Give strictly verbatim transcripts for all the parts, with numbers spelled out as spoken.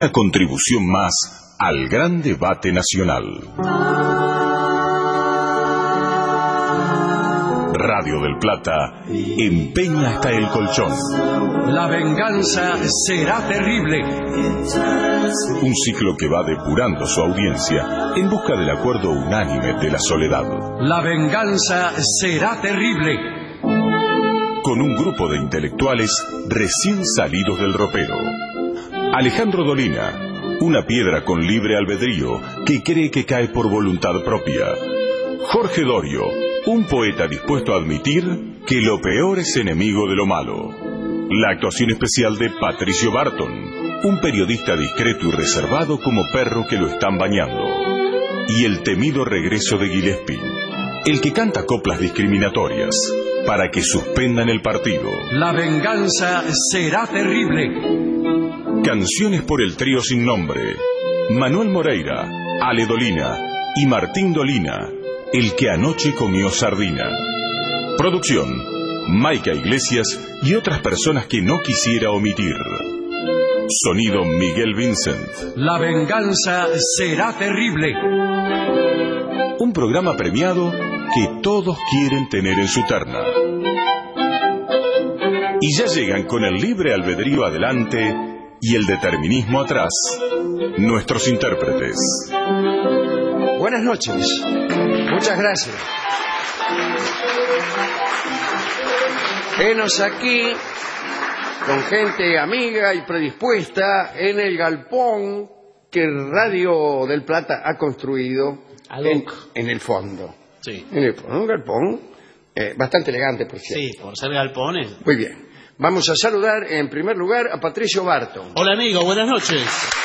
Una contribución más al gran debate nacional. Radio del Plata empeña hasta el colchón. La venganza será terrible. Un ciclo que va depurando su audiencia en busca del acuerdo unánime de la soledad. La venganza será terrible. Con un grupo de intelectuales recién salidos del ropero. Alejandro Dolina, una piedra con libre albedrío que cree que cae por voluntad propia. Jorge Dorio, un poeta dispuesto a admitir que lo peor es enemigo de lo malo. La actuación especial de Patricio Barton, un periodista discreto y reservado como perro que lo están bañando. Y el temido regreso de Gillespie, el que canta coplas discriminatorias para que suspendan el partido. La venganza será terrible. Canciones por el trío sin nombre. Manuel Moreira, Ale Dolina y Martín Dolina, el que anoche comió sardina. Producción, Maica Iglesias y otras personas que no quisiera omitir. Sonido Miguel Vincent. La venganza será terrible. Un programa premiado que todos quieren tener en su terna. Y ya llegan con el libre albedrío adelante y el determinismo atrás, nuestros intérpretes. Buenas noches. Muchas gracias. Venos aquí con gente amiga y predispuesta en el galpón que Radio del Plata ha construido en, en el fondo. Sí. En el fondo, un galpón eh, bastante elegante, por cierto. Sí, por ser galpones. Muy bien. Vamos a saludar en primer lugar a Patricio Barton. Hola amigo, buenas noches.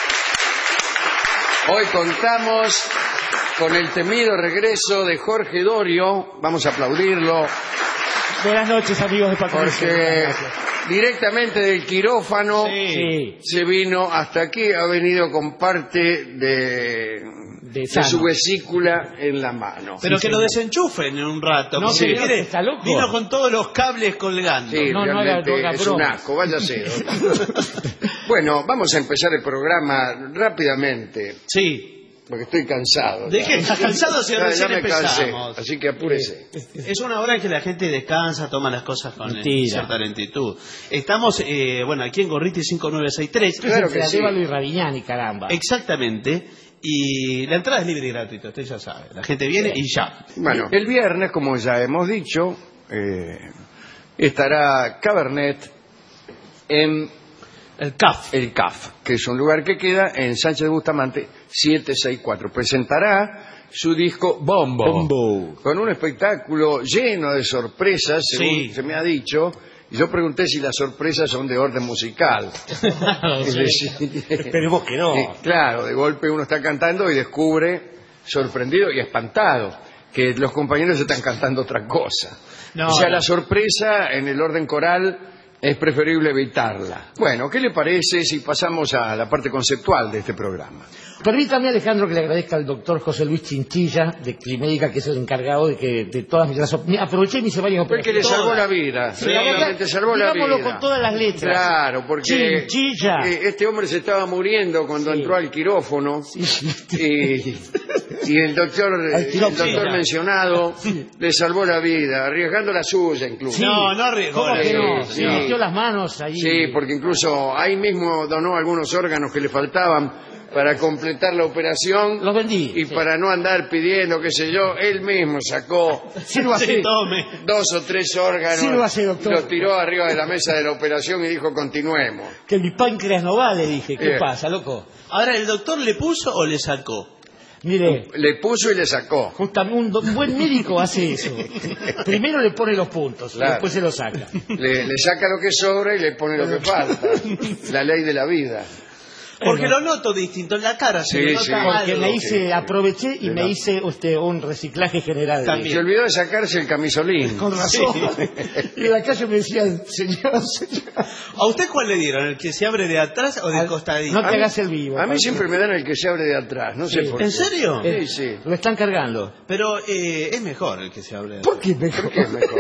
Hoy contamos con el temido regreso de Jorge Dorio. Vamos a aplaudirlo. Buenas noches, amigos de Patricio. Porque directamente del quirófano sí. se vino hasta aquí, ha venido con parte de, de, de su vesícula en la mano. Pero sí, que señor. lo desenchufen en un rato. No, Sí. señor, Mire, ¿está loco? vino con todos los cables colgando. Sí, No, no realmente haga- no haga es un bromas. asco, váyase. Bueno, vamos a empezar el programa rápidamente, Sí. porque estoy cansado. ¿De ya. qué? ¿Está cansado si Ya- ya recién me cansé, empezamos? así que apúrese. Es una hora en que la gente descansa, toma las cosas con eh, Mentira. cierta lentitud. Estamos, eh, bueno, aquí en Gorriti cinco nueve seis tres. Claro que sí. Luis Ravignani, caramba. Exactamente. Y la entrada es libre y gratuita, usted ya sabe. La gente viene y ya. Bueno, el viernes, como ya hemos dicho, eh, estará Cabernet en El C A F. el C A F, que es un lugar que queda en Sánchez de Bustamante setecientos sesenta y cuatro. Presentará su disco Bombo, Bombo. con un espectáculo lleno de sorpresas, según Sí. se me ha dicho. Y yo pregunté si las sorpresas son de orden musical. Es decir, Esperemos que no. eh, claro, de golpe uno está cantando y descubre, sorprendido y espantado, que los compañeros están cantando otra cosa. No, o sea, no. la sorpresa en el orden coral es preferible evitarla. Bueno, ¿qué le parece si pasamos a la parte conceptual de este programa? Permítame, Alejandro, que le agradezca al doctor José Luis Chinchilla, de Climédica, que es el encargado de que de todas mis... las- me- Aproveché mis varias Fue el que le operaciones. salvó la vida. Sí, la verdad, realmente salvó la digámoslo vida. con todas las letras. Claro, porque Chinchilla. eh, este hombre se estaba muriendo cuando Sí. entró al quirófano y, y el doctor, Al el quirófano. doctor mencionado le salvó la vida, arriesgando la suya incluso. Sí. No, no arriesgó. ¿Cómo que no? Sí, Se sí. metió las manos ahí. Sí, porque incluso ahí mismo donó algunos órganos que le faltaban para completar la operación. Los vendí. Y sí. para no andar pidiendo, qué sé yo, él mismo sacó Sírvase. Sí, tome. dos o tres órganos, Sírvase, doctor. los tiró arriba de la mesa de la operación y dijo continuemos. Que mi páncreas no vale, dije. ¿Qué Bien. pasa, loco? Ahora, ¿el doctor le puso o le sacó? Mire, Le puso y le sacó. justamente un, do- un buen médico hace eso. Primero le pone los puntos, y Claro. después se los saca. Le, le saca lo que sobra y le pone lo que falta. La ley de la vida. Porque Bueno. lo noto distinto en la cara, se Sí, le nota sí. Porque algo. me hice, aproveché y De me la- hice este, un reciclaje general. También. Se olvidó de sacarse el camisolín. Con razón. Y en la calle me decían, señor, señor. ¿A usted cuál le dieron? ¿El que se abre de atrás o del Al- costadito? No te A mí- hagas el vivo. A mí Pablo. siempre me dan el que se abre de atrás, no sé Sí. por ¿En qué. serio? Sí, Eh, sí. Lo están cargando. Pero eh, es mejor el que se abre de ¿Por atrás. qué mejor? ¿Por qué es mejor?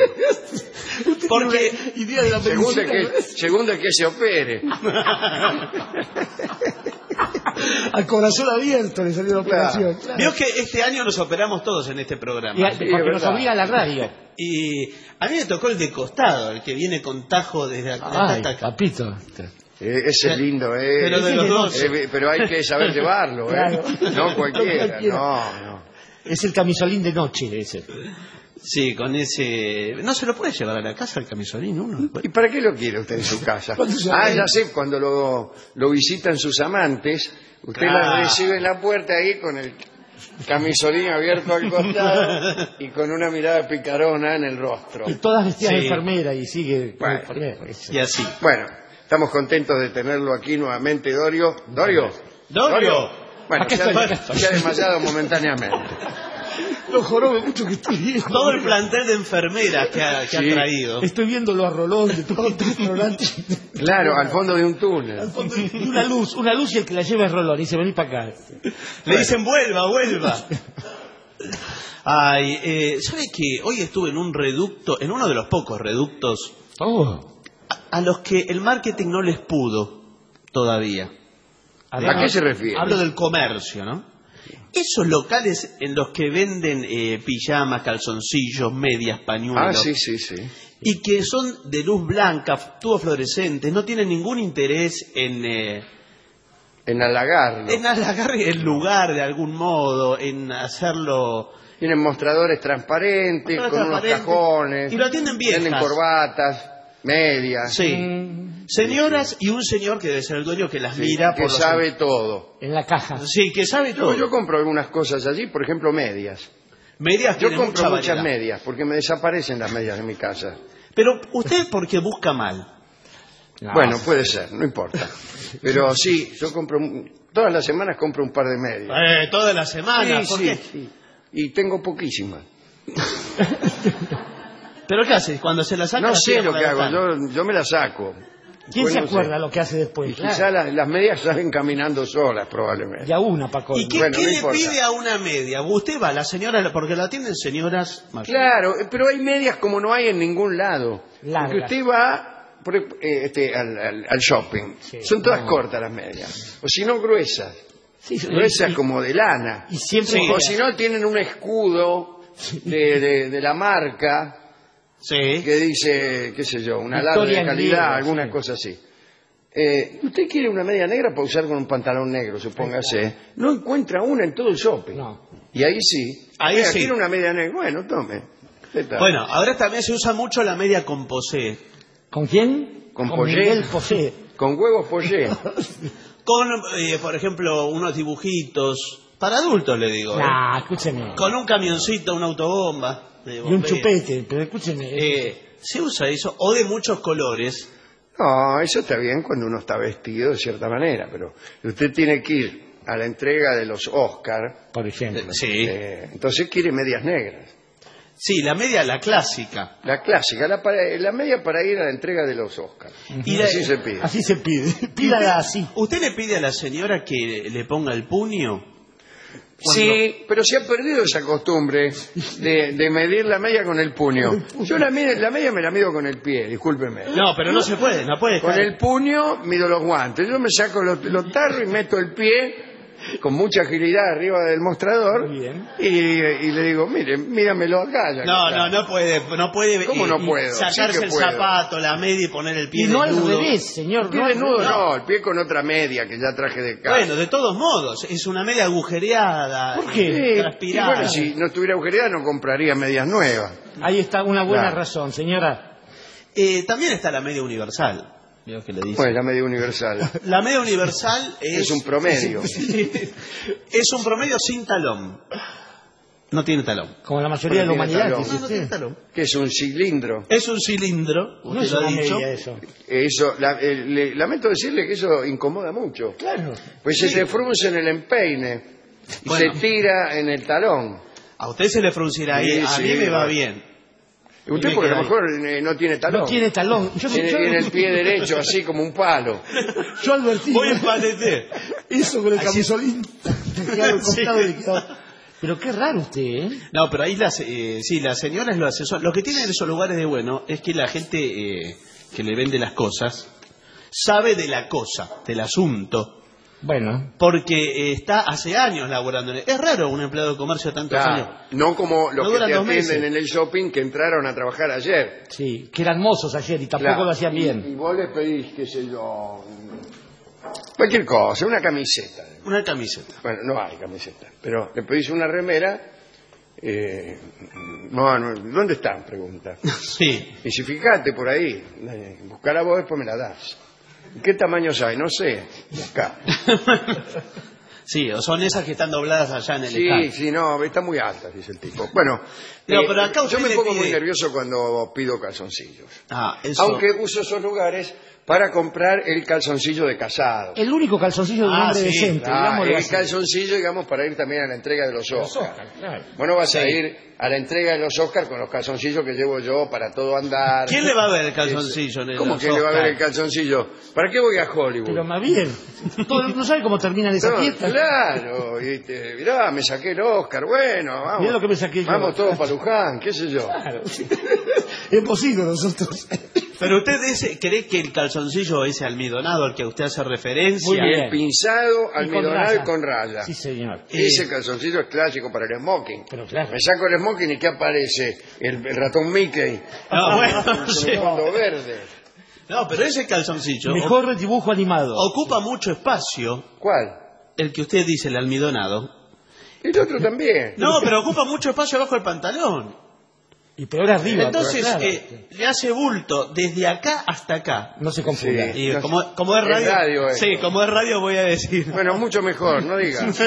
Porque Idea de la Segundo medicina, es que, segundo es que se opere. Al corazón abierto le salió la Claro. operación. Claro. Vio que este año nos operamos todos en este programa. Y a- Sí, porque es nos verdad. obliga a la radio. Y a mí me tocó el de costado, el que viene con tajo desde acá. Ay, hasta acá. papito. Eh, ese es lindo, ¿eh? Pero de los dos. Eh, pero hay que saber llevarlo, ¿eh? Claro. No cualquiera, No cualquiera. no, no. Es el camisolín de noche ese. Sí, con ese... ¿No se lo puede llevar a la casa el camisolín uno? ¿Y para qué lo quiere usted en su casa? ¿Cuándo se Ah, va? ya sé, cuando lo, lo visitan sus amantes, usted Claro. la recibe en la puerta ahí con el camisolín abierto al costado y con una mirada picarona en el rostro. Y todas vestidas de Sí. enfermera y sigue como Bueno. enfermera. Ese. Y así. Bueno, estamos contentos de tenerlo aquí nuevamente, Dorio. ¿Dorio? ¡Dorio! Bueno, Aquí se ha, estoy, aquí estoy. se ha desmayado momentáneamente. Lo jorobe mucho que estoy viendo. Todo el plantel de enfermeras que ha, que Sí. ha traído. Estoy viendo los Rolón de todo el restaurante. Claro, al fondo de un túnel. Al fondo, y una luz, una luz y el que la lleva es Rolón. Y dice, vení para acá. Le dicen, vuelva, vuelva. Ay, eh, ¿sabe qué? Hoy estuve en un reducto, en uno de los pocos reductos, Oh. a, a los que el marketing no les pudo todavía. ¿A qué se refiere? Hablo del comercio, ¿no? Esos locales en los que venden eh, pijamas, calzoncillos, medias, pañuelos, Ah, sí, sí, sí. y que son de luz blanca, tubos fluorescentes, no tienen ningún interés en, eh, En halagarlo. en halagar el lugar de algún modo, en hacerlo... Tienen mostradores transparentes, Mostradores con unos transparentes. cajones. Y lo atienden viejas. Tienen corbatas, medias. Sí. Señoras y un señor que debe ser el dueño que las Sí, mira que por los... sabe todo. En la caja. Sí, que sabe Yo, todo. yo compro algunas cosas allí, por ejemplo, medias. Medias Yo tiene compro mucha muchas variedad. medias, porque me desaparecen las medias de mi casa. Pero usted porque busca mal. No. Bueno, puede ser, no importa. Pero sí, yo compro, todas las semanas compro un par de medias. Eh, toda la semana. Sí, ¿Por sí, qué? sí. Y tengo poquísimas. ¿Pero qué hace? Cuando se la saca... No la sé tira lo por que la hago, ventana. yo, yo me las saco. ¿Quién Pues se no sé. acuerda lo que hace después? Y Claro. quizá las, las medias salen caminando solas, probablemente. Ya una, Paco. ¿Y qué, Bueno, qué no le importa. pide a una media? Usted va, la señora, porque la atienden señoras mayores. Claro, pero hay medias como no hay en ningún lado. Largas. Porque usted va por, eh, este, al, al- al shopping. Sí. Son todas No. cortas las medias. O si no, gruesas. Sí, sí, Gruesas y- como de lana. Y siempre... O si no, tienen un escudo de, de- de la marca Sí. que dice, qué sé yo, una Victoria larga de en calidad, griego, alguna sí. cosa así. Eh, usted quiere una media negra para usar con un pantalón negro, supóngase. No encuentra una en todo el shopping. No. Y ahí sí. Ahí Oiga, sí. ¿quiere una media negra? Bueno, tome. ¿Qué tal? Bueno, ahora también se usa mucho la media composé. ¿Con quién? Con Con Poyet. Miguel Posé. Con huevos pollé. Con, eh, por ejemplo, unos dibujitos. Para adultos, le digo. ¿eh? Nah, escúcheme. Con un camioncito, una autobomba. de Y un bombeo. chupete, pero escúcheme. Eh, se usa eso, o de muchos colores. No, eso está bien cuando uno está vestido de cierta manera, pero usted tiene que ir a la entrega de los Oscar, por ejemplo. Sí. eh, entonces quiere medias negras. Sí, la media, la clásica. La clásica, la, para- la media para ir a la entrega de los Oscar. Y la- Así se pide. Así se pide. Pídala así. ¿Usted le pide a la señora que le ponga el puño? Sí, pero se ha perdido esa costumbre de, de medir la media con el puño. Yo la media, la media me la mido con el pie, discúlpeme. No, pero no se puede, no puede. Con estar- el puño mido los guantes. Yo me saco los, los tarros y meto el pie con mucha agilidad arriba del mostrador. Muy bien. Y, y le digo, mire, míramelo acá. ya que No, está". no, no puede, no puede. ¿Cómo eh, no y puedo? Sacarse Sí que el puedo. zapato, la media y poner el pie Y no al desnudo. revés, señor. El pie no al desnudo revés. no, el pie con otra media que ya traje de casa. Bueno, de todos modos, es una media agujereada. ¿Por qué? eh, Sí, transpirada. y bueno, si no estuviera agujereada no compraría medias nuevas. Ahí está una buena Claro. razón, señora. Eh, también está la media universal. Veo que le dice. Pues la media universal. La media universal es, Es un promedio. es un promedio sin talón. No tiene talón. Como la mayoría de la Bueno, tiene humanidad. talón. dice No, no tiene usted. talón. Que es un cilindro. Es un cilindro, No usted es lo una ha dicho. media eso. Eso, la- eh, le- lamento decirle que eso incomoda mucho. Claro. Pues se le frunce en el empeine y Bueno. se tira en el talón. A usted se le fruncirá ahí, Sí, a sí, mí me va bueno. bien. Y usted me porque a queda lo mejor eh, no tiene talón. No tiene talón. Yo, Tiene, yo- tiene el pie derecho así como un palo. yo advertí. Voy en palete. Eso con el Así- camisolín. Claro, Sí. costado y quedó. Pero qué raro usted, ¿eh? No, pero ahí las, eh, sí, las señoras lo asesoran. Lo que tienen esos lugares de bueno es que la gente eh, que le vende las cosas sabe de la cosa, del asunto. Bueno. Porque eh, está hace años laburando. Es raro un empleado de comercio tantos Claro, años. no como los No que duran te dos atienden meses. en el shopping que entraron a trabajar ayer. Sí, que eran mozos ayer y tampoco Claro, lo hacían y- bien. Y vos le pedís, qué sé yo, cualquier cosa, una camiseta. Una camiseta. Bueno, no hay camiseta, pero le pedís una remera. Eh, no, no, ¿dónde están? Pregunta. Sí. Y si fijate por ahí, eh, buscala vos, después me la das. ¿Qué tamaños hay? No sé. Buscá. Sí, o son esas que están dobladas allá en el Sí, stand. sí, no, está muy alta, dice el tipo. Bueno, No, eh, pero acá usted yo me le pongo pide- muy nervioso cuando pido calzoncillos. Ah, eso. Aunque uso esos lugares para comprar el calzoncillo de casado. El único calzoncillo de un Ah, hombre sí, decente, Ah, digámoslo el así. calzoncillo, digamos, para ir también a la entrega de los Los Oscars. Oscar, claro. Bueno, vas a Sí. ir a la entrega de los Oscars con los calzoncillos que llevo yo para todo andar. ¿Quién le va a ver el calzoncillo en el ¿Cómo que le va a ver el calzoncillo? ¿Para qué voy a Hollywood? Pero más bien. Todo- ¿No sabe cómo terminan esas No, fiestas? claro, y te- mirá, me saqué el Oscar, bueno, vamos. Mirá lo que me saqué yo. Vamos todos para Luján, qué sé yo. Claro. Es posible nosotros. Pero usted ese- cree que el calzoncillo ese almidonado al que usted hace referencia. Muy bien. El pinzado, Y con almidonado y raya. con raya. Sí, señor. Ese calzoncillo es clásico para el smoking. Pero claro. Me saco el smoking y ¿qué aparece? El, el ratón Mickey. No, bueno, Con sí. el fondo verde. No, pero ese calzoncillo Mejor dibujo animado. ocupa mucho espacio, ¿Cuál? el que usted dice, el almidonado. El otro también. No, pero ocupa mucho espacio abajo del pantalón. Y peor arriba. Entonces, pero claro. eh, le hace bulto desde acá hasta acá. No se confunda. Sí. Y No, como, como es es radio, radio esto. sí, como es radio voy a decir. Bueno, mucho mejor, no digas.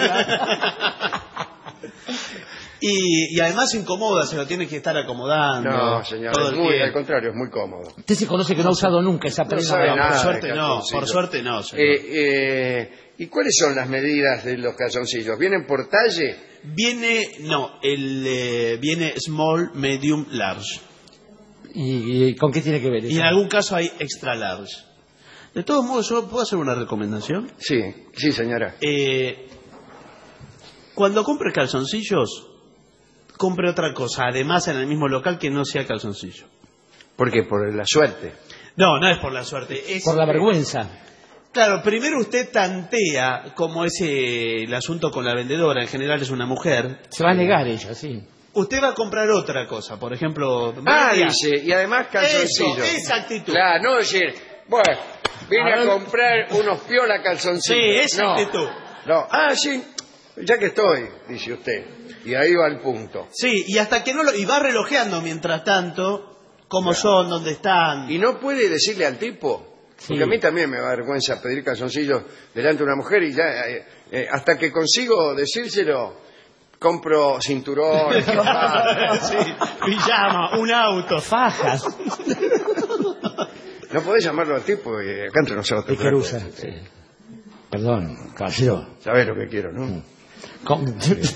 y, y además incomoda, se lo tiene que estar acomodando. No, señor, todo es el muy, tiempo. al contrario, es muy cómodo. Usted se conoce que no ha usado nunca esa prenda. sabe de- nada. Por de suerte no, calzoncillo. por suerte no, señor. Eh, eh, ¿Y cuáles son las medidas de los calzoncillos? ¿Vienen por talle? Viene, no, el eh, viene small, medium, large. ¿Y, y con qué tiene que ver eso? Y en algún caso hay extra large. De todos modos, ¿yo puedo hacer una recomendación? Sí, sí, señora. Eh, cuando compre calzoncillos, compre otra cosa, además en el mismo local que no sea calzoncillo. ¿Por qué? Por la suerte. No, no es por la suerte. Es, Por la vergüenza. Claro, primero usted tantea cómo es eh, el asunto con la vendedora, en general es una mujer. Se va a negar ella, sí. Usted va a comprar otra cosa, por ejemplo... Ah, media. dice, y además calzoncillos. Eso, esa actitud. Claro, no decir, bueno, vine A a, ver. comprar unos piola calzoncillos. Sí, esa no, actitud. No, ah, sí, ya que estoy, dice usted. Y ahí va el punto. Sí, y hasta que no lo... Y va relojeando mientras tanto cómo son, dónde están. Y no puede decirle al tipo, Sí. porque a mí también me da vergüenza pedir calzoncillos delante de una mujer y ya, eh, eh, hasta que consigo decírselo, compro cinturones. Sí, pijama, un auto. Fajas. No podés llamarlo al tipo, y acá entre nosotros. De Querusa. Sí. Perdón, caballero. Sabés lo que quiero, ¿no? Com-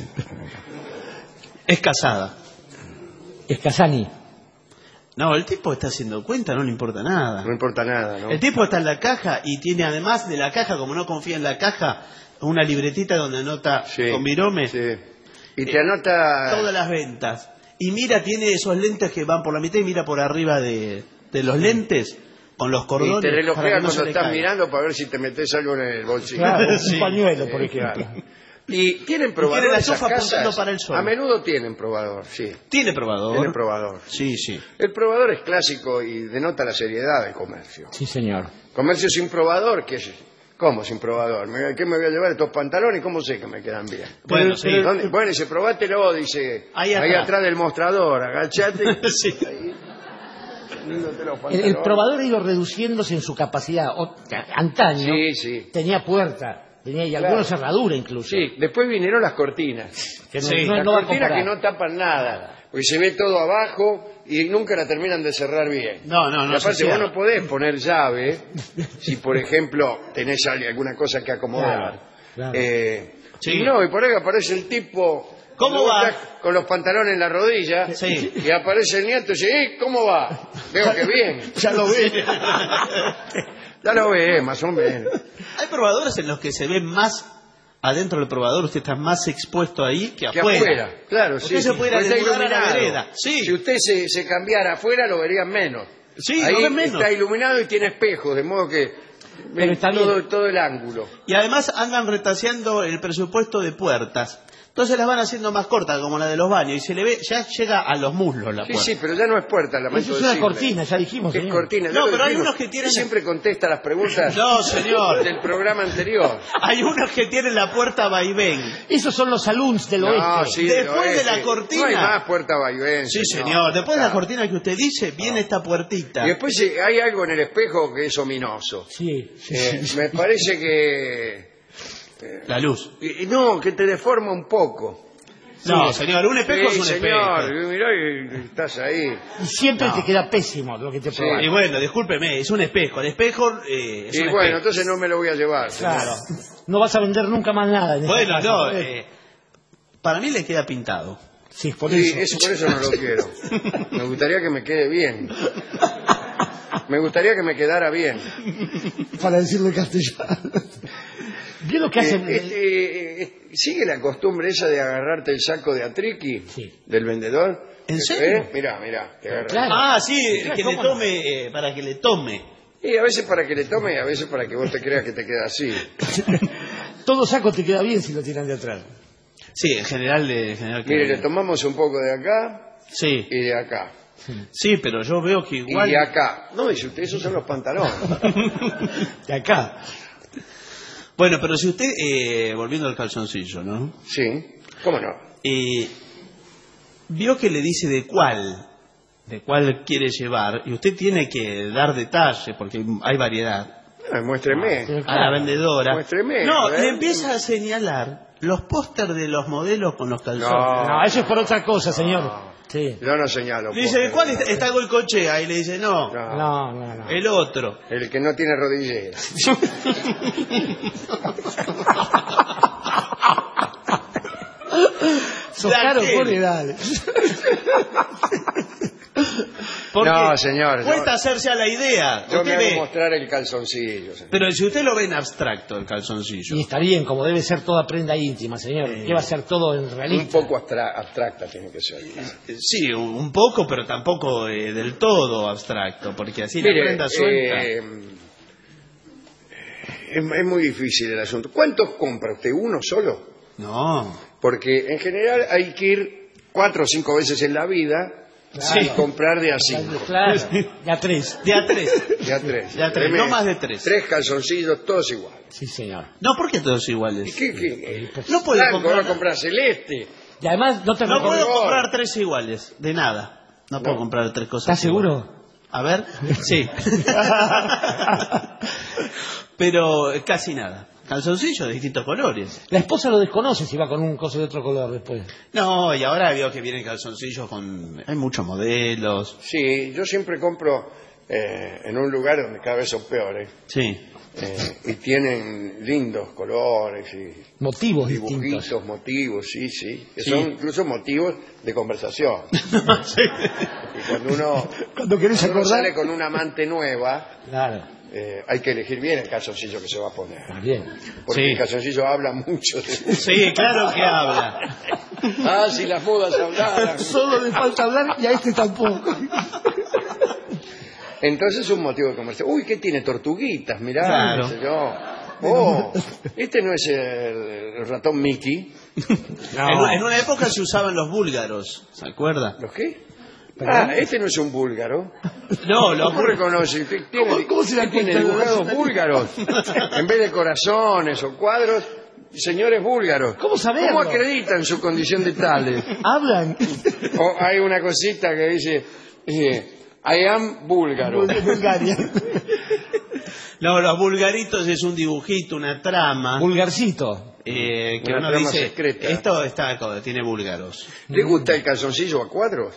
Es casada. Escasani. No, el tipo está haciendo cuenta, no le importa nada. No importa nada, ¿no? El tipo está en la caja y tiene además de la caja, como no confía en la caja, una libretita donde anota Sí, con virome sí. Y te anota... todas las ventas. Y mira, tiene esos lentes que van por la mitad y mira por arriba de, de los lentes con los cordones. Y te para relojea que no cuando se le estás caiga. mirando para ver si te metes algo en el bolsillo. Claro, Sí. un pañuelo, por Eh, ejemplo. claro. Y tienen probador tiene la esas estufa apuntando casas. para el sol. A menudo tienen probador, sí. Tiene probador. Tienen probador. Sí, sí. El probador es clásico y denota la seriedad del comercio. Sí, señor. Comercio sin probador, ¿qué es? ¿Cómo sin probador? ¿Me- ¿Qué me voy a llevar estos pantalones? ¿Cómo sé que me quedan bien? Bueno, sí. ¿Dónde? Bueno, dice, probátelo, dice, Ahí ahí atrás. atrás. del mostrador, agachate. Sí. Ahí, poniéndote los El, el pantalones. probador ha ido reduciéndose en su capacidad. O- antaño Sí, sí. tenía puerta, tenía y Claro. alguna cerradura incluso. Sí, después vinieron las cortinas. Que no, Sí, no- las no va a cortinas que comparar. no tapan nada, porque se ve todo abajo y nunca la terminan de cerrar bien. No, no, no Y se aparte vos cierra. no podés poner llave si, por ejemplo, tenés al- alguna cosa que acomodar. Claro, claro. Eh, Sí. Y no, y por ahí aparece el tipo... ¿Cómo con va? botas, con los pantalones en la rodilla. Sí. Y aparece el nieto y dice, "Eh, ¿cómo va? Veo que bien. Ya lo ve. Ya lo ve, más o menos. Hay probadores en los que se ve más adentro del probador, usted está más expuesto ahí que Que afuera. afuera, claro, Usted sí. se puede ir a Porque está desnudar a la iluminado. vereda. Sí. Si usted se, se cambiara afuera, lo verían menos. Sí, Ahí lo ven menos. está iluminado y tiene espejos, de modo que Pero está bien. todo, todo el ángulo. Y además andan retaseando el presupuesto de puertas. Entonces las van haciendo más cortas, como la de los baños, y se le ve, ya llega a los muslos la Sí, puerta. sí, pero ya no es puerta, lamento Eso es una decirle. cortina, ya dijimos. Es señor. cortina. ya No, lo pero hay dijimos. unos que tienen- Siempre contesta las preguntas No, señor. del programa anterior. Hay unos que tienen la puerta vaivén. Esos son los saloons del No, oeste. sí, Después del de la oeste. cortina. No hay más puerta vaivén. Sí, señor. Después de la Claro. cortina que usted dice, viene esta puertita. Y después sí, hay algo en el espejo que es ominoso. Sí, sí, Eh, sí. me parece que... La luz. y- y no, que te deforma un poco. No, señor, un espejo Sí, es un señor, espejo. mirá y estás ahí. Y siempre No. te queda pésimo lo que te Sí. probaron. Y bueno, discúlpeme, es un espejo. El espejo eh, es Y un bueno, espejo. entonces no me lo voy a llevar. señor. Claro. No vas a vender nunca más nada. En esta Bueno, casa, no, ¿sabes? eh, para mí le queda pintado. Sí, por Sí, eso. eso, por eso no lo quiero. Me gustaría que me quede bien. Me gustaría que me quedara bien. Para decirlo en castellano. ¿Vio lo que Eh, hacen? este, eh, ¿Sigue la costumbre esa de agarrarte el saco de atriqui Sí. del vendedor? ¿En serio? ¿Eh? Mirá, mirá. te agarra. Claro. Ah, sí, Claro, que le ¿cómo no? tome, eh, para que le tome. Y a veces para que le tome y a veces para que vos te creas que te queda así. Todo saco te queda bien si lo tiran de atrás. Sí, en general, eh, en general Mire, que- le tomamos un poco de acá Sí, y de acá. sí, pero yo veo que igual... Y de acá. No, dice usted, esos son los pantalones. De acá. Bueno, pero si usted, eh, volviendo al calzoncillo, ¿no? Sí, ¿cómo no? Eh, vio que le dice de cuál, de cuál quiere llevar, y usted tiene que dar detalle, porque hay variedad, Ah, muéstreme. Pero a la claro. vendedora. Muéstreme, No, a ver. le empieza a señalar los pósters de los modelos con los calzones. No. No, eso es por otra cosa, señor. Sí. Yo no señalo. Le dice, ¿de póster. cuál está, está Goicoechea? Y le dice, no, No. No, no, no. el otro. El que no tiene rodillera. Sos ¿De caro, aquel? pone, dale. Porque No, señor, cuesta yo- hacerse a la idea. Yo Usted me hago ve- mostrar el calzoncillo. señor. pero si usted lo ve en abstracto, el calzoncillo. Y está bien, como debe ser toda prenda íntima, señor. ¿Qué va a ser todo en Un realista? poco abstra- abstracta tiene que ser. Eh, Sí, un un poco, pero tampoco eh, del todo abstracto, porque así la Mire, prenda suelta. eh, es, es muy difícil el asunto. ¿Cuántos compra usted? ¿Uno solo? No. Porque en general hay que ir cuatro o cinco veces en la vida Sí. y comprar de a cinco. Claro, ya tres. De a tres. De a tres. De a tres, Deme no más de tres. Tres calzoncillos, todos iguales. Sí, señor. No, ¿por qué todos ¿Y iguales? qué? qué? No puede Blanco, comprar- va a comprar celeste. Y además no te No recomiendo- puedo comprar tres iguales, de nada. No puedo No. comprar tres cosas. ¿Estás iguales. seguro? A ver, sí. Pero eh, casi nada. Calzoncillos de distintos colores. La esposa lo desconoce si va con un coso de otro color después. No, y ahora veo que vienen calzoncillos con... Hay muchos modelos. Sí, yo siempre compro eh, en un lugar donde cada vez son peores. Sí. eh, y tienen lindos colores y Motivos dibujitos, distintos. motivos, sí, sí. Que Sí. son incluso motivos de conversación. Sí. Y cuando uno, Cuando querés cuando uno acordar. sale con una amante nueva, Claro, eh, hay que elegir bien el calzoncillo que se va a poner. está bien. Porque Sí. el calzoncillo habla mucho. De... Sí, claro que habla. Ah, si las modas hablaran. Solo le falta hablar y a este tampoco. Entonces es un motivo de conversación. Uy, ¿qué tiene? Tortuguitas, mirá. Claro. qué sé yo. Oh, este no es el, el ratón Mickey. En, en una época se usaban los búlgaros, ¿se acuerda? ¿Los qué? Ah, este no es un búlgaro. No, los ¿Cómo reconoce? ¿Qué tiene, ¿Cómo- cómo se da qué tiene cuenta de la dibujados nacionalidad? búlgaros? En vez de corazones o cuadros, señores búlgaros. ¿Cómo saberlo? ¿Cómo acreditan su condición de tales? Hablan. O hay una cosita que dice, eh, I am búlgaro. De Bulgaria. No, los vulgaritos es un dibujito, una trama, Vulgarcito. eh, que Una uno trama dice, secreta. esto está, tiene búlgaros. ¿Le gusta el calzoncillo a cuadros?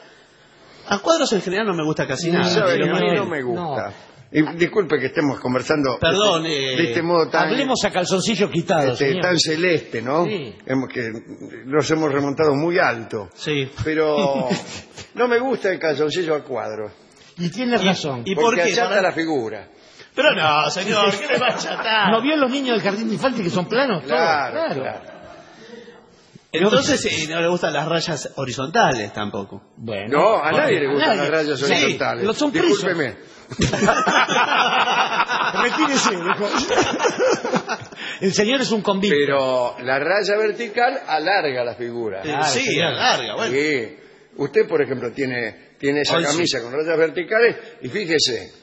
A cuadros en general no me gusta casi No, nada. ¿Sabe? pero A mí bueno. no me gusta. Y disculpe que estemos conversando Perdón, de, eh, de este modo tan, Hablemos a calzoncillo quitado, este, señor. tan celeste, ¿no? Sí. Hemos que nos hemos remontado muy alto. Sí. Pero no me gusta el calzoncillo a cuadros. Y tiene razón. y- por Porque qué? achata Para- la figura. Pero no, señor, ¿qué le va a achatar? ¿No vio los niños del jardín de infantes que son planos? todos? Claro, claro. Entonces eh, no le gustan las rayas horizontales tampoco. Bueno. No, a nadie le gustan nadie. las rayas Sí, horizontales. lo son presos. Discúlpeme. Retírese, dijo. El señor es un convicto. Pero la raya vertical alarga la figura. Eh, sí, señor. alarga, bueno. Sí. Usted, por ejemplo, tiene, tiene esa Hoy sí. camisa con rayas verticales y fíjese.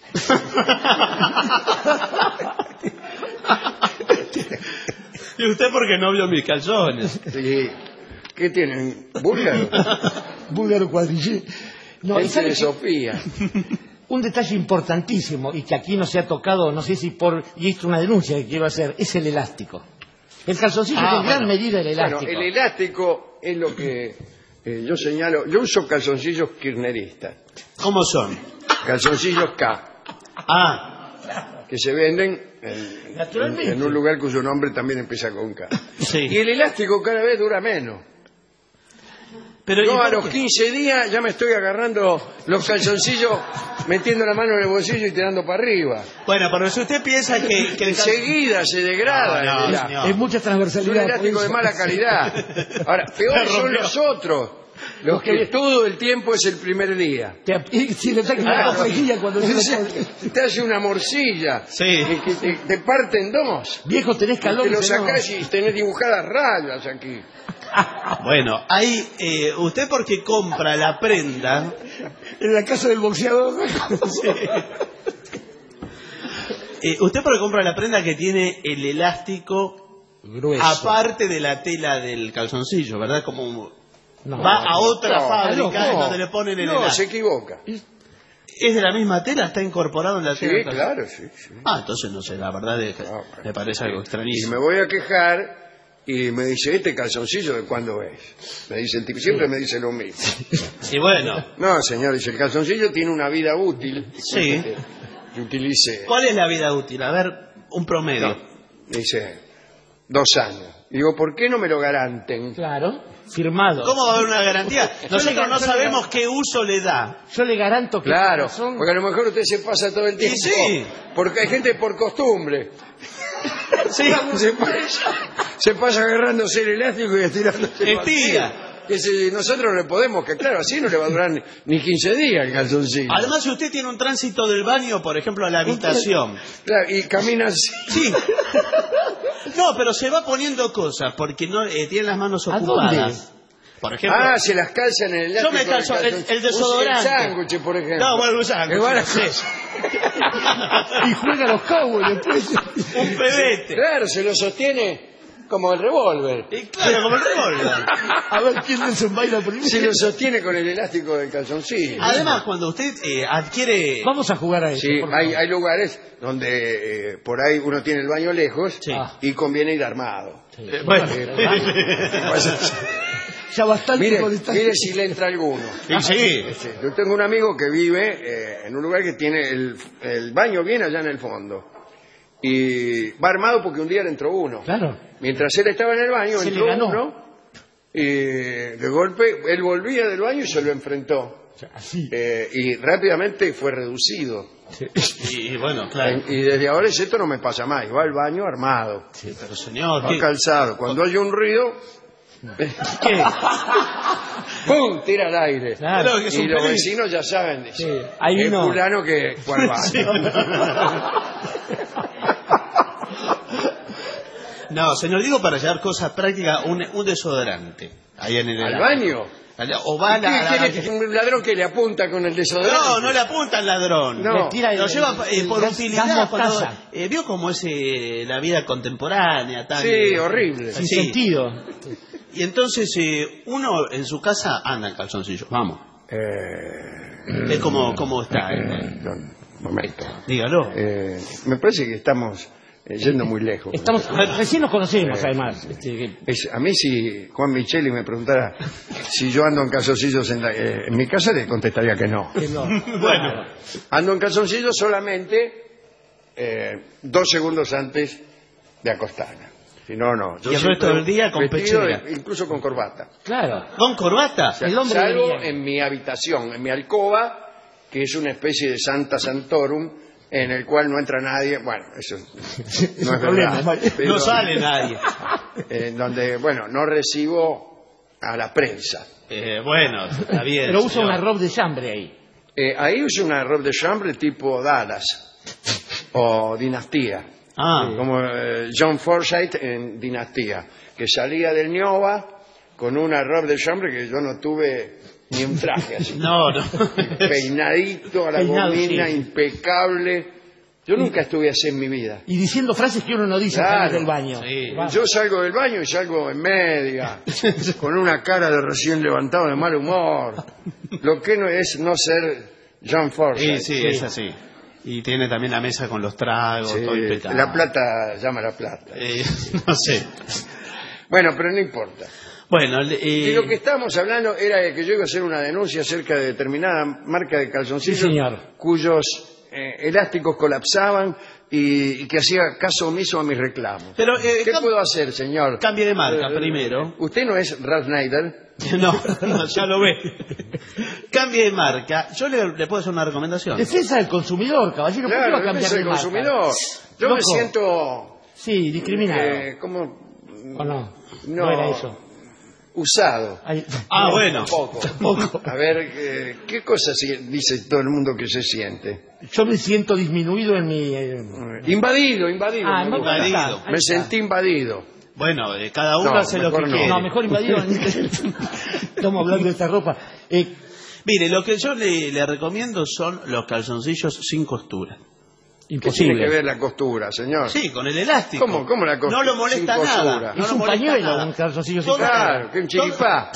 ¿Y usted por qué no vio mis calzones? Sí. ¿Qué tienen? ¿Búlgaro? Búlgaro cuadrillé. No, y Gente sabe de que- Sofía. un detalle importantísimo y que aquí no se ha tocado, no sé si por, y esto es una denuncia que quiero hacer, es el elástico. El calzoncillo Ah, es en gran bueno. medida el elástico. Bueno, el elástico es lo que eh, yo señalo. Yo uso calzoncillos kirchneristas. ¿Cómo son? Calzoncillos K. Ah, Que se venden en, Naturalmente. en- en un lugar cuyo nombre también empieza con K. sí. Y el elástico cada vez dura menos. Pero, ¿y Yo a por los qué? quince días ya me estoy agarrando los calzoncillos, metiendo la mano en el bolsillo y tirando para arriba. Bueno, pero si usted piensa que, que el cal- Enseguida se degrada No, no, el elástico. señor. Es mucha Es un transversalidad. elástico por de eso. mala calidad. Ahora, peores Se son rompió. los otros. Los que todo el tiempo es el primer día. Te, y si le saca una Claro. complejilla cuando se le- Te hace una morcilla. Sí. Que, que te, te parte en dos. Viejo, tenés calor. Te lo señor. sacás y tenés dibujadas rayas aquí. Bueno, hay, eh, usted porque compra la prenda, En la casa del boxeador. eh, usted porque compra la prenda que tiene el elástico Grueso. aparte de la tela del calzoncillo, ¿verdad? Como No, va a otra no, fábrica no, en donde le ponen el No, se elástico. equivoca. ¿Es de la misma tela? ¿Está incorporado en la Sí, tela del calzoncillo? claro, sí, sí. Ah, entonces no sé, la verdad es que No, bueno. me parece algo Y extrañísimo. me voy a quejar y me dice, ¿este calzoncillo de cuándo es? Me dice el tipo, siempre me dice lo mismo. Y bueno, No, señor, dice, el calzoncillo tiene una vida útil. Sí. Que, que utilice. ¿cuál es la vida útil? A ver, un promedio. No, dice, dos años. Digo, ¿por qué no me lo garanten? Claro, firmado. ¿Cómo va a haber una garantía? Nosotros le- no yo le- sabemos qué uso le da. Yo le garanto que Claro, son- porque a lo mejor usted se pasa todo el tiempo. sí. Porque hay gente por costumbre. Sí. Se pasa, se pasa agarrándose el elástico y estirándose. el Estira. vacío. Que si nosotros no le podemos, que claro, así no le va a durar ni, ni quince días el calzoncillo. Además, si usted tiene un tránsito del baño, por ejemplo, a la habitación. Claro, y camina así. Sí. No, pero se va poniendo cosas porque no eh, tiene las manos ¿A ocupadas. Por ejemplo. Ah, se las calzan en el Yo elástico. me calzo del el- calzón. el desodorante. Un sándwich, por ejemplo. No, bueno, un sándwich, Que van a- sí. Y juega a los Cowboys después. Un pebete. Claro, se lo sostiene como el revólver. Y claro, como el revólver. A ver quién desenvaina primero. Se lo sostiene con el elástico del calzoncillo. Además, cuando usted eh, adquiere. Vamos a jugar a eso. Sí, por hay, favor. hay lugares donde eh, por ahí uno tiene el baño lejos Sí. y conviene ir armado. Eh, bueno. Ya bastante Mire, con esta- mire si le entra alguno. Sí, sí. Sí, yo tengo un amigo que vive eh, en un lugar que tiene el, el baño bien allá en el fondo. Y va armado porque un día le entró uno. Claro. Mientras él estaba en el baño, Se entró le ganó. uno y de golpe él volvía del baño y se lo enfrentó. Así. Eh, y rápidamente fue reducido. Y, y bueno, claro. Y desde ahora es, esto no me pasa más. Va al baño armado, Sí, pero señor, va ¿qué? calzado. Cuando oye un ruido, ¿Qué? ¡pum! Tira al aire. Claro. Claro que es Y un los peligro. vecinos ya saben, dice, Sí, ahí es no. fulano que fue al baño. No, señor, digo para llevar cosas prácticas, un, un desodorante. Ahí en el ¿Al baño? O va a ¿Qué, la, a la- qué le- un ladrón que le apunta con el desodorante? No, no le apunta al ladrón. No. Le tira el- Lo lleva eh, el por gas- utilidad. gas cuando- mostaza. eh, ¿Vio cómo es eh, la vida contemporánea? Tan, Sí, horrible. Sin Sí. sentido. Y entonces eh, uno en su casa anda en calzoncillo. Vamos. Eh, Es como, como está. eh. don- un momento. Dígalo. Eh, me parece que estamos eh, yendo muy lejos. Estamos, re- recién nos conocemos, además. Este, que- Es- a mí si Juan Micheli me preguntara si yo ando en calzoncillos en, la- eh, en mi casa, le contestaría que no. que no. Bueno. Ando en calzoncillos solamente eh, dos segundos antes de acostarme. Si no, no. Yo Y el siempre resto del día con vestido, pechera. incluso con corbata. Claro. ¿Con corbata? El hombre Salvo debería. en mi habitación, en mi alcoba, que es una especie de Santa Santorum, en el cual no entra nadie. Bueno, eso no es problema, verdad. Pero, No sale nadie. En donde, bueno, no recibo a la prensa. Eh, bueno, está bien. Pero usa señor. una robe de chambre ahí. Eh, ahí uso una robe de chambre tipo Dallas. o Dinastía. Ah. Como eh, John Forsythe en Dinastía, que salía del Nioba con una robe de chambre que yo no tuve ni un traje así. No, no. Peinadito a la Peinado, gomina, sí. impecable. Yo nunca estuve así en mi vida. Y diciendo frases que uno no dice Claro. al salir del baño. Sí. Vamos. Yo salgo del baño y salgo en media, con una cara de recién levantado de mal humor. Lo que no es no ser John Sí, Forsythe. sí, es así. Y tiene también la mesa con los tragos, Sí, todo impecable. la plata llama la plata. Eh, no sé. Bueno, pero no importa. Bueno, le- eh, Y lo que estábamos hablando era de que yo iba a hacer una denuncia acerca de determinada marca de calzoncillos Sí, señor. cuyos eh, elásticos colapsaban y, y que hacía caso omiso a mis reclamos. Pero, eh, ¿Qué cam- puedo hacer, señor? cambie de marca Eh, primero. Usted no es Ralph Nader. No, no, ya lo ve. Cambie de marca. Yo le, le puedo hacer una recomendación. Defensa del consumidor, caballero. ¿Por qué Claro, va a cambiar es de el marca? consumidor. Yo me Loco. siento Sí, discriminado. eh, como ¿O no? no. No era eso. usado. Ay, Ah, no, bueno. Un poco. Tampoco. A ver, eh, ¿qué cosa si- dice todo el mundo que se siente? Yo me siento disminuido en mi... eh, Invadido, invadido. Ah, me no, gusta. invadido. ahí está. Me sentí invadido. Bueno, eh, cada uno No, hace lo que mejor no. quiere. No, mejor invadido. Estamos hablando de esta ropa. Eh, Mire, lo que yo le, le recomiendo son los calzoncillos sin costura. ¿Qué imposible. tiene que ver la costura, señor? Sí, con el elástico. ¿Cómo- cómo la costura? No lo molesta Sin nada. costura. No Es lo un molesta pañuelo, nada. un calzoncillo sin Todo- costura. Claro, que un chiripá.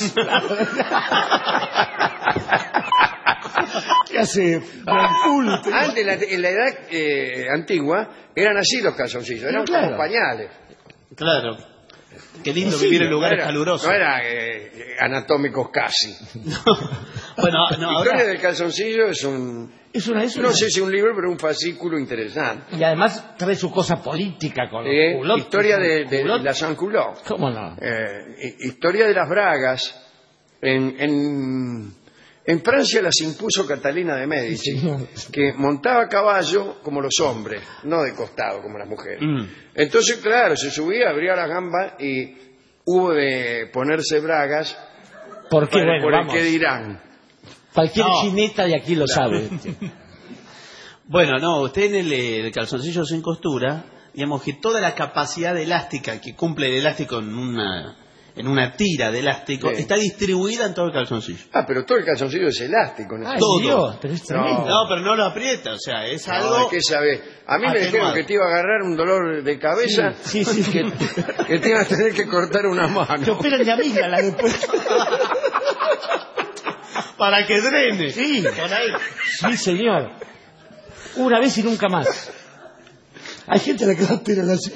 ¿Qué hace? Blancul? Antes, la- en la edad eh, antigua, eran así los calzoncillos, eran Claro. como pañales. Claro. Qué lindo Sí, vivir en No lugares era- calurosos. No eran eh, anatómicos casi. Bueno, no, La historia ahora... del calzoncillo es un, Es una, es una... no sé si un libro, pero un fascículo interesante. Y además trae su cosa política con los Eh, culottes. historia de, de Culottes. la sans-culotte. ¿Cómo no? Eh, hi- historia de las bragas. En, en, en Francia las impuso Catalina de Médici, Sí, señor. que montaba a caballo como los hombres, no de costado como las mujeres. Mm. Entonces, claro, se subía, abría las gambas y hubo de ponerse bragas ¿Por qué? para- Bueno, por el vamos. que dirán. Cualquier No. chineta de aquí lo sabe. Bueno, no, usted en el, eh, el calzoncillo sin costura, digamos que toda la capacidad elástica que cumple el elástico en una, en una tira de elástico Sí. está distribuida en todo el calzoncillo. Ah, pero todo el calzoncillo es elástico. ¿no? Ay, Todo. Dios, pero es tremendo. No, pero no lo aprieta, o sea, es No, algo... es que sabe. A mí me atenuado. dijeron que te iba a agarrar un dolor de cabeza, Sí, sí, sí. Que, que te iba a tener que cortar una Te mano. operan de amígdala después. Para que drene. Sí, Por ahí. sí, señor. Una vez y nunca más. Hay gente a la que la operan así.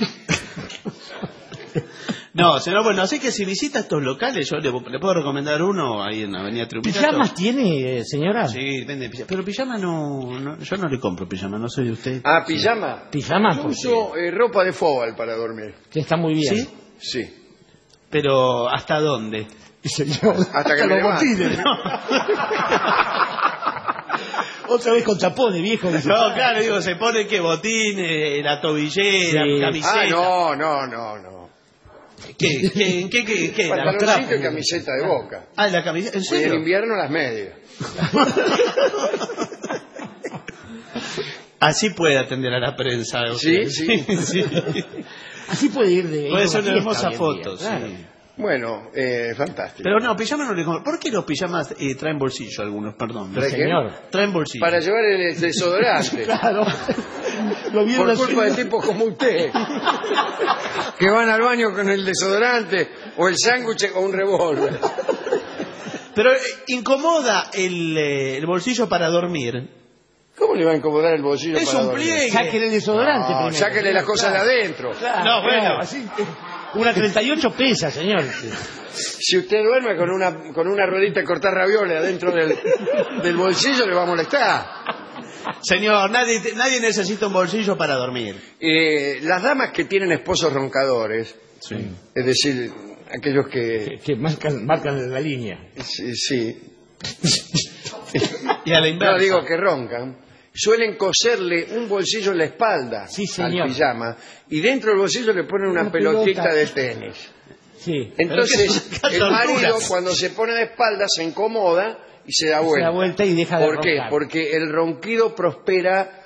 No, señor, bueno, así que si visita estos locales, yo le, le puedo recomendar uno ahí en Avenida Triunvirato. ¿Pijamas tiene, eh, señora? Sí, vende pijama. Pero pijama no, no, yo no le compro pijama, no soy de usted. Ah, pijama. Pijama, Yo porque uso eh, ropa de fóbal para dormir. que está muy bien. ¿Sí? Sí. Pero, ¿hasta dónde? Señor, Hasta que me los levante. botines. Otra vez con tapones, viejo. No, claro, digo, se pone que botín, eh, la tobillera, Sí. camiseta. Ah, no, no, no, no. ¿Qué? ¿Qué? ¿En qué? ¿Qué? qué? La Pantaloncito trapa. y camiseta de boca. Ah, la camiseta. ¿En Y en serio? invierno las medias. Así puede atender a la prensa. Sí, usted. sí. Así puede ir de. Puede ir a ser una fiesta hermosa hoy en foto, día, claro. sí. Bueno, eh, fantástico. Pero no, pijama no le compro. ¿Por qué los pijamas eh, traen bolsillo algunos? Perdón. ¿Trae qué? Señor. Traen bolsillo. Para llevar el desodorante. Claro. Lo vieron Por así. culpa de tipos como usted. Que van al baño con el desodorante o el sándwich o un revólver. Pero eh, incomoda el, eh, el bolsillo para dormir. ¿Cómo le va a incomodar el bolsillo Es para un dormir? pliegue. Sáquele el desodorante No, primero. sáquele las cosas de adentro. Claro, No, bueno. claro, así. Una treinta y ocho pesa, señor. Si usted duerme con una con una ruedita de cortar ravioles adentro del, del bolsillo, le va a molestar. Señor, nadie, nadie necesita un bolsillo para dormir. Eh, las damas que tienen esposos roncadores, es decir, aquellos que... Que, que marcan, marcan la línea. Sí, sí. Y a la inversa. No digo que roncan, suelen coserle un bolsillo en la espalda Sí, al señor. pijama y dentro del bolsillo le ponen una, Una pelotita pelota. de tenis. Sí. Entonces Pero que el son marido torturas. cuando se pone de espalda se incomoda y se da Se vuelta. da vuelta y deja de ¿Por qué? roncar. Porque el ronquido prospera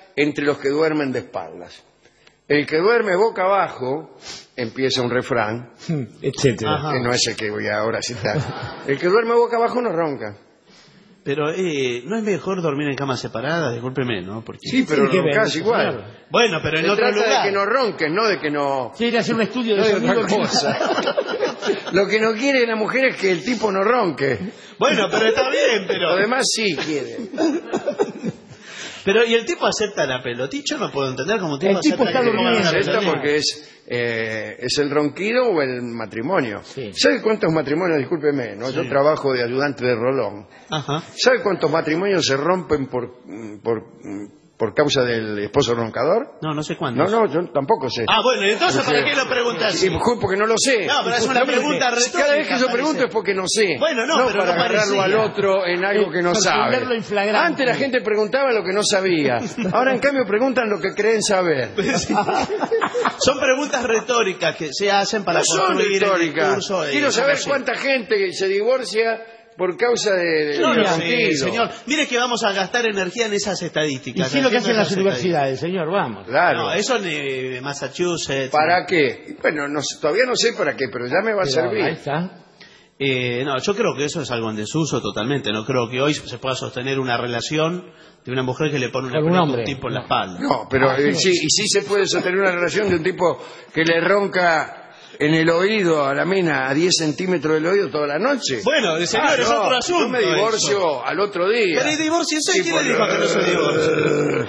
entre los que duermen de espaldas. El que duerme boca abajo, empieza un refrán, etcétera. que no es el que voy ahora a citar. El que duerme boca abajo no ronca. Pero eh, ¿no es mejor dormir en camas separadas? Discúlpeme, ¿no? Porque... Sí, pero Sí, que roncás ver, igual. claro. Bueno, pero en Se otro trata lugar. de que no ronques, no de que no... Quiere hacer un estudio de no de sonido. otra cosa. Lo que no quiere la mujer es que el tipo no ronque. Bueno, pero está bien, pero... Lo demás sí quiere. Pero, ¿y el tipo acepta la pelotita? Yo no puedo entender cómo un tipo El tipo acepta está que le pongan durmiendo. una Acepta pelotita. porque es, eh, es el ronquido o el matrimonio. Sí. ¿Sabe cuántos matrimonios? Discúlpeme, ¿no? Yo trabajo de ayudante de Rolón. Ajá. ¿Sabe cuántos matrimonios se rompen por, por, por causa del esposo roncador? No, no sé No, cuántos. no, yo tampoco sé. Ah, bueno, ¿y entonces ¿para qué lo preguntas? Sí, porque no lo sé. No, pero es una pregunta retórica. Cada vez que yo parece. pregunto es porque no sé. Bueno, no, pero para no agarrarlo parecía. al otro en algo que no Por sabe. ponerlo en flagrante. Antes la gente preguntaba lo que no sabía. Ahora, en cambio, preguntan lo que creen saber. Son preguntas retóricas que se hacen para No son construir el retóricas. discurso. de Quiero saber información. cuánta gente se divorcia por causa de... No, del no sé, ronquido. señor. Mire que vamos a gastar energía en esas Y estadísticas. sí lo que hacen haciendo las esas universidades, señor, vamos. Claro. No, eso en eh, Massachusetts. ¿Para qué? Bueno, no sé, todavía no sé para qué, pero ya me va a Pero servir. ahí está. Eh, no, yo creo que eso es algo en desuso totalmente. No creo que hoy se pueda sostener una relación de una mujer que le pone una Con un pelota a hombre. un tipo en la espalda. No, pero Ah, eh, sí. sí, y sí se puede sostener una relación de un tipo que le ronca en el oído a la mina a diez centímetros del oído toda la noche. Bueno, el señor, Ah, es no, otro asunto. Yo me divorcio eso. al otro día. Pero ¿y divórciese? Sí, ¿Quién le por- dijo que no se divorcie?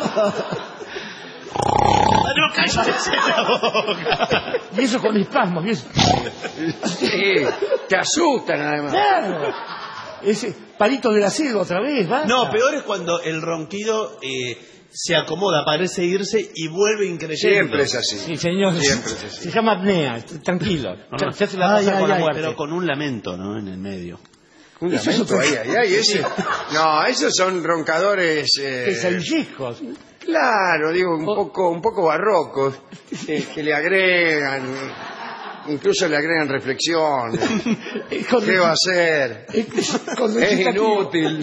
Ah, no, cállese la boca. Y eso con espasmos. y eso- Sí, te asustan además. Claro. Ese palito de la selva otra vez, ¿va? No, peor es cuando el ronquido eh, se acomoda, parece irse y vuelve increyendo. Siempre es así. Sí, señor. Siempre es así. Se llama apnea. Tranquilo. No, no. Se hace la Ay, pasa ay, con la ay, muerte. pero con un lamento, ¿no? En el medio. Un Eso es lamento, otro- ay, ay, ay, ese- No, esos son roncadores... eh, Pesadillescos. Claro, digo, un O- poco, un poco barrocos, eh, que le agregan, incluso le agregan reflexión. Con- ¿Qué va a hacer? con Es recitativo. inútil.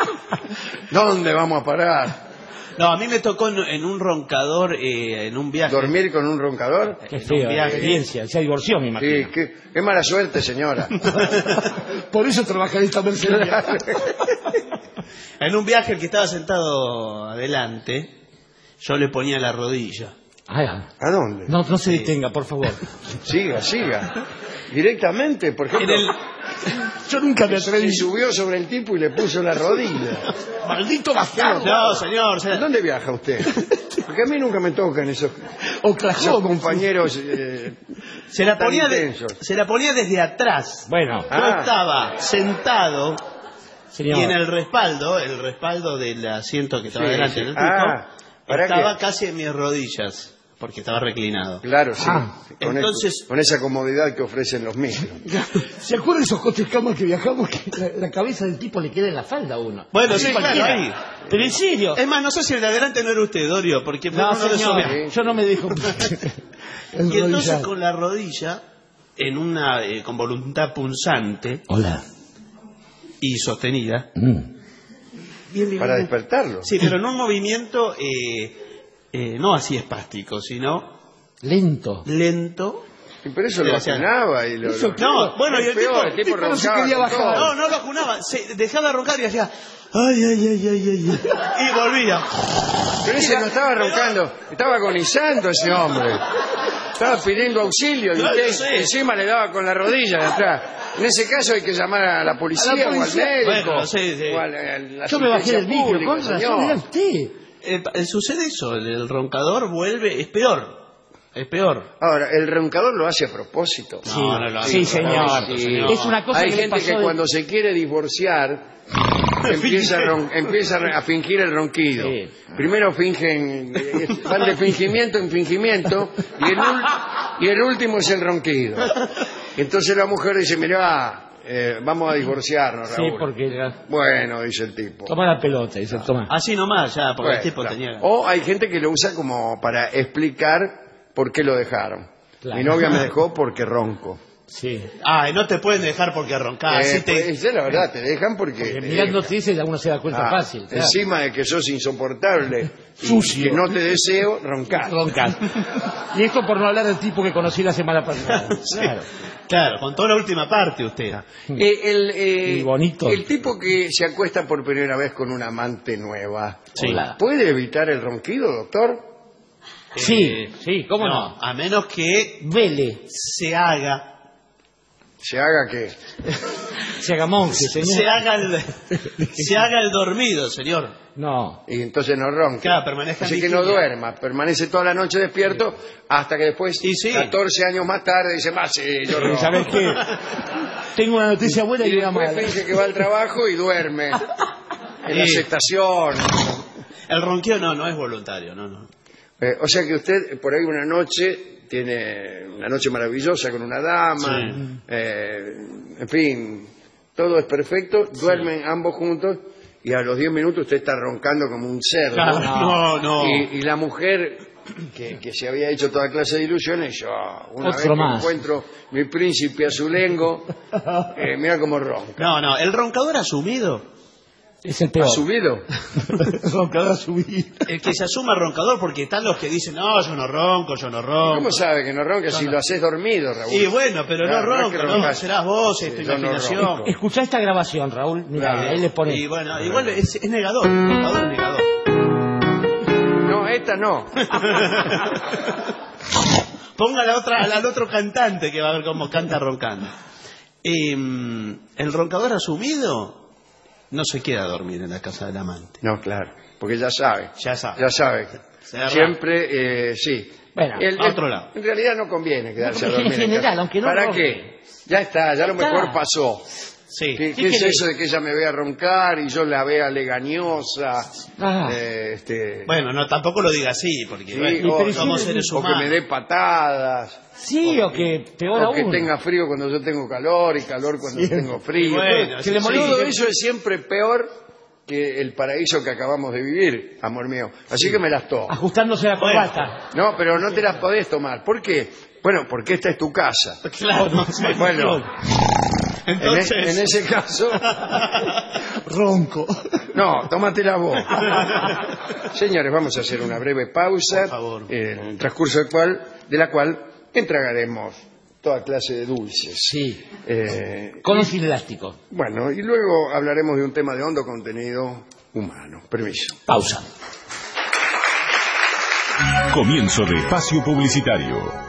¿Dónde vamos a parar? No, a mí me tocó en, en un roncador, eh, en un viaje. ¿Dormir con un roncador? Qué en un feo, viaje. experiencia. Se divorció, me imagino. Sí, qué, qué mala suerte, señora. Por eso trabaja en esta mercería. En un viaje el que estaba sentado adelante, yo le ponía la rodilla. Ah, ¿A dónde? no, no se detenga, por favor. Siga, siga. Directamente, por En ejemplo, el... Yo nunca me atreví. se subió sobre el tipo y le puso la rodilla. Maldito bastardo. No, señor. ¿A se- dónde viaja usted? Porque a mí nunca me tocan esos, esos Oklahoma. compañeros... eh, Se la, tan ponía de- intensos. se la ponía desde atrás. Bueno, Yo Ah. estaba sentado señor. y en el respaldo, el respaldo del asiento que estaba Sí, delante sí. del tipo, Ah, ¿para estaba qué? casi en mis rodillas, porque estaba reclinado. Claro, sí. Ah, con, entonces- el- con esa comodidad que ofrecen los micros. ¿Se acuerdan de esos coches camas que viajamos que la, la cabeza del tipo le queda en la falda a uno? Bueno, Así sí, cualquiera. claro, ahí. Pero en serio. Es más, no sé si el de adelante no era usted, Dorio, porque fue No, uno de esos señor, viajes. yo no me dejo. Y entonces con la rodilla, en una eh, con voluntad punzante Hola. y sostenida, Mm. bien, bien, Para bien. despertarlo. Sí, pero en un movimiento eh, eh, no así espástico, sino Lento. lento. Sí, pero eso lo Gracias. afinaba y lo... Eso, lo- No, bueno, y es el peor, tipo- el tipo el tipo no se roncaba quería con bajar. todo. No, no lo acunaba, se dejaba de roncar y hacía ay, ay, ay, ay, ay, ay, y volvía. Pero ese no estaba roncando, estaba agonizando ese hombre. Estaba pidiendo auxilio y No, usted yo sé. encima le daba con la rodilla de atrás. En ese caso hay que llamar a la policía, A la o al policía. médico. Bueno, sí, sí. O a la, a la Yo me bajé del asistencia micro, pública, con razón, señor. era usted. Eh, eh, sucede eso, el, el roncador vuelve, es peor, es peor. Ahora, el roncador lo hace a propósito. Sí, No, no lo hace sí, a señor. propósito, señor. Es una cosa Hay que le gente pasó que de- cuando se quiere divorciar empieza, a ron- empieza a fingir el ronquido. Sí. Primero fingen, eh, van de fingimiento en fingimiento y el, ul- y el último es el ronquido. Entonces la mujer dice, mirá, eh, vamos a divorciarnos, Sí, Raúl. porque era- Bueno, dice el tipo. toma la pelota, dice, toma. Así nomás, ya, porque Bueno, el tipo claro. tenía... O hay gente que lo usa como para explicar por qué lo dejaron. Claro. Mi novia me dejó porque ronco. Sí. Ay, no te pueden dejar porque roncás. Eh, sí te... pues, es la verdad, te dejan porque... Porque te mirando dejan. noticias alguno se da cuenta Ah, fácil. Claro. Encima de que sos insoportable y Sucio. que no te deseo, roncar. Roncar. Y esto por no hablar del tipo que conocí la semana pasada. Claro. Claro, contó la última parte usted. Eh, el, eh, Y bonito. el tipo que se acuesta por primera vez con una amante nueva, Sí. ¿puede evitar el ronquido, doctor? Sí, Eh, sí, ¿cómo no? A menos que Vele, se haga... ¿Se haga qué? se haga monje, señor. Se haga el, se haga el dormido, señor. No. Y entonces no ronca. Claro, permanezca Así en que no vigilia. duerma, permanece toda la noche despierto hasta que después, Y sí. catorce años más tarde, dice, más sí, yo ronco. ¿Sabes qué? Tengo una noticia buena y Y una después mala. dice que va al trabajo y duerme en las Sí. estaciones. El ronqueo no, no es voluntario, no, no. Eh, o sea que usted por ahí una noche tiene una noche maravillosa con una dama, Sí. eh, en fin, todo es perfecto, duermen ambos juntos y a los diez minutos usted está roncando como un cerdo. Claro, no, no. Y, y la mujer que, que se había hecho toda clase de ilusiones, yo una Otro vez que más. encuentro mi príncipe azulengo, eh, mira cómo ronca. No, no, el roncador asumido, Es el peor. ¿Ha subido? Roncador subido. el que se asuma roncador, porque están los que dicen, no, yo no ronco, yo no ronco. ¿Cómo sabe que no ronca si lo haces dormido, Raúl? Y bueno, pero Claro, no no es que ronco, no, roncas. serás vos, Sí, es tu yo no imaginación. ronco. Escuchá esta grabación, Raúl. Mira, Claro. ahí le pone. Y bueno, igual es, es negador, el roncador es negador. No, esta no. Ponga la otra, al otro cantante que va a ver cómo canta roncando. Eh, el roncador asumido no se queda a dormir en la casa del amante. No, claro, porque ya sabe. Ya sabe. Ya sabe. Se agarra. Siempre, eh, sí. Bueno, El- a el- otro lado. En realidad no conviene quedarse No, a porque dormir. en en general, casa. aunque no ¿Para ronque. qué? Ya está, ya lo Está. mejor pasó. Sí. ¿Qué, ¿Qué qué es querés? eso de que ella me vea roncar y yo la vea legañosa? Ah. eh, este, Bueno, no, tampoco lo diga así, porque sí, bueno, o, pero somos sí, seres o que humanos. me dé patadas. Sí, o que peor O que aún. tenga frío cuando yo tengo calor y calor cuando Sí. yo tengo frío. Bueno, que sí, le sí. moleste. Todo eso es siempre peor que el paraíso que acabamos de vivir, amor mío. Así que me las tomo. Ajustándose la Bueno. corbata. No, pero no te las podés tomar. ¿Por qué? Bueno, porque esta es tu casa. Claro. Bueno, en, e- Entonces, en ese caso, Ronco. no, tómatela vos. Señores, vamos a hacer una breve pausa, Por favor. en el transcurso del cual, de la cual entregaremos toda clase de dulces. Sí. Eh, Con un fil elástico. bueno, y luego hablaremos de un tema de hondo contenido humano. Permiso. Pausa. Comienzo de espacio publicitario.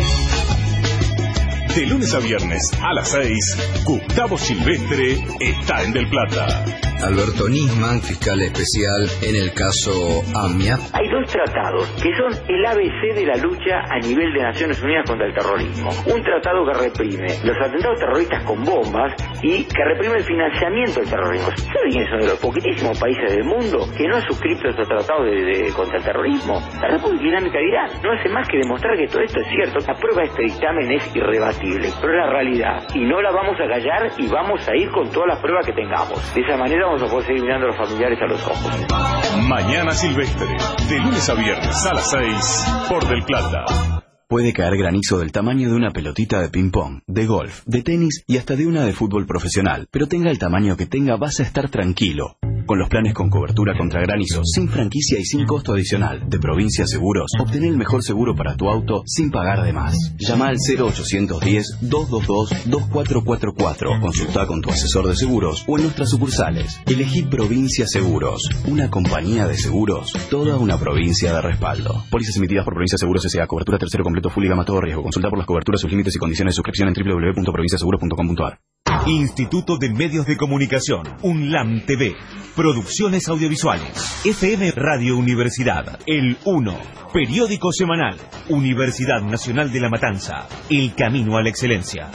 De lunes a viernes a las seis, Gustavo Silvestre está en Del Plata. Alberto Nisman, fiscal especial en el caso AMIA. Hay dos tratados que son el A B C de la lucha a nivel de Naciones Unidas contra el terrorismo. Un tratado que reprime los atentados terroristas con bombas y que reprime el financiamiento del terrorismo. ¿Saben quiénes son de los poquitísimos países del mundo que no han suscrito estos tratados de, de- contra el terrorismo? La República Islámica de Irán no hace más que demostrar que todo esto es cierto. La prueba de este dictamen es irrebatible, pero es la realidad. Y no la vamos a callar y vamos a ir con todas las pruebas que tengamos. De esa manera vamos a poder seguir mirando a los familiares a los ojos. Mañana Silvestre, de lunes a viernes a las seis, por Del Plata. Puede caer granizo del tamaño de una pelotita de ping-pong, de golf, de tenis y hasta de una de fútbol profesional. Pero tenga el tamaño que tenga, vas a estar tranquilo. Con los planes con cobertura contra granizo, sin franquicia y sin costo adicional, de Provincia Seguros, obtén el mejor seguro para tu auto sin pagar de más. Llama al cero ochocientos diez, doscientos veintidós, veinticuatro cuarenta y cuatro. Consulta con tu asesor de seguros o en nuestras sucursales. Elegí Provincia Seguros, una compañía de seguros, toda una provincia de respaldo. Pólizas emitidas por Provincia Seguros S A. Cobertura tercero completo full y gama todo riesgo. Consulta por las coberturas, sus límites y condiciones de suscripción en doble u doble u doble u punto provincia seguros punto com punto a r. Instituto de Medios de Comunicación, UNLAM T V, Producciones Audiovisuales, F M Radio Universidad, El uno, Periódico Semanal, Universidad Nacional de La Matanza, El Camino a la Excelencia.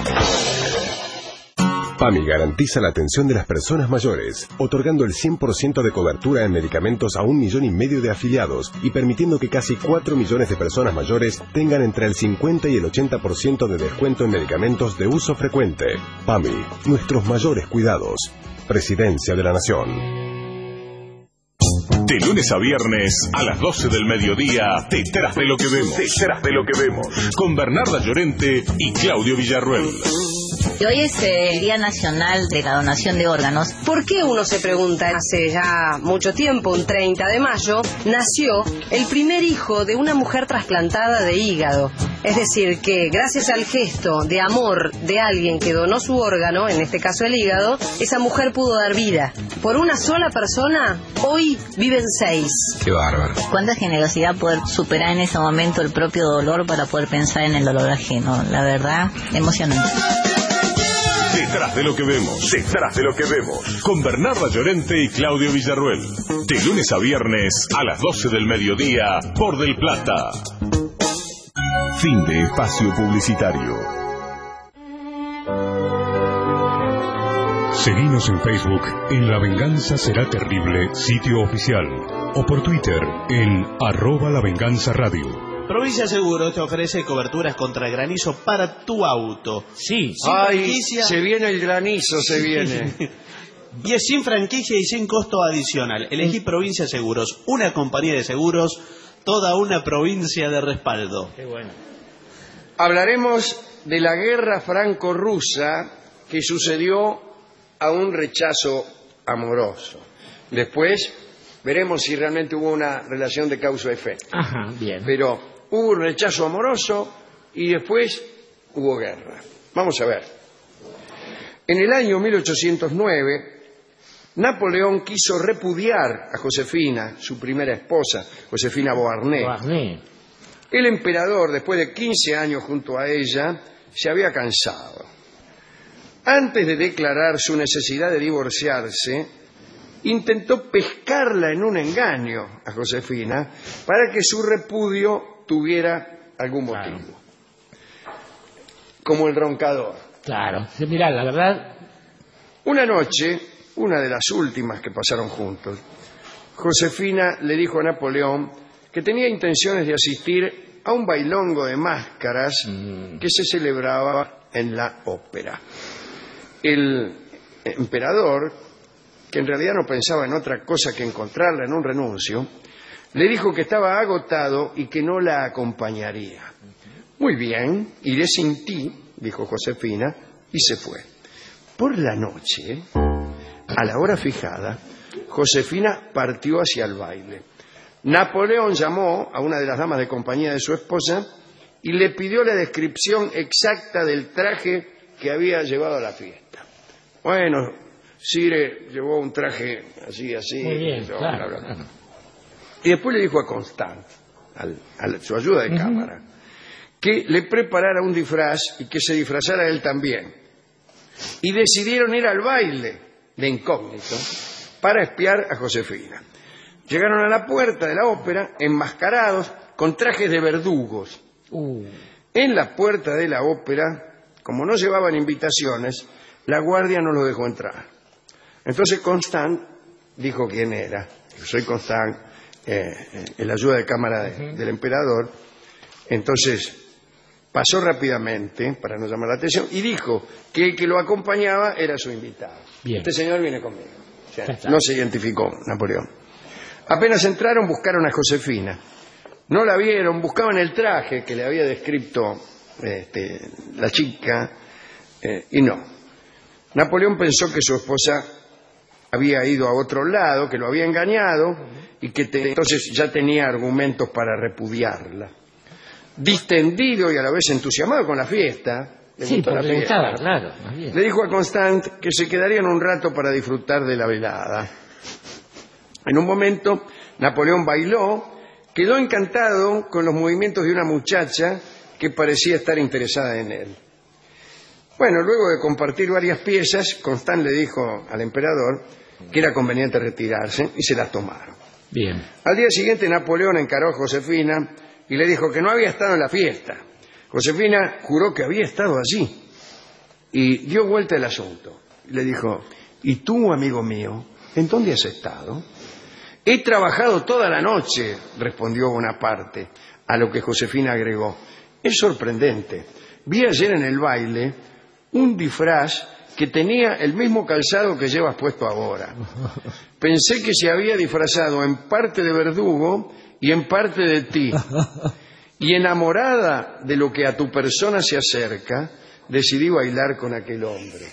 PAMI garantiza la atención de las personas mayores, otorgando el cien por ciento de cobertura en medicamentos a un millón y medio de afiliados y permitiendo que casi cuatro millones de personas mayores tengan entre el cincuenta y el ochenta por ciento de descuento en medicamentos de uso frecuente. PAMI, nuestros mayores cuidados. Presidencia de la Nación. De lunes a viernes a las doce del mediodía, Detrás de lo que vemos. Detrás de lo que vemos. Con Bernarda Llorente y Claudio Villarruel. Y hoy es el Día Nacional de la Donación de Órganos. ¿Por qué, uno se pregunta? Hace ya mucho tiempo, un treinta de mayo, nació el primer hijo de una mujer trasplantada de hígado. Es decir, que gracias al gesto de amor de alguien que donó su órgano, en este caso el hígado, esa mujer pudo dar vida. Por una sola persona, hoy viven seis. Qué bárbaro. Cuánta generosidad poder superar en ese momento el propio dolor para poder pensar en el dolor ajeno. La verdad, emocionante. Detrás de lo que vemos, detrás de lo que vemos. Con Bernarda Llorente y Claudio Villarruel. De lunes a viernes a las doce del mediodía por Del Plata. Fin de espacio publicitario. Seguinos en Facebook en La Venganza Será Terrible, sitio oficial. O por Twitter en arroba La Venganza Radio. Provincia Seguros te ofrece coberturas contra granizo para tu auto. Sí, sin Ay, franquicia. se viene el granizo, se viene. Y es sin franquicia y sin costo adicional. Elegí Provincia Seguros, una compañía de seguros, toda una provincia de respaldo. Qué bueno. Hablaremos de la guerra franco-rusa que sucedió a un rechazo amoroso. Después veremos si realmente hubo una relación de causa-efecto. Ajá, bien. Pero hubo un rechazo amoroso y después hubo guerra. Vamos a ver. En el año mil ochocientos nueve, Napoleón quiso repudiar a Josefina, su primera esposa, Josefina Beauharnais. Beauharnais. El emperador, después de quince años junto a ella, se había cansado. Antes de declarar su necesidad de divorciarse, intentó pescarla en un engaño a Josefina para que su repudio tuviera algún motivo. Claro. Como el roncador. Claro. Mirá, la verdad... Una noche, una de las últimas que pasaron juntos, Josefina le dijo a Napoleón que tenía intenciones de asistir a un bailongo de máscaras mm. que se celebraba en la ópera. El emperador, que en realidad no pensaba en otra cosa que encontrarla en un renuncio, le dijo que estaba agotado y que no la acompañaría. Muy bien, iré sin ti, dijo Josefina, y se fue. Por la noche, a la hora fijada, Josefina partió hacia el baile. Napoleón llamó a una de las damas de compañía de su esposa y le pidió la descripción exacta del traje que había llevado a la fiesta. Bueno, Sire llevó un traje así, así. Muy bien, bla, claro, bla, bla. claro. Y después le dijo a Constant, al, a su ayuda de uh-huh. cámara, que le preparara un disfraz y que se disfrazara él también. Y decidieron ir al baile de incógnito para espiar a Josefina. Llegaron a la puerta de la ópera enmascarados con trajes de verdugos. Uh. En la puerta de la ópera, como no llevaban invitaciones, la guardia no los dejó entrar. Entonces Constant dijo quién era. Soy Constant, eh, el ayuda de cámara de, uh-huh. del emperador. Entonces pasó rápidamente, para no llamar la atención, y dijo que el que lo acompañaba era su invitado. Bien. Este señor viene conmigo. O sea, no se identificó Napoleón. Apenas entraron, buscaron a Josefina. No la vieron, buscaban el traje que le había descrito este, la chica, eh, y no. Napoleón pensó que su esposa había ido a otro lado, que lo había engañado, y que te, entonces ya tenía argumentos para repudiarla. Distendido y a la vez entusiasmado con la fiesta, le sí, gustó la le fiesta, gustaba, claro, más bien. Le dijo a Constant que se quedarían un rato para disfrutar de la velada. En un momento, Napoleón bailó, quedó encantado con los movimientos de una muchacha que parecía estar interesada en él. Bueno, luego de compartir varias piezas, Constant le dijo al emperador que era conveniente retirarse y se las tomaron. Bien. Al día siguiente, Napoleón encaró a Josefina y le dijo que no había estado en la fiesta. Josefina juró que había estado allí y dio vuelta el asunto. Le dijo, ¿y tú, amigo mío, en dónde has estado? He trabajado toda la noche, respondió Bonaparte, a lo que Josefina agregó. Es sorprendente. Vi ayer en el baile un disfraz que tenía el mismo calzado que llevas puesto ahora. Pensé que se había disfrazado en parte de verdugo y en parte de ti. Y enamorada de lo que a tu persona se acerca, decidí bailar con aquel hombre.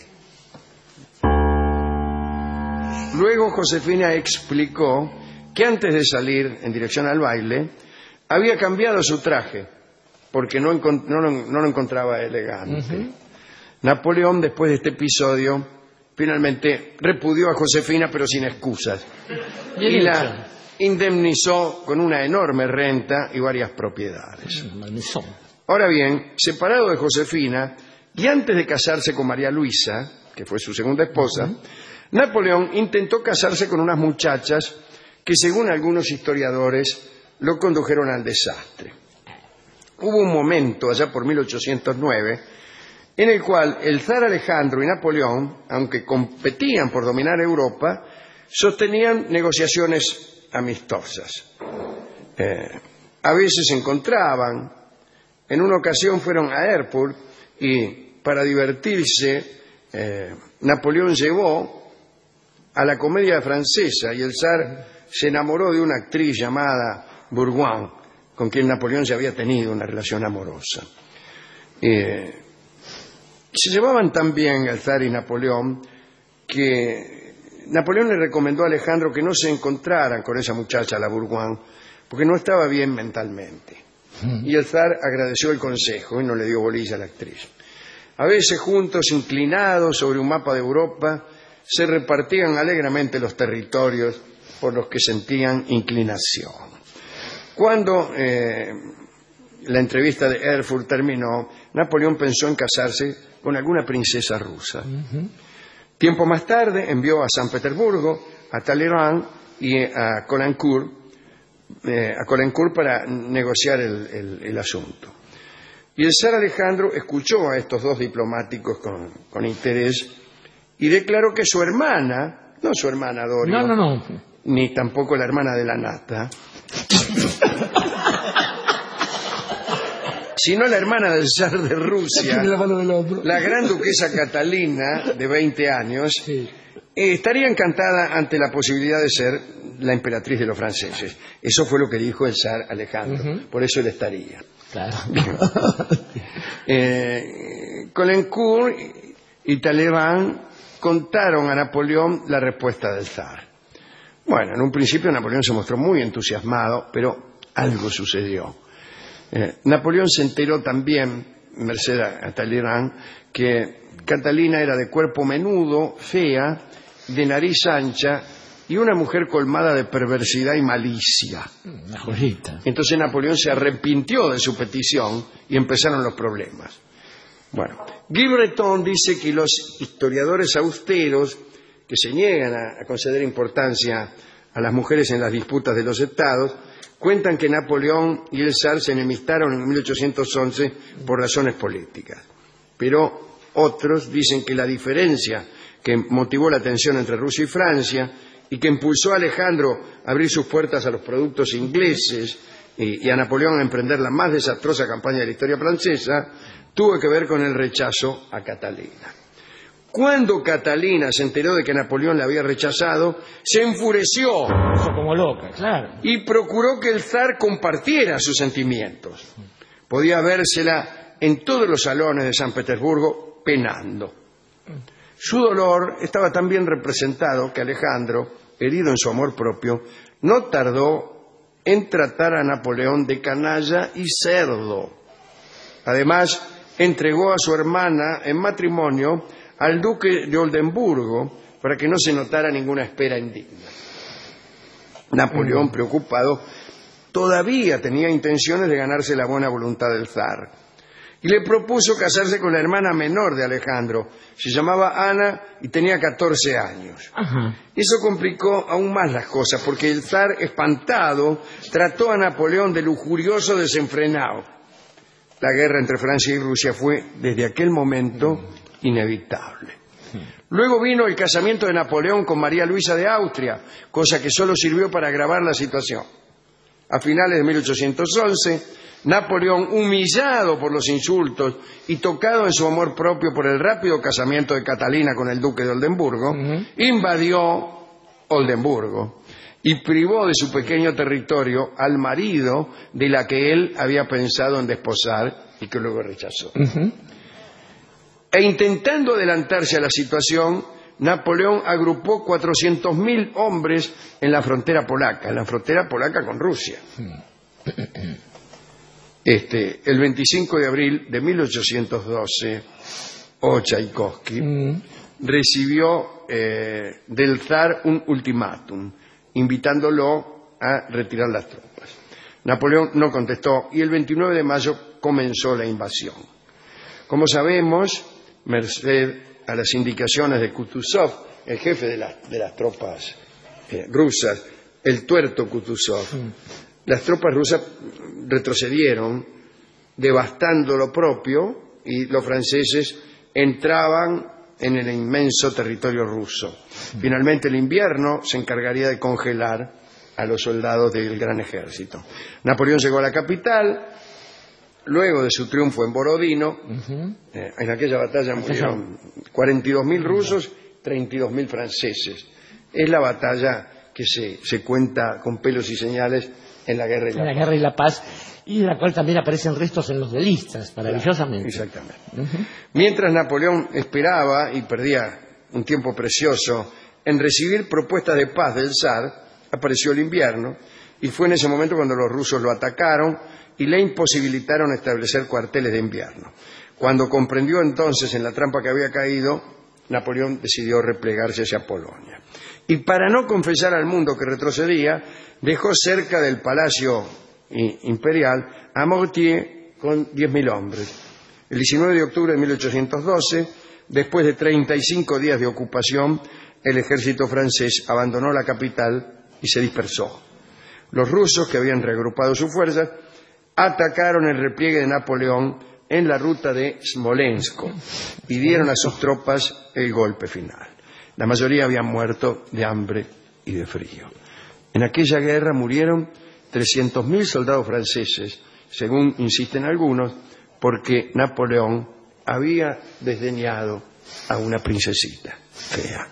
Luego Josefina explicó que antes de salir en dirección al baile, había cambiado su traje, porque no, encont- no, lo- no lo encontraba elegante. Uh-huh. Napoleón, después de este episodio, finalmente repudió a Josefina, pero sin excusas. Bien y hecho. la indemnizó con una enorme renta y varias propiedades. Malmesón. Ahora bien, separado de Josefina, y antes de casarse con María Luisa, que fue su segunda esposa, uh-huh. Napoleón intentó casarse con unas muchachas que, según algunos historiadores, lo condujeron al desastre. Hubo un momento, allá por mil ochocientos nueve, en el cual el zar Alejandro y Napoleón, aunque competían por dominar Europa, sostenían negociaciones amistosas. Eh, a veces se encontraban. En una ocasión fueron a Erfurt y, para divertirse, eh, Napoleón llevó a la comedia francesa y el zar se enamoró de una actriz llamada Bourgoin, con quien Napoleón ya había tenido una relación amorosa. Eh, se llevaban tan bien el zar y Napoleón que Napoleón le recomendó a Alejandro que no se encontraran con esa muchacha, la Bourgoin, porque no estaba bien mentalmente. Y el zar agradeció el consejo y no le dio bolilla a la actriz. A veces juntos, inclinados sobre un mapa de Europa, se repartían alegremente los territorios por los que sentían inclinación. Cuando eh, la entrevista de Erfurt terminó, Napoleón pensó en casarse con alguna princesa rusa. Uh-huh. Tiempo más tarde envió a San Petersburgo a Talleyrand y a Caulaincourt, eh, a Caulaincourt para negociar el, el, el asunto. Y el zar Alejandro escuchó a estos dos diplomáticos con, con interés y declaró que su hermana, no su hermana Dorio, no, no, no. ni tampoco la hermana de la nata, sino la hermana del zar de Rusia, la, mano del otro. la gran duquesa Catalina, de veinte años, sí. eh, estaría encantada ante la posibilidad de ser la emperatriz de los franceses. Eso fue lo que dijo el zar Alejandro, uh-huh. Por eso él estaría. Claro. eh, Caulaincourt y Talleyrand contaron a Napoleón la respuesta del zar. Bueno, en un principio Napoleón se mostró muy entusiasmado, pero algo sucedió. Eh, Napoleón se enteró también, merced a Talleyrand, que Catalina era de cuerpo menudo, fea, de nariz ancha y una mujer colmada de perversidad y malicia. Una joyita. Entonces Napoleón se arrepintió de su petición y empezaron los problemas. Bueno, Guy Breton dice que los historiadores austeros que se niegan a, a conceder importancia a las mujeres en las disputas de los estados cuentan que Napoleón y el zar se enemistaron en mil ochocientos once por razones políticas. Pero otros dicen que la diferencia que motivó la tensión entre Rusia y Francia y que impulsó a Alejandro a abrir sus puertas a los productos ingleses y, y a Napoleón a emprender la más desastrosa campaña de la historia francesa tuvo que ver con el rechazo a Catalina. Cuando Catalina se enteró de que Napoleón la había rechazado, se enfureció. Como loca, claro. Y procuró que el zar compartiera sus sentimientos. Podía vérsela en todos los salones de San Petersburgo penando. Su dolor estaba tan bien representado que Alejandro, herido en su amor propio, no tardó en tratar a Napoleón de canalla y cerdo. Además, entregó a su hermana en matrimonio al duque de Oldenburgo para que no se notara ninguna espera indigna. Napoleón, preocupado, todavía tenía intenciones de ganarse la buena voluntad del zar y le propuso casarse con la hermana menor de Alejandro. Se llamaba Ana y tenía catorce años. Ajá. Eso complicó aún más las cosas porque el zar, espantado, trató a Napoleón de lujurioso desenfrenado. La guerra entre Francia y Rusia fue, desde aquel momento, inevitable. Luego vino el casamiento de Napoleón con María Luisa de Austria, cosa que solo sirvió para agravar la situación. A finales de mil ochocientos once, Napoleón, humillado por los insultos y tocado en su amor propio por el rápido casamiento de Catalina con el duque de Oldenburgo, uh-huh. invadió Oldenburgo y privó de su pequeño territorio al marido de la que él había pensado en desposar y que luego rechazó. Uh-huh. E intentando adelantarse a la situación, Napoleón agrupó cuatrocientos mil hombres en la frontera polaca, en la frontera polaca con Rusia. Este, el veinticinco de abril de mil ochocientos doce, O. Tchaikovsky mm. recibió eh, del zar un ultimátum, invitándolo a retirar las tropas. Napoleón no contestó y el veintinueve de mayo comenzó la invasión. Como sabemos, merced a las indicaciones de Kutuzov, el jefe de, la, de las tropas eh, rusas, el tuerto Kutuzov, mm. las tropas rusas retrocedieron, devastando lo propio, y los franceses entraban en el inmenso territorio ruso. Finalmente el invierno se encargaría de congelar a los soldados del gran ejército. Napoleón llegó a la capital, luego de su triunfo en Borodino. Uh-huh. eh, en aquella batalla murieron cuarenta y dos mil rusos, treinta y dos mil franceses. Es la batalla que se, se cuenta con pelos y señales en la Guerra y la, en la, Paz. Guerra y la Paz, y de la cual también aparecen restos en los duelistas, maravillosamente. Claro, exactamente. Uh-huh. Mientras Napoleón esperaba y perdía un tiempo precioso en recibir propuestas de paz del zar, apareció el invierno y fue en ese momento cuando los rusos lo atacaron y le imposibilitaron establecer cuarteles de invierno. Cuando comprendió entonces en la trampa que había caído, Napoleón decidió replegarse hacia Polonia. Y para no confesar al mundo que retrocedía, dejó cerca del Palacio Imperial a Mortier con diez mil hombres. El diecinueve de octubre de mil ochocientos doce, después de treinta y cinco días de ocupación, el ejército francés abandonó la capital y se dispersó. Los rusos, que habían reagrupado sus fuerzas, atacaron el repliegue de Napoleón en la ruta de Smolensk y dieron a sus tropas el golpe final. La mayoría habían muerto de hambre y de frío. En aquella guerra murieron trescientos mil soldados franceses, según insisten algunos, porque Napoleón había desdeñado a una princesita fea.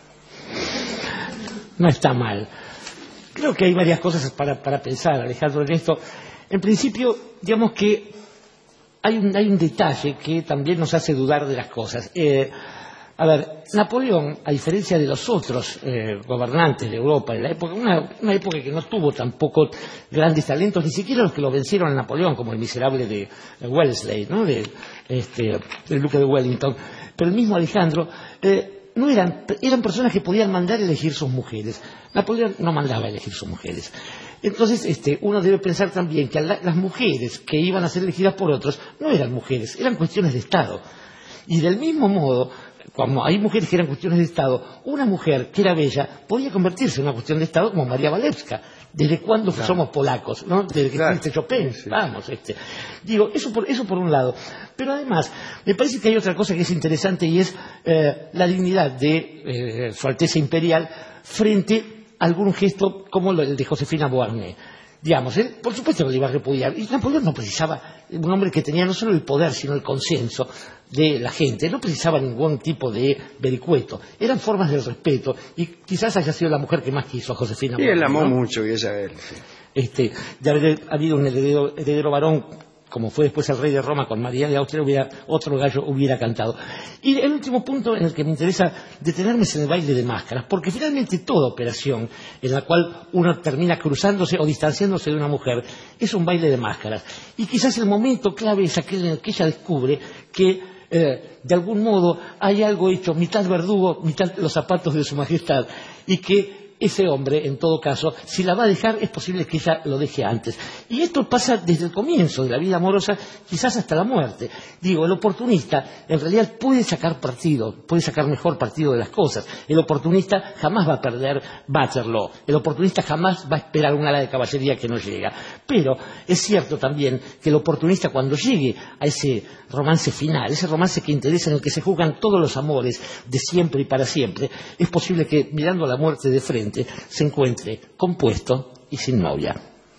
No está mal. Creo que hay varias cosas para, para pensar, Alejandro, en esto. En principio, digamos que hay un, hay un detalle que también nos hace dudar de las cosas. Eh, a ver, Napoleón, a diferencia de los otros eh, gobernantes de Europa en la época, una, una época que no tuvo tampoco grandes talentos, ni siquiera los que lo vencieron a Napoleón, como el miserable de, de Wellesley, ¿no? de, este, del duque de Wellington, pero el mismo Alejandro, eh, no eran, eran personas que podían mandar a elegir sus mujeres. Napoleón no mandaba a elegir sus mujeres. Entonces, este, uno debe pensar también que la, las mujeres que iban a ser elegidas por otros no eran mujeres, eran cuestiones de Estado. Y del mismo modo, como hay mujeres que eran cuestiones de Estado, una mujer que era bella podía convertirse en una cuestión de Estado como María Walewska. ¿Desde cuándo claro. somos polacos? ¿No? Desde que claro. existe Chopin. Sí, sí. Vamos, este. Digo, eso por, eso por un lado. Pero además, me parece que hay otra cosa que es interesante y es eh, la dignidad de eh, Su Alteza Imperial frente a algún gesto como el de Josefina Beauharnais. Digamos, él, por supuesto que lo iba a repudiar. Y Napoleón no precisaba, un hombre que tenía no solo el poder, sino el consenso de la gente. No precisaba ningún tipo de vericueto. Eran formas del respeto. Y quizás haya sido la mujer que más quiso a Josefina Beauharnais. Y él amó ¿no? mucho, y ella a él. Sí. Este, de haber habido un heredero, heredero varón, como fue después el rey de Roma con María de Austria, hubiera, otro gallo hubiera cantado. Y el último punto en el que me interesa detenerme es en el baile de máscaras, porque finalmente toda operación en la cual uno termina cruzándose o distanciándose de una mujer es un baile de máscaras. Y quizás el momento clave es aquel en el que ella descubre que eh, de algún modo hay algo hecho mitad verdugo, mitad los zapatos de su majestad, y que ese hombre, en todo caso, si la va a dejar, es posible que ella lo deje antes. Y esto pasa desde el comienzo de la vida amorosa, quizás hasta la muerte. Digo, el oportunista, en realidad, puede sacar partido, puede sacar mejor partido de las cosas. El oportunista jamás va a perder Waterloo. El oportunista jamás va a esperar un ala de caballería que no llega. Pero es cierto también que el oportunista, cuando llegue a ese romance final, ese romance que interesa, en el que se juegan todos los amores de siempre y para siempre, es posible que, mirando a la muerte de frente, se encuentre compuesto y sin novia.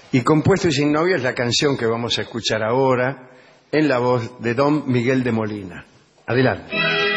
Y Compuesto y sin novia es la canción que vamos a escuchar ahora en la voz de don Miguel de Molina. Adelante.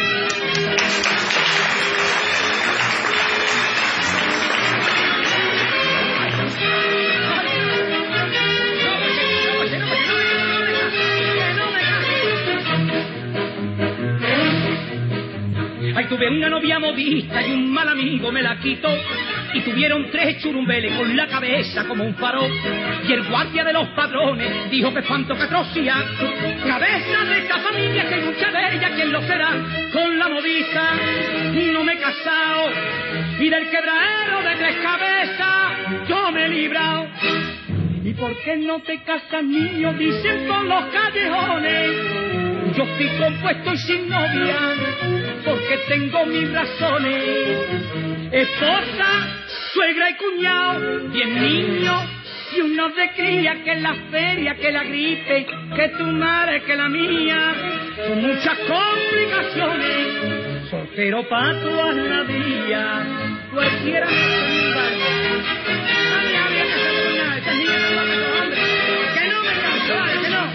Ay, tuve una novia modista y un mal amigo me la quitó. Y tuvieron tres churumbeles con la cabeza como un faro. Y el guardia de los padrones dijo que espanto que atrocidad. Cabeza de esta familia, que hay mucha de ella, ¿quién lo será? Con la modista no me he casado. Y del quebradero de tres cabezas yo me he librado. ¿Y por qué no te casas, niño? Dicen por los callejones. Yo estoy compuesto y sin novia, porque tengo mis razones. Esposa, suegra y cuñado, diez niños y uno de cría, que la feria, que la gripe, que tu madre, que la mía. Son muchas complicaciones, soltero pa' toda la vida. Cualquiera me ayuda. Ay, había que hacer nada, esta niña no va a los hombres. Que no me canso, vale, que no.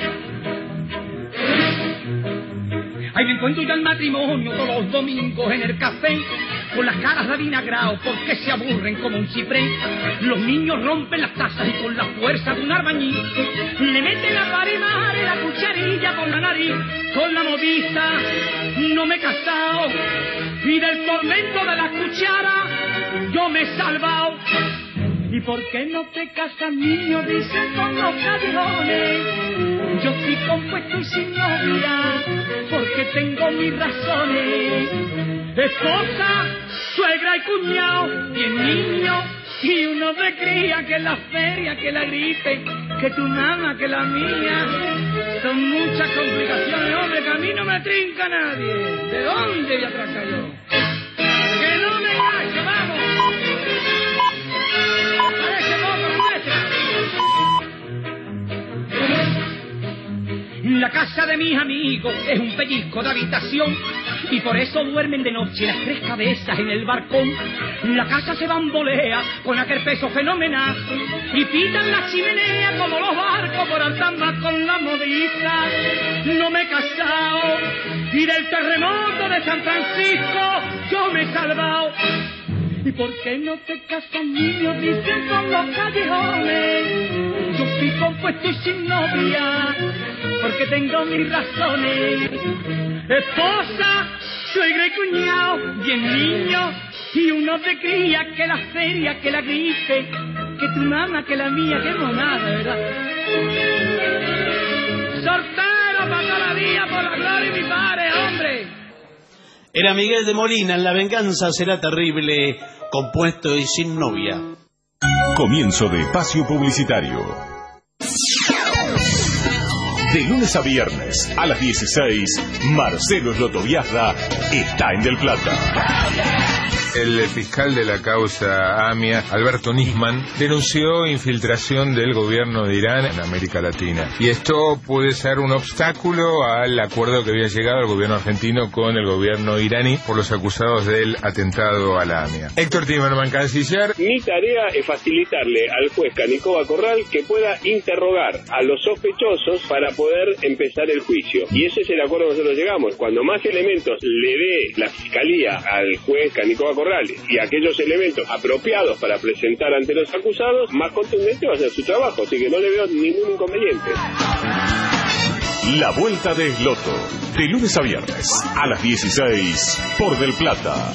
Ahí me encuentro yo al matrimonio todos los domingos en el café, con las caras de avinagrao porque se aburren como un ciprés. Los niños rompen las tazas y con la fuerza de un arbañil le meten la parimar en la cucharilla con la nariz. Con la modista no me he casado y del tormento de la cuchara yo me he salvado. ¿Y por qué no te casas, niño? Dicen con los callejones. Yo estoy compuesto y sin novia, porque tengo mis razones. Esposa, suegra y cuñado, diez niños y uno de cría, que la feria, que la gripe, que tu mamá, que la mía. Son muchas complicaciones, hombre, que a mí no me trinca nadie. ¿De dónde voy a tratar yo? ¡Que no me cacho, vamos! La casa de mis amigos es un pellizco de habitación y por eso duermen de noche las tres cabezas en el balcón. La casa se bambolea con aquel peso fenomenal y pitan la chimenea como los barcos por alta mar. Con la modista no me he casado y del terremoto de San Francisco yo me he salvado. ¿Y por qué no te casas, niño? Dicen por los callejones. Yo estoy compuesto y sin novia, porque tengo mis razones. Esposa, suegra y cuñado, diez niños y uno de cría, que la feria, que la gripe, que tu mamá, que la mía. Qué monada, ¿verdad? Soltero para toda la vida, por la gloria de mi padre, hombre. Era Miguel de Molina en La venganza será terrible, compuesto y sin novia. Comienzo de espacio publicitario. De lunes a viernes a las dieciséis, Marcelo Slotoviazda está en Del Plata. El fiscal de la causa AMIA, Alberto Nisman, denunció infiltración del gobierno de Irán en América Latina. Y esto puede ser un obstáculo al acuerdo que había llegado el gobierno argentino con el gobierno iraní por los acusados del atentado a la AMIA. Héctor Timerman, canciller. Mi tarea es facilitarle al juez Canicoba Corral que pueda interrogar a los sospechosos para poder empezar el juicio. Y ese es el acuerdo que nosotros llegamos. Cuando más elementos le dé la fiscalía al juez Canicoba Corral y aquellos elementos apropiados para presentar ante los acusados, más contundente va a ser su trabajo, así que no le veo ningún inconveniente. La Vuelta de Esloto, de lunes a viernes a las dieciséis por Del Plata.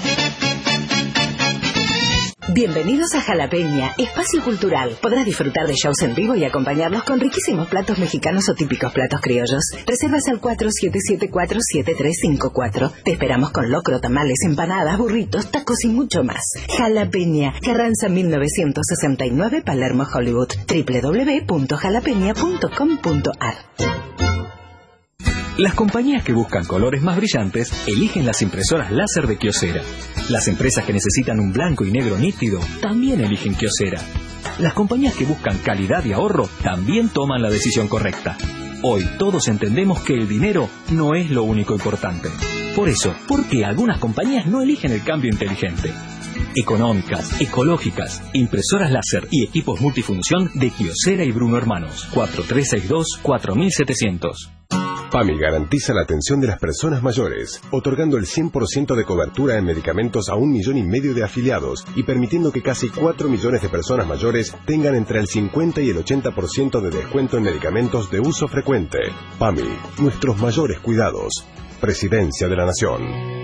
Bienvenidos a Jalapeña, espacio cultural. Podrás disfrutar de shows en vivo y acompañarlos con riquísimos platos mexicanos o típicos platos criollos. Reservas al cuatro siete siete cuatro siete tres cinco cuatro. Te esperamos con locro, tamales, empanadas, burritos, tacos y mucho más. Jalapeña, Carranza mil novecientos sesenta y nueve, Palermo, Hollywood. doble u doble u doble u punto jalapeña punto com punto a r. Las compañías que buscan colores más brillantes eligen las impresoras láser de Kyocera. Las empresas que necesitan un blanco y negro nítido también eligen Kyocera. Las compañías que buscan calidad y ahorro también toman la decisión correcta. Hoy todos entendemos que el dinero no es lo único importante. Por eso, ¿por qué algunas compañías no eligen el cambio inteligente? económicas, ecológicas, impresoras láser y equipos multifunción de Kyocera y Bruno Hermanos. cuatro tres seis dos, cuatro setecientos. PAMI garantiza la atención de las personas mayores, otorgando el cien por ciento de cobertura en medicamentos a un millón y medio de afiliados y permitiendo que casi cuatro millones de personas mayores tengan entre el cincuenta y el ochenta por ciento de descuento en medicamentos de uso frecuente. PAMI, nuestros mayores cuidados. Presidencia de la Nación.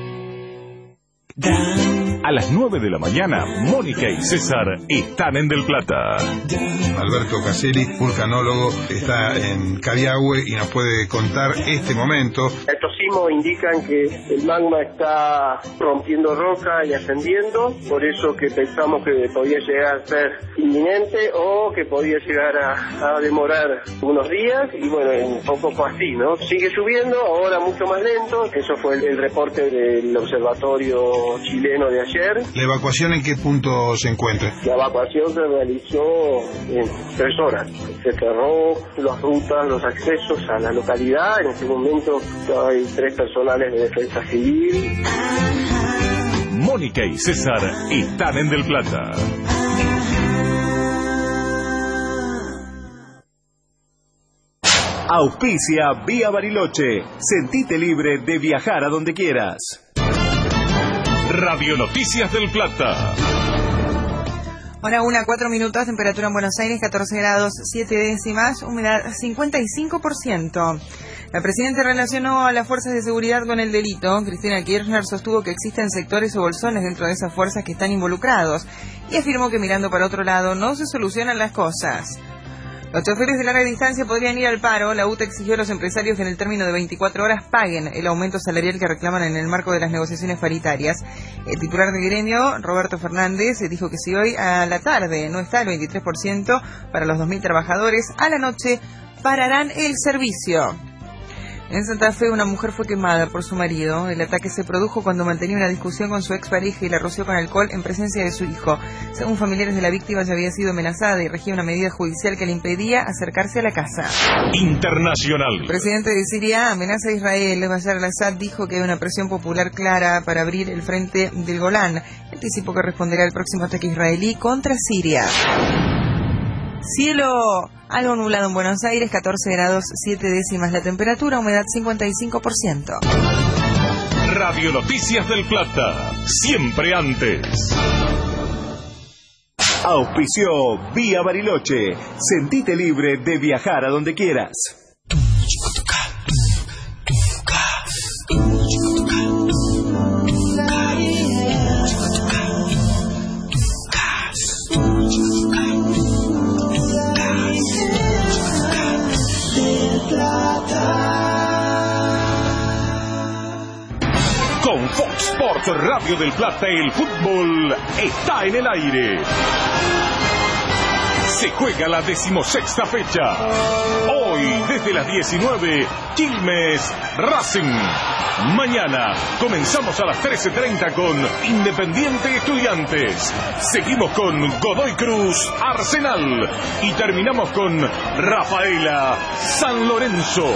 A las nueve de la mañana, Mónica y César están en Del Plata. Alberto Caselli, vulcanólogo, está en Cariahue y nos puede contar este momento. Estos sismos indican que el magma está rompiendo roca y ascendiendo, por eso que pensamos que podía llegar a ser inminente o que podía llegar a, a demorar unos días, y bueno, un poco así, ¿no? Sigue subiendo, ahora mucho más lento, eso fue el, el reporte del observatorio chileno de ayer. ¿La evacuación en qué punto se encuentra? La evacuación se realizó en tres horas. Se cerró las rutas, los accesos a la localidad. En este momento hay tres personales de defensa civil. Mónica y César están en Del Plata. Auspicia Vía Bariloche. Sentite libre de viajar a donde quieras. Radio Noticias del Plata. Hora una, cuatro minutos, temperatura en Buenos Aires, catorce grados, siete décimas, humedad cincuenta y cinco por ciento. La presidenta relacionó a las fuerzas de seguridad con el delito. Cristina Kirchner sostuvo que existen sectores o bolsones dentro de esas fuerzas que están involucrados y afirmó que mirando para otro lado no se solucionan las cosas. Los choferes de larga distancia podrían ir al paro. La U T E exigió a los empresarios que en el término de veinticuatro horas paguen el aumento salarial que reclaman en el marco de las negociaciones paritarias. El titular del gremio, Roberto Fernández, dijo que si hoy a la tarde no está el veintitrés por ciento para los dos mil trabajadores, a la noche pararán el servicio. En Santa Fe, una mujer fue quemada por su marido. El ataque se produjo cuando mantenía una discusión con su expareja y la roció con alcohol en presencia de su hijo. Según familiares de la víctima, ya había sido amenazada y regía una medida judicial que le impedía acercarse a la casa. Internacional. El presidente de Siria amenaza a Israel. Bashar al-Assad dijo que hay una presión popular clara para abrir el frente del Golán. Anticipó que responderá al próximo ataque israelí contra Siria. Cielo algo nublado en Buenos Aires, catorce grados, siete décimas la temperatura, humedad cincuenta y cinco por ciento. Radio Noticias del Plata, siempre antes. Auspició Vía Bariloche. Sentite libre de viajar a donde quieras. Con Fox Sports Radio del Plata, el fútbol está en el aire. Se juega la decimosexta fecha. Hoy, desde las diecinueve, Quilmes Racing. Mañana comenzamos a las trece treinta con Independiente Estudiantes. Seguimos con Godoy Cruz Arsenal. Y terminamos con Rafaela San Lorenzo.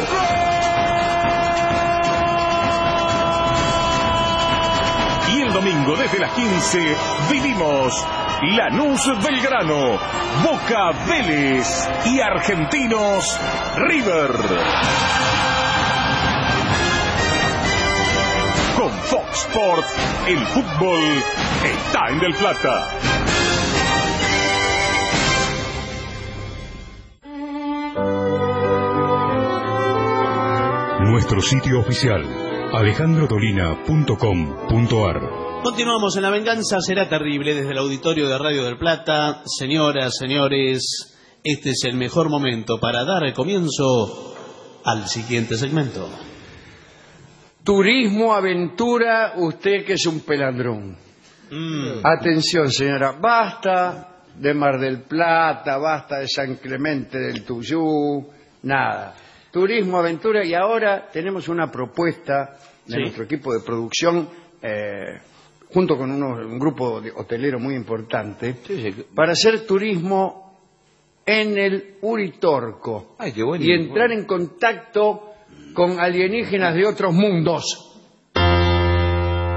Y el domingo desde las quince vivimos Lanús Belgrano, Boca Vélez y Argentinos River. Con Fox Sports, el fútbol está en Del Plata. Nuestro sitio oficial, alejandro dolina punto com punto ar. Continuamos en La Venganza Será Terrible desde el auditorio de Radio del Plata. Señoras, señores, este es el mejor momento para dar el comienzo al siguiente segmento. Turismo, aventura, usted que es un pelandrón. Mm. Atención, señora, basta de Mar del Plata, basta de San Clemente del Tuyú, nada. Turismo, aventura, y ahora tenemos una propuesta de ¿Sí? nuestro equipo de producción, eh, junto con unos, un grupo de hotelero muy importante, sí, sí. para hacer turismo en el Uritorco. Ay, qué bueno, y entrar bueno. en contacto con alienígenas de otros mundos.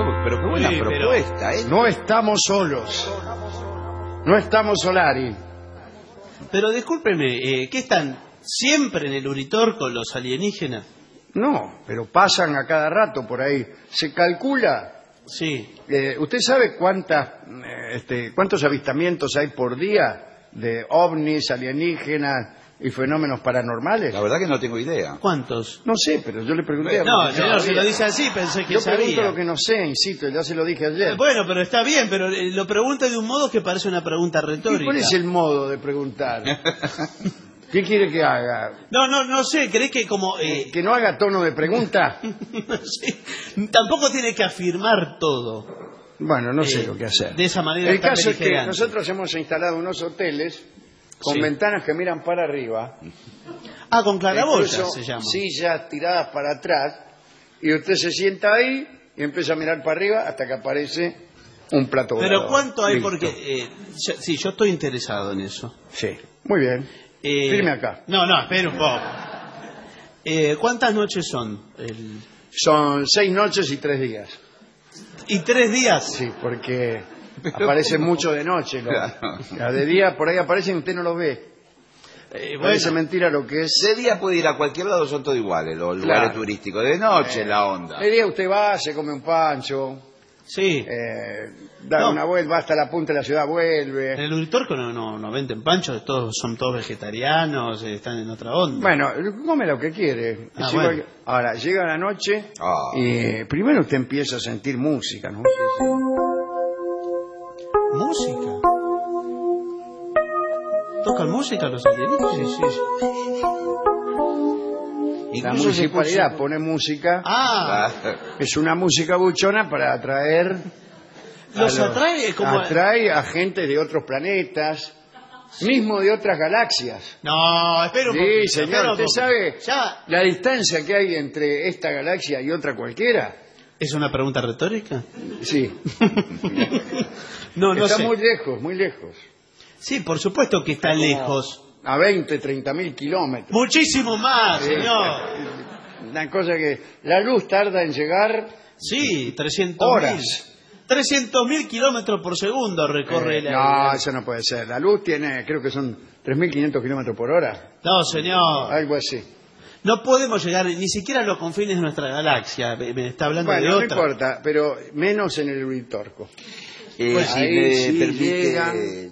pero qué buena Sí, pero- propuesta, ¿eh? No estamos solos. No estamos Solari. Pero discúlpeme, eh, ¿qué están siempre en el Uritorco los alienígenas? No, pero pasan a cada rato por ahí. Se calcula. Sí. Eh, ¿Usted sabe cuántas, eh, este, cuántos avistamientos hay por día de ovnis, alienígenas y fenómenos paranormales? La verdad que no tengo idea. ¿Cuántos? No sé, pero yo le pregunté. a No, usted, señor, se sabía. lo dice así, pensé que Yo pregunto sabía. lo que no sé, insisto, ya se lo dije ayer. Eh, Bueno, pero está bien, pero eh, lo pregunta de un modo que parece una pregunta ¿Y retórica. cuál es el modo de preguntar? ¿Qué quiere que haga? No, no, no sé, ¿cree que como... eh, ¿Que no haga tono de pregunta? sí, tampoco tiene que afirmar todo. Bueno, no sé Eh, lo que hacer. de esa manera El tan caso es que beligerante. nosotros hemos instalado unos hoteles con Sí. ventanas que miran para arriba. Ah, con claraboya Incluso se llama. sillas tiradas para atrás. Y usted se sienta ahí y empieza a mirar para arriba hasta que aparece un plato Pero volador. ¿cuánto hay? Listo. Porque... eh, ya- sí, yo estoy interesado en eso. Sí, muy bien. Eh, Firme acá. No, no, espere un poco. Eh, ¿Cuántas noches son? El- Son seis noches y tres días. ¿Y tres días? Sí, porque aparecen mucho de noche. ¿no? Claro. De día por ahí aparecen y usted no los ve. Eh, Parece mentira lo que es. De día puede ir a cualquier lado, son todos iguales, los lugares Claro. turísticos. De noche Eh, la onda. De día usted va, se come un pancho, Sí. eh, da No. una vuelta, va hasta la punta de la ciudad, En vuelve. el Uritorco no, no, no venden panchos, todos, son todos vegetarianos, eh, están en otra onda. Bueno, come lo que quiere. Ah, Es bueno. igual que- Ahora, llega la noche Ah. y primero usted empieza a sentir música, ¿no? ¿Música? ¿Tocan música los alienígenas? La Incluso se municipalidad puso- pone música, Ah, es una música buchona para atraer... a los atrae como... Atrae a gente de otros planetas, mismo de otras galaxias. No, espera un Sí, poquito, señor, espera un ¿usted poquito. sabe Ya, la distancia que hay entre esta galaxia y otra cualquiera? ¿es una pregunta retórica? Sí. No, no Está sé. muy lejos, muy lejos. Sí, por supuesto que está lejos. A veinte, treinta mil kilómetros. Muchísimo más, Sí. señor. Una cosa que la luz tarda en llegar Sí, trescientos horas. mil. trescientos mil kilómetros por segundo recorre Eh, la... no, eso no puede ser. La luz tiene, creo que son tres mil quinientos kilómetros por hora. No, señor. Algo así. No podemos llegar ni siquiera a los confines de nuestra galaxia. Me me está hablando Bueno, de no otra. importa, pero menos en el Uritorco. Eh, Pues si ahí me sí permite... llegan.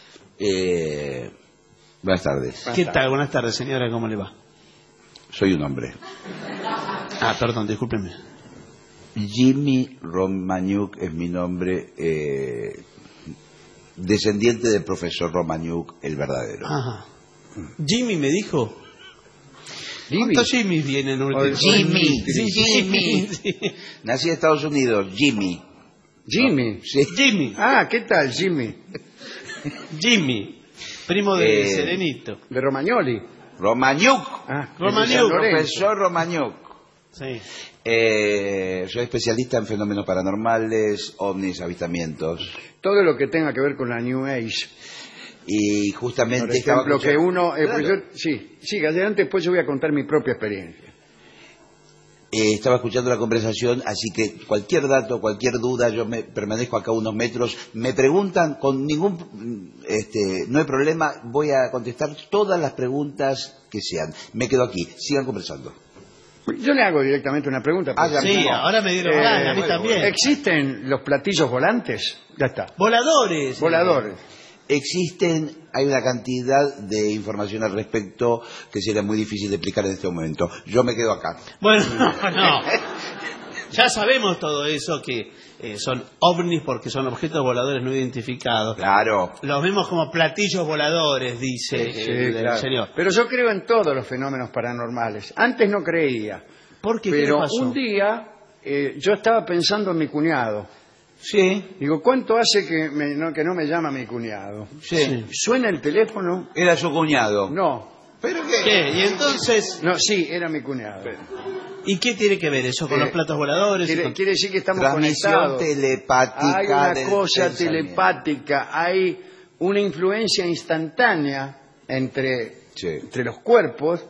eh, buenas tardes. ¿Qué tal? Buenas tardes, señora. ¿Cómo le va? Soy un hombre. Ah, perdón, discúlpeme. Jimmy Romaniuk es mi nombre, eh, descendiente del profesor Romaniuk, el verdadero. Ajá. Jimmy me dijo. Jimmy. ¿Cuántos Jimmys vienen? últimamente? Jimmy, Sí. Jimmy. Sí. Nací en Estados Unidos, Jimmy. Jimmy. Sí. Jimmy. Ah, ¿qué tal, Jimmy? Jimmy. Primo de Eh, Serenito. De Romagnoli. Romaniuk. Ah, Romaniuk. de San Lorenzo. Profesor Romaniuk. Sí. Eh, soy especialista en fenómenos paranormales, ovnis, avistamientos. Todo lo que tenga que ver con la New Age. Y justamente Por estaba ejemplo, que escuchando- uno... eh, pues Claro. yo- sí, siga adelante, después yo voy a contar mi propia experiencia. Eh, estaba escuchando la conversación, así que cualquier dato, cualquier duda, yo me permanezco acá unos metros. Me preguntan con ningún, este, no hay problema, voy a contestar todas las preguntas que sean. Me quedo aquí, sigan conversando. Yo le hago directamente una pregunta. Ah, porque- Sí, ahora me dieron Eh, ganas, a mí bueno, también. ¿Existen los platillos volantes? Ya está. Voladores. Voladores. Existen, hay una cantidad de información al respecto que sería muy difícil de explicar en este momento. Yo me quedo acá. Bueno, no, no. Ya sabemos todo eso, que eh, son ovnis porque son objetos voladores no identificados. Claro. Los vemos como platillos voladores, dice Sí, el, el claro. señor. Pero yo creo en todos los fenómenos paranormales. Antes no creía. ¿Por qué? ¿Qué Pero le pasó? un día eh, yo estaba pensando en mi cuñado. Sí. Digo, ¿cuánto hace que, me- no, que no me llama mi cuñado? Sí. ¿Suena el teléfono? Era su cuñado. No. ¿Pero qué? ¿Qué? Y entonces, No, sí, era mi cuñado. ¿y qué tiene que ver eso con Eh, los platos voladores? y Quiere, con- quiere decir que estamos Transmisión conectados. telepática. Hay una del cosa pensamiento. telepática, hay una influencia instantánea entre, Sí. entre los cuerpos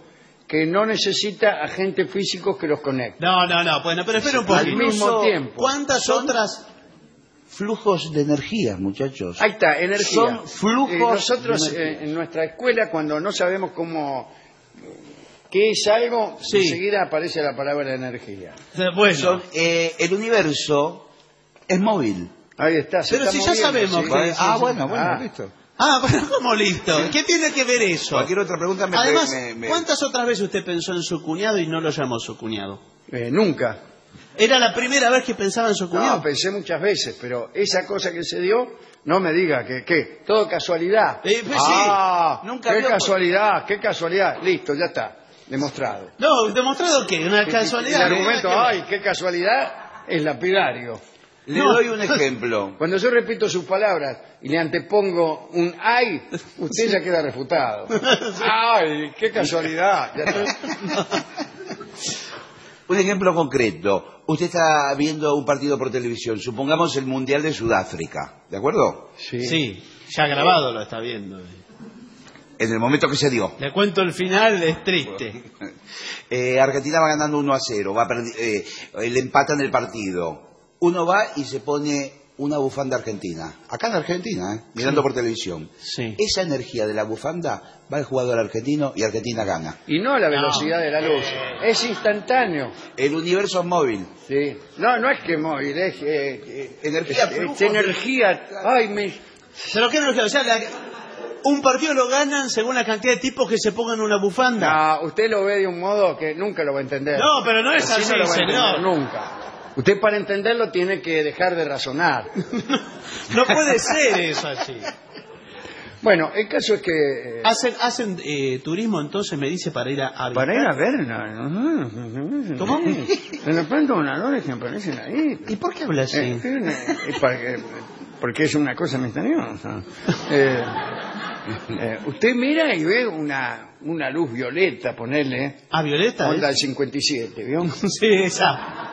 que no necesita agentes físicos que los conecten. No, no, no, bueno, pero espera un poco. Al mismo tiempo. ¿Cuántas Son otras? Flujos de energía, muchachos. Ahí está, energía. Son flujos Eh, nosotros de energía. eh, en nuestra escuela, cuando no sabemos cómo qué es algo, Sí. enseguida aparece la palabra energía. Bueno. Son, eh, el universo es móvil. Ahí está. se Pero está si ya moviendo, sabemos sí. que- Ah, sí, bueno, sí. bueno, Ah. listo. Ah, bueno, ¿cómo listo? ¿Qué tiene que ver eso? Cualquier otra pregunta me... Además, me- me- ¿cuántas otras veces usted pensó en su cuñado y no lo llamó su cuñado? Eh, nunca. ¿Era la primera vez que pensaba en su cuñado? No, pensé muchas veces, pero esa cosa que se dio, no me diga que, ¿qué? Todo casualidad. Eh, pues ah, sí. Nunca qué vio- casualidad, qué casualidad. Listo, ya está, demostrado. No, demostrado que una Y- y- casualidad. y el ¿no? argumento, Nada que ay, qué casualidad, es lapidario. Le doy un ejemplo. Cuando yo repito sus palabras y le antepongo un ay, usted ya queda refutado. Ay, qué casualidad. Ya está. Un ejemplo concreto. Usted está viendo un partido por televisión, supongamos el Mundial de Sudáfrica, ¿de acuerdo? ver. Sí, ya grabado lo está viendo. En el momento que se dio. Le cuento el final, es triste. Eh, Argentina va ganando uno a cero, va perdi- eh, le empatan el partido. Uno va y se pone una bufanda argentina. Acá en Argentina, ¿eh? Mirando Sí. por televisión. Sí. Esa energía de la bufanda va al jugador argentino y Argentina gana. Y no a la velocidad de la luz, es instantáneo. El universo es móvil. Sí. No, no es que móvil, es eh, eh, Energía, es- flujos es energía. Ay, me... ¿Pero qué energía? O sea, la- un partido lo ganan según la cantidad de tipos que se pongan una bufanda. No, usted lo ve de un modo que nunca lo va a entender. No, pero no es Así así, no lo va a señor. entender nunca. Usted para entenderlo tiene que dejar de razonar. No puede ser eso así. Bueno, el caso es que... eh, Hacen, hacen eh, turismo entonces, me dice, para ir a, a para ir visitar. a verla. ¿Cómo? De repente voladores que aparecen ahí. ¿Y por qué habla así? Eh, eh, para que- porque es una cosa misteriosa. Eh, eh, usted mira y ve una, una luz violeta, ponerle. Ah, Violeta. Onda del ¿es? cincuenta y siete, ¿vio? Sí, esa.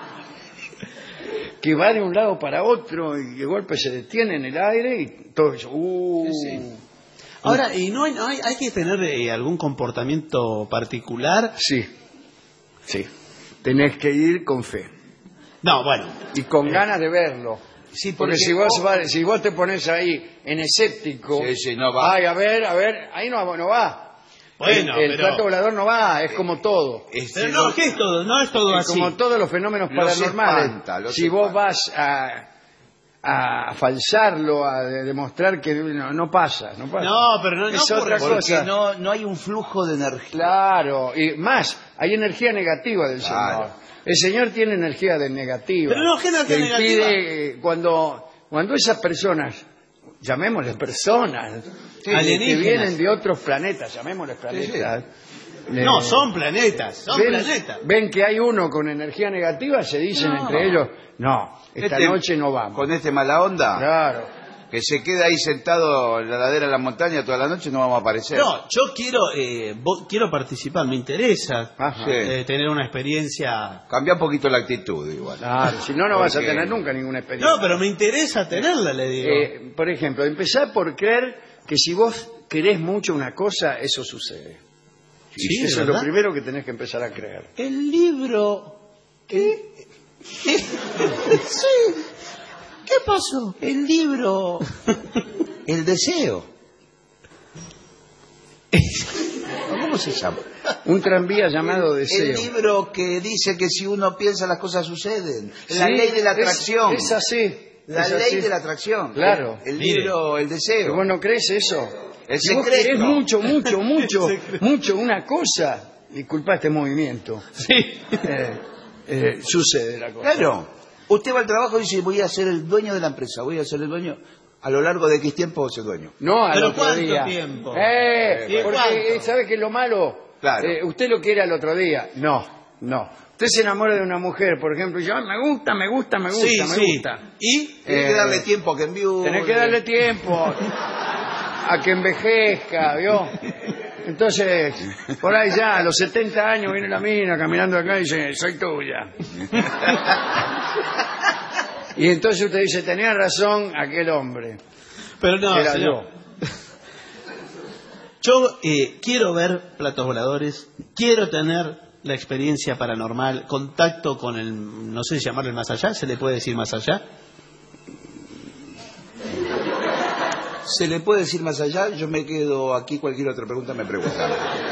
Que va de un lado para otro y de golpe se detiene en el aire y todo eso. Uh, Ahora, ¿y no hay, no hay, hay que tener eh, algún comportamiento particular? Sí, sí. Tenés que ir con fe. No, bueno. Y con ganas de verlo. Sí, Porque si vos, va- si vos te pones ahí en escéptico, Sí, sí, no va. ay, a ver, a ver, ahí no, no va. Bueno, el el pero- plato volador no va, es como todo. Este, Pero no, ¿qué es todo? No es todo Y así. como todos los fenómenos Los paranormales, espanta, los si vos espanta. vas a, a falsarlo, a de- demostrar que no, no pasa, no pasa. No, pero no, no es ocurre otra porque Porque cosa. no, no hay un flujo de energía. Claro, y más, hay energía negativa del Claro. Señor. El Señor tiene energía de negativa. Pero no, ¿qué energía que negativa? impide, eh, cuando, cuando esas personas, llamémosles personas, que- que Alienígenas. vienen de otros planetas, llamémosles planetas. le- No, son planetas, son ven, planetas. ven que hay uno con energía negativa, se dicen No. entre ellos, no, esta Este- noche no vamos. Con este mala onda, Claro. que se queda ahí sentado en la ladera de la montaña toda la noche, no vamos a aparecer. No, yo quiero eh, vo- quiero participar, me interesa Ajá. Sí. eh, tener una experiencia. Cambia un poquito la actitud igual. Claro, si no, no vas a Porque- tener nunca ninguna experiencia. No, pero me interesa tenerla, le digo. Eh, por ejemplo, empezar por creer que si vos querés mucho una cosa, eso sucede. Sí, Eso ¿de es lo verdad? primero que tenés que empezar a creer. El libro. ¿Qué? Sí. ¿Qué pasó? El libro, el deseo. ¿Cómo se llama? Un tranvía llamado El deseo. libro que dice que si uno piensa las cosas suceden. La Sí, ley de la es- atracción. Es, así. La es ley así. de la atracción. Claro. El, el Mire. libro, el ¿Que deseo. vos no crees eso? El Si vos secreto. querés mucho, mucho, mucho, mucho una cosa, disculpa este movimiento, Sí. eh, eh, sucede la cosa. Claro. Usted va al trabajo y dice, voy a ser el dueño de la empresa, voy a ser el dueño. A lo largo de X tiempo vos sos dueño. No al ¿Pero otro cuánto día. tiempo? Eh, ¿Y porque cuánto? ¿sabe qué es lo malo? Claro. Eh, usted lo quiere al otro día. No, no. Usted se enamora de una mujer, por ejemplo, y yo, "Ah, me gusta, me gusta, me gusta, Sí, me sí. gusta. Y Tienes Eh, que darle tiempo a que envíe. Tenés que darle tiempo a que envejezca, ¿vio? Entonces, por ahí ya, a los setenta años viene la mina caminando acá y dice, soy tuya. Y entonces usted dice, tenía razón aquel hombre. pero no, Era señor. yo. Yo eh, quiero ver platos voladores, quiero tener la experiencia paranormal, contacto con el, no sé si llamarlo el más allá, ¿se le puede decir más allá? ¿Se le puede decir más allá? Yo me quedo aquí, cualquier otra pregunta me preguntan.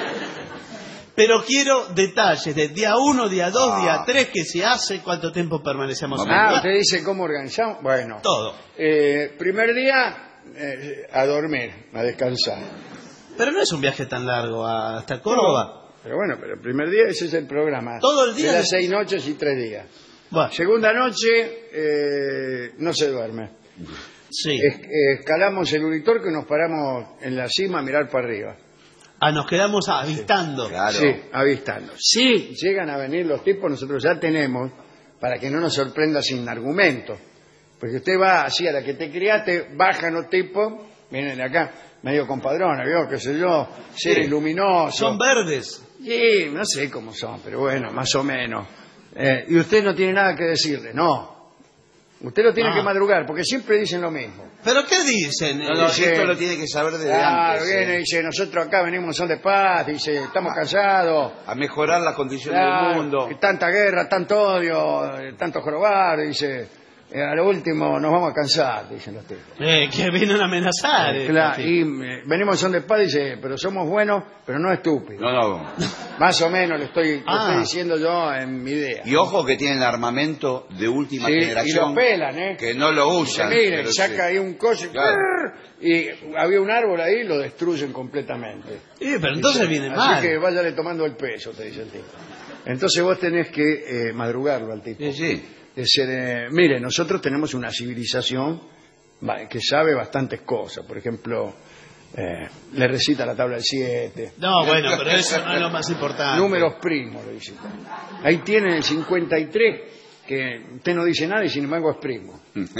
Pero quiero detalles de día uno, día dos, Ah. día tres, qué se hace, cuánto tiempo permanecemos en el Ah, lugar. usted dice cómo organizamos. Bueno. Todo. Eh, primer día, eh, a dormir, a descansar. Pero no es un viaje tan largo hasta Córdoba. No, pero bueno, pero el primer día ese es el programa. Todo el día De las de- seis noches y tres días. Bueno. Segunda noche, eh, no se duerme. Sí. Es- eh, escalamos el Uritorco que nos paramos en la cima a mirar para arriba. Ah, nos quedamos avistando. Sí, avistando. Si llegan a venir los tipos, nosotros ya tenemos, para que no nos sorprenda sin argumento. Porque usted va así a la que te criaste, bajan los tipos, vienen de acá, medio compadrones, ¿vio? Qué sé yo, seres Sí. luminosos. Son verdes. Sí, no sé cómo son, pero bueno, más o menos. Eh, y usted no tiene nada que decirle, no. Usted lo tiene Ah. que madrugar, porque siempre dicen lo mismo. ¿Pero qué dicen? No, no, Dice- esto lo tiene que saber desde Claro, antes. viene y eh. dice, nosotros acá venimos son de paz, dice, estamos cansados. A mejorar las condiciones Claro, del mundo. y tanta guerra, tanto odio, eh, tanto jorobar, dice, eh, a lo último nos vamos a cansar, dicen los tipos. Eh, que vienen a amenazar. eh, Claro, sí. y eh, venimos son de paz, dice, pero somos buenos, pero no estúpidos. No, no. Más o menos le estoy, le Ah. estoy diciendo yo en mi idea. Y ojo que tienen armamento de última Sí, y generación. lo pelan, ¿eh? Que no lo Dice, usan. miren, pero saca sí. ahí un coche, Claro. y había un árbol ahí, lo destruyen completamente. Sí, pero entonces Dice, viene así mal. que váyale tomando el peso, te dice el tipo. Entonces vos tenés que eh, madrugarlo al tipo. Sí, sí. Decir, eh, mire, nosotros tenemos una civilización va, que sabe bastantes cosas. Por ejemplo, eh, le recita la tabla del siete. No, bueno, pero eso no es lo más importante. Números primos, le dice. Ahí tienen el cincuenta y tres, que usted no dice nada y sin embargo es primo.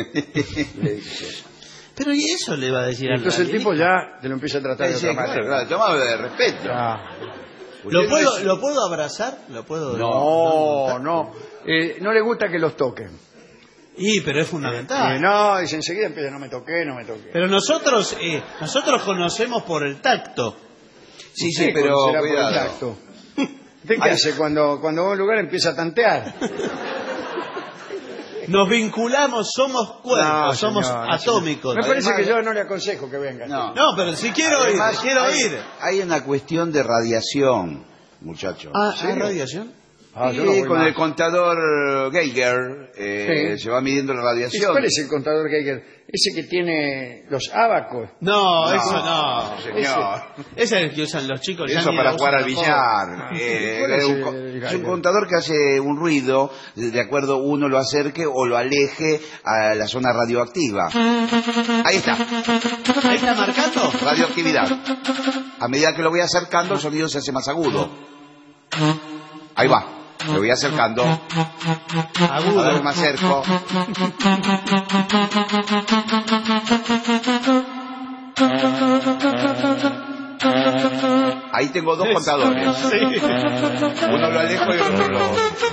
Le dice eso. Pero ¿y eso le va a decir Y al entonces el tipo ya te lo empieza a tratar de Sí, otra sí, claro, manera. claro, tomado de respeto. Ah. ¿Lo Usted puedo, no es- ¿Lo puedo abrazar? ¿Lo puedo...? No, no. Eh, no le gusta que los toquen. Y, pero es fundamental. Eh, no, dice enseguida empieza, no me toqué, no me toqué. Pero nosotros eh, nosotros conocemos por el tacto. Sí, Usted sí, pero conocerá por el cuidado. tacto. ¿Usted qué Ay. hace cuando, cuando va a un lugar empieza a tantear? Nos vinculamos, somos cuerpos, No, somos señor, atómicos. Me parece Además- que yo no le aconsejo que venga. No. No, pero si quiero Además, ir, quiero hay, ir. Hay una cuestión de radiación, muchachos. Ah, ¿serio? ¿ah, radiación? Ah, Sí, yo no voy con más. el contador Geiger eh, Sí. se va midiendo la ¿Y radiación. ¿Cuál es el contador Geiger? Ese que tiene los ábacos. No, No, eso no. señor. Ese es el que usan los chicos. ya Eso ni para lo jugar usan al los billar. ¿Y Eh, cuál es es, un, el co- Geiger? es un contador que hace un ruido, de de acuerdo uno lo acerque o lo aleje a la zona radioactiva. Ahí está, jóvenes. ¿Ahí está marcando? radioactividad. A medida que lo voy acercando, el sonido se hace más agudo. Ahí va, me voy acercando. A ver, Agudo. me acerco. Ahí tengo dos contadores. Sí. Uno lo alejo y otro lo...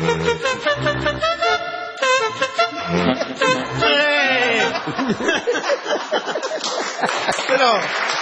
¡Eh! Pero...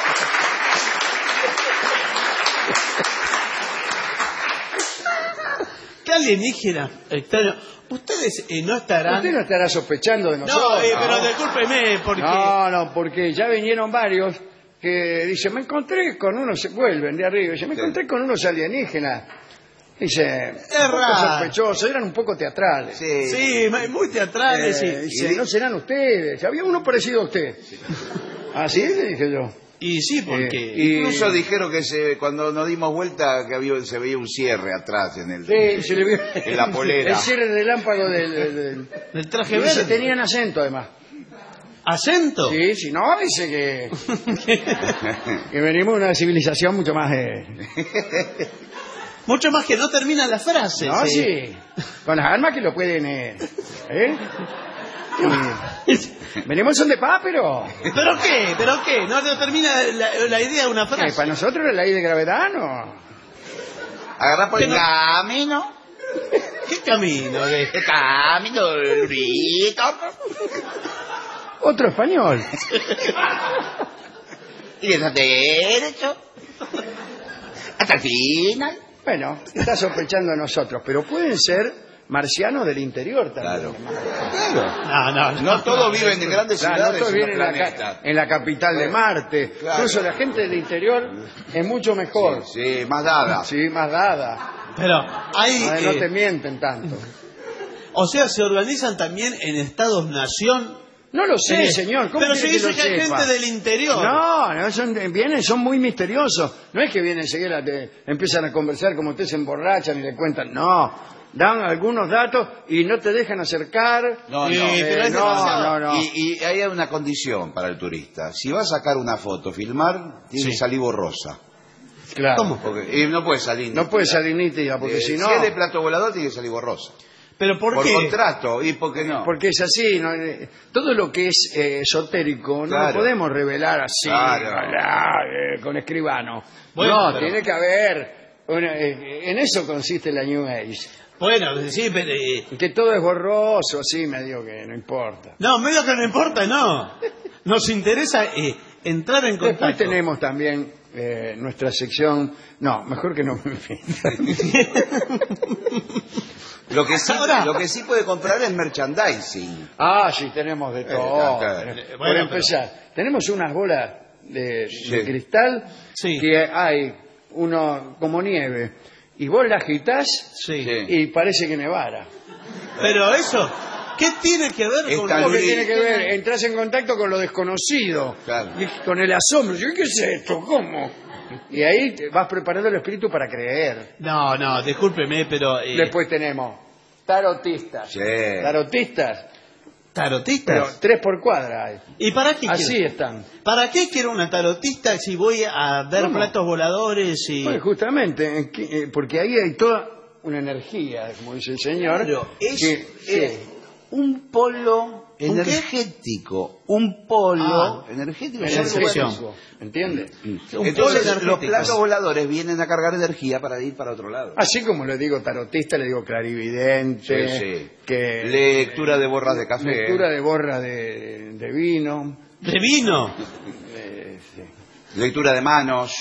¿Qué alienígena extraño? Ustedes eh, no estarán... Usted no estará sospechando de nosotros. No, eh, pero discúlpeme, porque... No, no, porque ya vinieron varios que dicen, me encontré con unos, se vuelven de arriba, dice, me encontré con unos alienígenas. Dice, un poco raro. sospechosos, eran un poco teatrales. Sí, muy teatrales, Eh, sí. dice, no serán ustedes. Había uno parecido a usted. ¿Así? Le dije yo. Y sí, porque... Eh, y- Incluso dijeron que se, cuando nos dimos vuelta que había, se veía un cierre atrás en el Sí, se le vio en la polera. el cierre relámpago del, del, del- Del traje y dice, verde. tenían acento además. ¿Acento? Sí, sí, no, dice que, que venimos de una civilización mucho más... eh, Mucho más que no terminan las frases. no, eh. sí, con las armas que lo pueden... Eh, ¿eh? Y- venimos son de paz, pero... ¿Pero qué? ¿Pero qué? No, no termina la, la idea de una que frase. para nosotros la ley de gravedad no... Agarra por el Que no- camino. ¿Qué camino? De... El camino, el rito. Otro español. Y eso derecho. Hasta el final. Bueno, está sospechando a nosotros, pero pueden ser marcianos del interior también. Claro. No, no, no. No todos viven en grandes Claro, ciudades. no todos en viven el en la, ca- planeta. en la capital de Marte. Claro. Incluso la gente del interior es mucho mejor. Sí, sí, más dada. Sí, más dada. Pero hay... Ay, no eh, te mienten tanto. o sea, se organizan también en estados-nación. No lo sé, Eh, señor. ¿Cómo pero quiere se dice lo que hay sepa? gente del interior. No, no son, vienen, son muy misteriosos. No es que vienen enseguida, te empiezan a conversar como ustedes se emborrachan y le cuentan. No, dan algunos datos y no te dejan acercar. No, Eh, no, pero es no, demasiado. no, no. Y, y hay una condición para el turista. Si va a sacar una foto, filmar, tiene Sí. que salir borrosa. Claro. ¿Cómo? Porque, y no puede salir No puede nítida. salir nítida, porque Eh, si no... Si es de plato volador, tiene que salir borrosa. Pero ¿por, Por qué? contrato, ¿y por qué no? Porque es así, ¿no? Eh, todo lo que es eh, esotérico no Claro. lo podemos revelar así, Claro. ah, eh, con escribano. Bueno, no, pero- tiene que haber, una- eh, en eso consiste la New Age, Bueno, sí, pero... eh, que todo es borroso, así medio que no importa. no, medio que no importa, no. Nos interesa eh, entrar en Después contacto. tenemos también eh, nuestra sección, no, mejor que no me Lo que sí, Ahora- lo que sí puede comprar es merchandising. Ah, sí, tenemos de todo. acá. Tenemos- Por Bueno, empezar, tenemos unas bolas de, Sí. de cristal Sí. que hay uno como nieve. Y vos la agitás Sí. Sí. y parece que nevara. Pero eso, ¿qué tiene que ver con... Está ¿Cómo que Luis. tiene que ver? Entrás en contacto con lo desconocido. Claro. Y con el asombro. Yo, ¿qué es esto? ¿Cómo? Y ahí te vas preparando el espíritu para creer. No, no, discúlpeme, pero... eh, Después tenemos tarotistas. Sí. Tarotistas. Pero ¿Tarotistas? tres por cuadra hay. ¿Y para qué Así quiero? están. ¿Para qué quiero una tarotista si voy a ver ¿Cómo? platos voladores y...? Bueno, justamente, en que- eh, porque ahí hay toda una energía, como dice el señor. Claro, es, que- es sí. un polo qué? energético. Un polo Ah, energético. Energético, ¿entiende? Un Entonces, polo los energético. platos voladores vienen a cargar energía para ir para otro lado. Así como le digo tarotista, le digo clarividente, Sí, sí. que Lectura de borras de café. lectura de borra de, de vino, ¿De vino? eh, sí. Lectura de manos.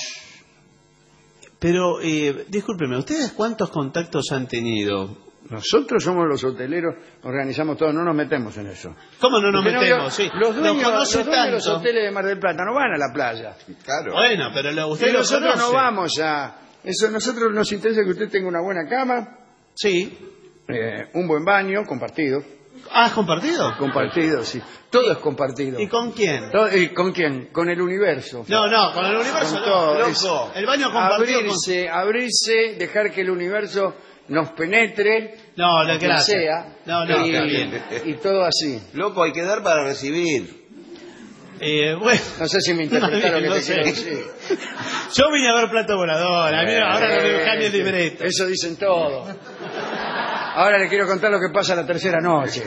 Pero, eh, discúlpeme, ¿ustedes cuántos contactos han tenido? Nosotros somos los hoteleros, organizamos todo, no nos metemos en eso. ¿Cómo no nos Porque no, metemos? yo- Sí, los dueños, los conoce los dueños de los tanto. hoteles de Mar del Plata no van a la playa. Claro. Bueno, pero lo, usted Y lo nosotros no conoce. vamos a... Eso, nosotros nos interesa que usted tenga una buena cama, Sí. eh, un buen baño, compartido. Ah, ¿has compartido? Compartido, sí. Todo es compartido. ¿Y con quién? Todo- ¿Y con quién? Con el universo. No, no, con el universo Con no, todo, loco. es El baño compartido con... abrirse, abrirse, dejar que el universo nos penetre, No, la quien gracia. sea, No, no, y, está bien. y todo así. Loco, hay que dar para recibir. Eh, bueno. No sé si me interpretaron No lo que sé. te quiero decir. Yo vine a ver plato volador, a mí ahora no me cambia el libreto. Eso dicen todos. Ahora le quiero contar lo que pasa la tercera noche.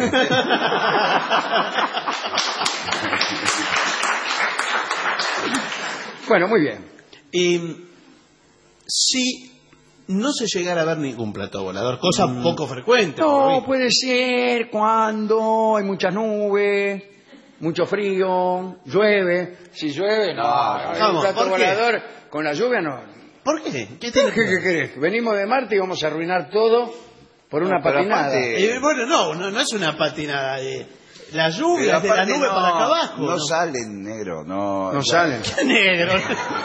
Bueno, muy bien. Y si no se llegara a ver ningún plato volador, cosa poco frecuente. por No, hoy. puede ser cuando hay muchas nubes, mucho frío, llueve. Si llueve, no. hay un Vamos, plato ¿por qué? volador con la lluvia no. ¿Por qué? ¿Qué ¿Qué, tiene que qué, ver? querés? Venimos de Marte y vamos a arruinar todo por una No, pero patinada. aparte- Eh, bueno, no, no, no es una patinada. Eh. La Pero lluvia es de la aparte nube no, para acá abajo. No, salen, negro. No, No salen. ¿Qué negro?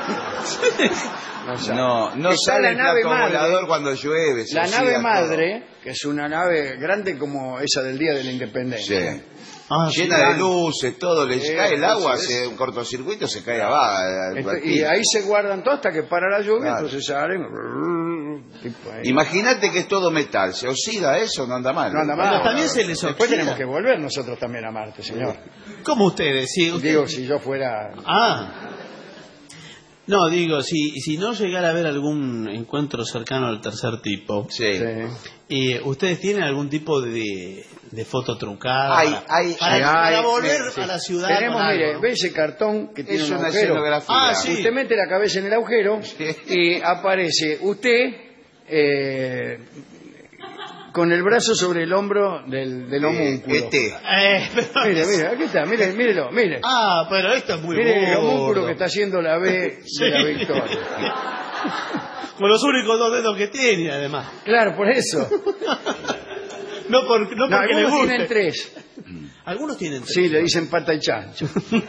No salen. No, no Está sale la el nave plato madre. volador cuando llueve. se La oxida nave todo. madre, que es una nave grande como esa del Día de la Independencia. Sí. Ah, Llena sí, de grande. Sí, luces, todo. Le cae el agua, sí, hace un cortocircuito, se cae abajo. al Esto- y platino. ahí se guardan todo hasta que para la lluvia, Claro. entonces salen. tipo ahí. Imagínate que es todo metal. Se oxida eso, no anda mal. No anda Bueno, mal. también se les Después oxida. tenemos que volver nosotros también a Marte, señor. ¿Cómo ustedes? Sí, usted- Digo, si yo fuera... Ah. No, digo, si, si no llegara a haber algún encuentro cercano al tercer tipo, Sí. eh, ¿ustedes tienen algún tipo de, de foto trucada? Hay, para, hay, para- hay- para Ay, volver mire, sí. a la ciudad. Tenemos, con algo, mire, ¿no? ve ese cartón que tiene Es un una agujero. escenografía. Ah, sí. Usted mete la cabeza en el agujero y aparece usted eh, con el brazo sobre el hombro del, del homúnculo. Este. Eh, pero- Mire, mire, aquí está, mire, mírelo, mire. Ah, pero esto es muy Mire el burdo. homúnculo que está haciendo la B Sí. de la victoria. Con los únicos dos dedos que tiene, además. Claro, por eso. No, por, no No, porque le algunos guste. tienen tres. Algunos tienen tres. Sí, le dicen pata y chancho.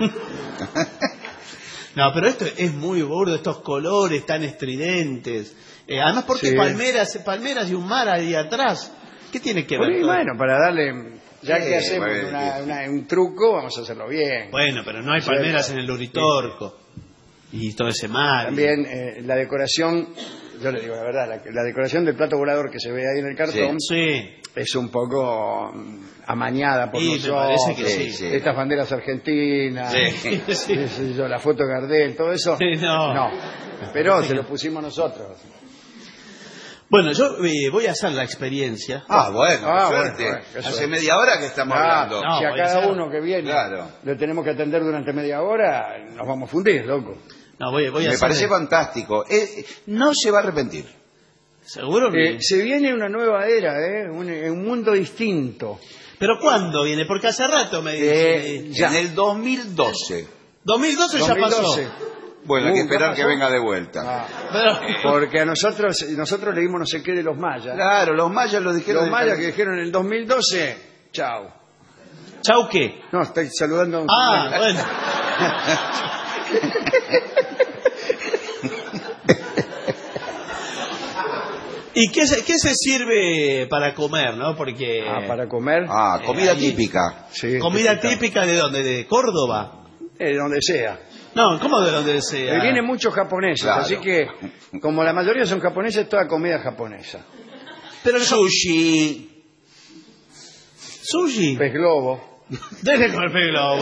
No, pero esto es muy burdo, estos colores tan estridentes. Eh, además, porque Sí. palmeras, palmeras y un mar ahí atrás. ¿Qué tiene que ver? Y todo? bueno, para darle, ya Sí, que hacemos bueno, una- una- un truco, vamos a hacerlo bien. Bueno, pero no hay Sí. palmeras en el Uritorco. Y todo ese mar. También eh, la decoración, yo le digo la verdad, la, la decoración del plato volador que se ve ahí en el cartón Sí. es un poco mm, amañada por Y me nosotros. parece que sí, eh, sí. Estas banderas argentinas, Sí, sí. qué sé yo, la foto de Gardel, todo eso. Sí, no. Pero se lo pusimos nosotros. Bueno, yo eh, voy a hacer la experiencia. Ah, bueno, Ah, qué bueno, suerte. bueno, qué Hace suerte. media hora que estamos Ah, hablando. no. si a voy a cada hacer- uno que viene Claro. lo tenemos que atender durante media hora, nos vamos a fundir, loco. No, voy, voy a Me hacer. parece fantástico. Eh, no se va a arrepentir. ¿Seguro que.? Eh, se viene una nueva era, ¿eh? un, un mundo distinto. ¿Pero cuándo viene? Porque hace rato me dice. Eh, ya. En el dos mil doce. dos mil doce ya pasó. dos mil doce. Bueno, hay que Uh, ¿ya esperar que pasó? venga de vuelta. Ah, Pero- porque a nosotros nosotros leímos no sé qué de los mayas. Claro, los mayas lo dijeron. Los en- mayas que dijeron en el dos mil doce, chao. ¿Chau qué? No, estoy saludando a un Ah, bueno. ¿Y qué se, qué se sirve para comer, no? Porque. Ah, para comer. Ah, comida Eh, ahí- típica. Sí, ¿Comida típica de dónde? ¿De Córdoba? Eh, donde sea. No, ¿cómo de donde sea? Eh, vienen muchos japoneses, Claro. así que como la mayoría son japoneses, toda comida japonesa. Pero el Sushi. sushi. Pez globo. Deje con el pez globo.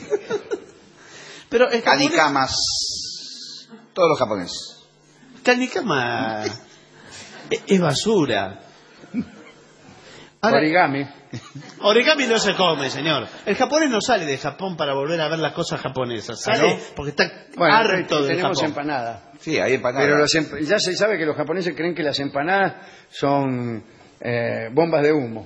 Pero es japonés. Canicamas. Todos los japoneses. Canicama es, es basura. Ahora, Origami. origami no se come, señor. El japonés no sale de Japón para volver a ver las cosas japonesas. ¿Ah, Sale no? porque está Bueno, harto eh, de tenemos Japón. empanada. Sí, hay empanadas. Pero los emp- ya se sabe que los japoneses creen que las empanadas son eh, bombas de humo.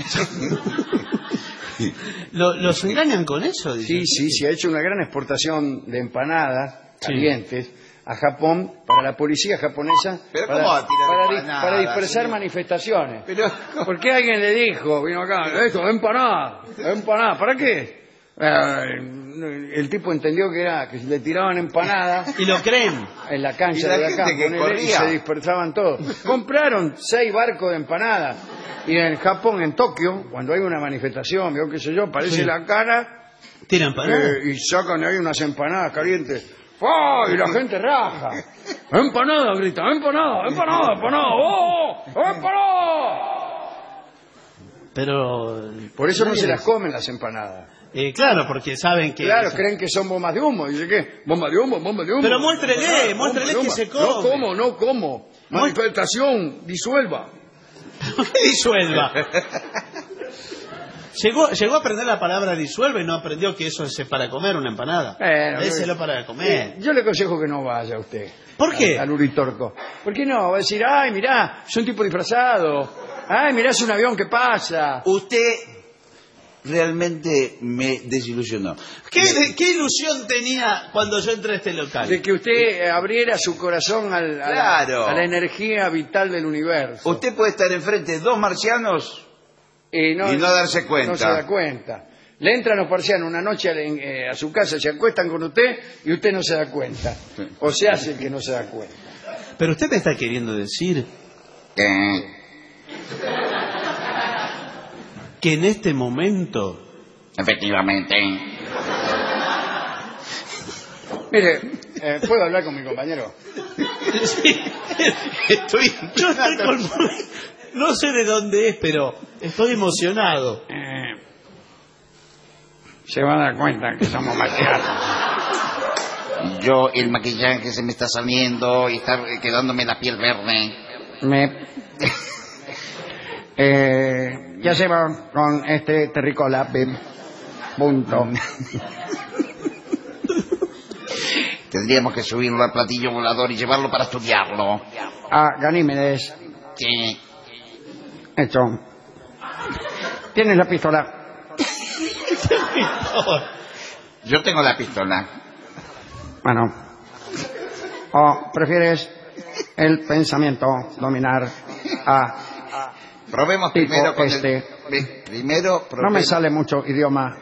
Lo- ¿Los engañan con eso? Sí, sí, se ha hecho una gran exportación de empanadas Sí. calientes a Japón para la policía japonesa ¿Pero para, cómo va a tirar para di- empanadas, para dispersar señor? manifestaciones. Pero, Porque alguien le dijo, vino acá, esto, empanada, empanada, ¿para qué? Eh, el tipo entendió que era que le tiraban empanadas Y lo creen. en la Y cancha la de acá gente que ponele, y corría. se dispersaban todos. Compraron seis barcos de empanadas y en Japón, en Tokio, cuando hay una manifestación, yo qué sé yo, aparece Sí. la cara ¿Tiran para eh, y sacan ahí unas empanadas calientes. ¡Oh! Y la gente raja. ¡Empanada! Grita, ¡empanada! ¡Empanada! ¡Empanada! ¡Oh! ¡Empanada! Pero. Por eso no nadie se les- las comen las empanadas. Eh, claro, porque saben que. Claro, creen que son bombas de humo. Dice que, bomba de humo, bomba de humo. Pero muéstrele, Ah, muéstrele bomba de que humo. se No come. como, no como. Manifestación, disuelva. ¿Qué disuelva? Llegó, llegó a aprender la palabra disuelve y no aprendió que eso es para comer una empanada. Bueno, Déselo para comer. Yo le aconsejo que no vaya usted. ¿Por qué? Al Uritorco. ¿Por qué no? Va a decir, ay, mirá, es un tipo disfrazado. Ay, mirá, es un avión que pasa. usted realmente me desilusionó. ¿Qué, de- ¿Qué ilusión tenía cuando yo entré a este local? De que usted eh, abriera su corazón al- a, Claro. la, a la energía vital del universo. Usted puede estar enfrente de dos marcianos Y no, y no darse cuenta. No se da cuenta. Le entran los parcianos una noche a, eh, a su casa, se acuestan con usted y usted no se da cuenta. O se hace el que no se da cuenta. Pero usted me está queriendo decir Eh, que en este momento. efectivamente. Mire, eh, ¿puedo hablar con mi compañero? Sí, estoy, yo estoy conmovido. No sé de dónde es, pero estoy emocionado. Eh, se van a dar cuenta que somos marcianos. Yo, el maquillaje se me está saliendo y está quedándome la piel verde. Me... Eh, ¿Qué hacemos con este terrícola? Bim. Punto. Tendríamos que subirlo al platillo volador y llevarlo para estudiarlo. Ah, Ganímedes. Sí. Hecho. ¿Tienes la pistola? Yo tengo la pistola. Bueno. ¿O prefieres el pensamiento dominar a... Probemos tipo primero con este? el... Primero... No me sale mucho idioma.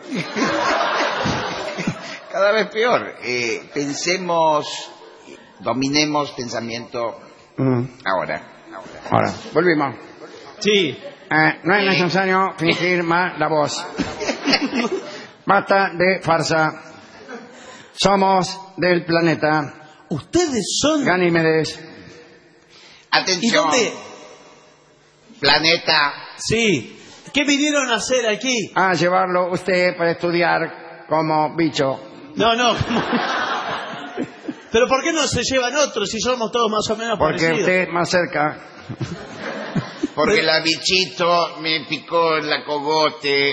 Cada vez peor. Eh, pensemos... Dominemos pensamiento... Mm. Ahora. Ahora, volvimos. Sí. Eh, no es necesario fingir más la voz. Basta de farsa. Somos del planeta. Ustedes son... Ganímedes. Atención. ¿Y dónde? Planeta. Sí. ¿Qué vinieron a hacer aquí? A llevarlo usted para estudiar como bicho. No, no. ¿Pero por qué no se llevan otros si somos todos más o menos Porque parecidos? usted más cerca. Porque la bichito me picó en la cogote.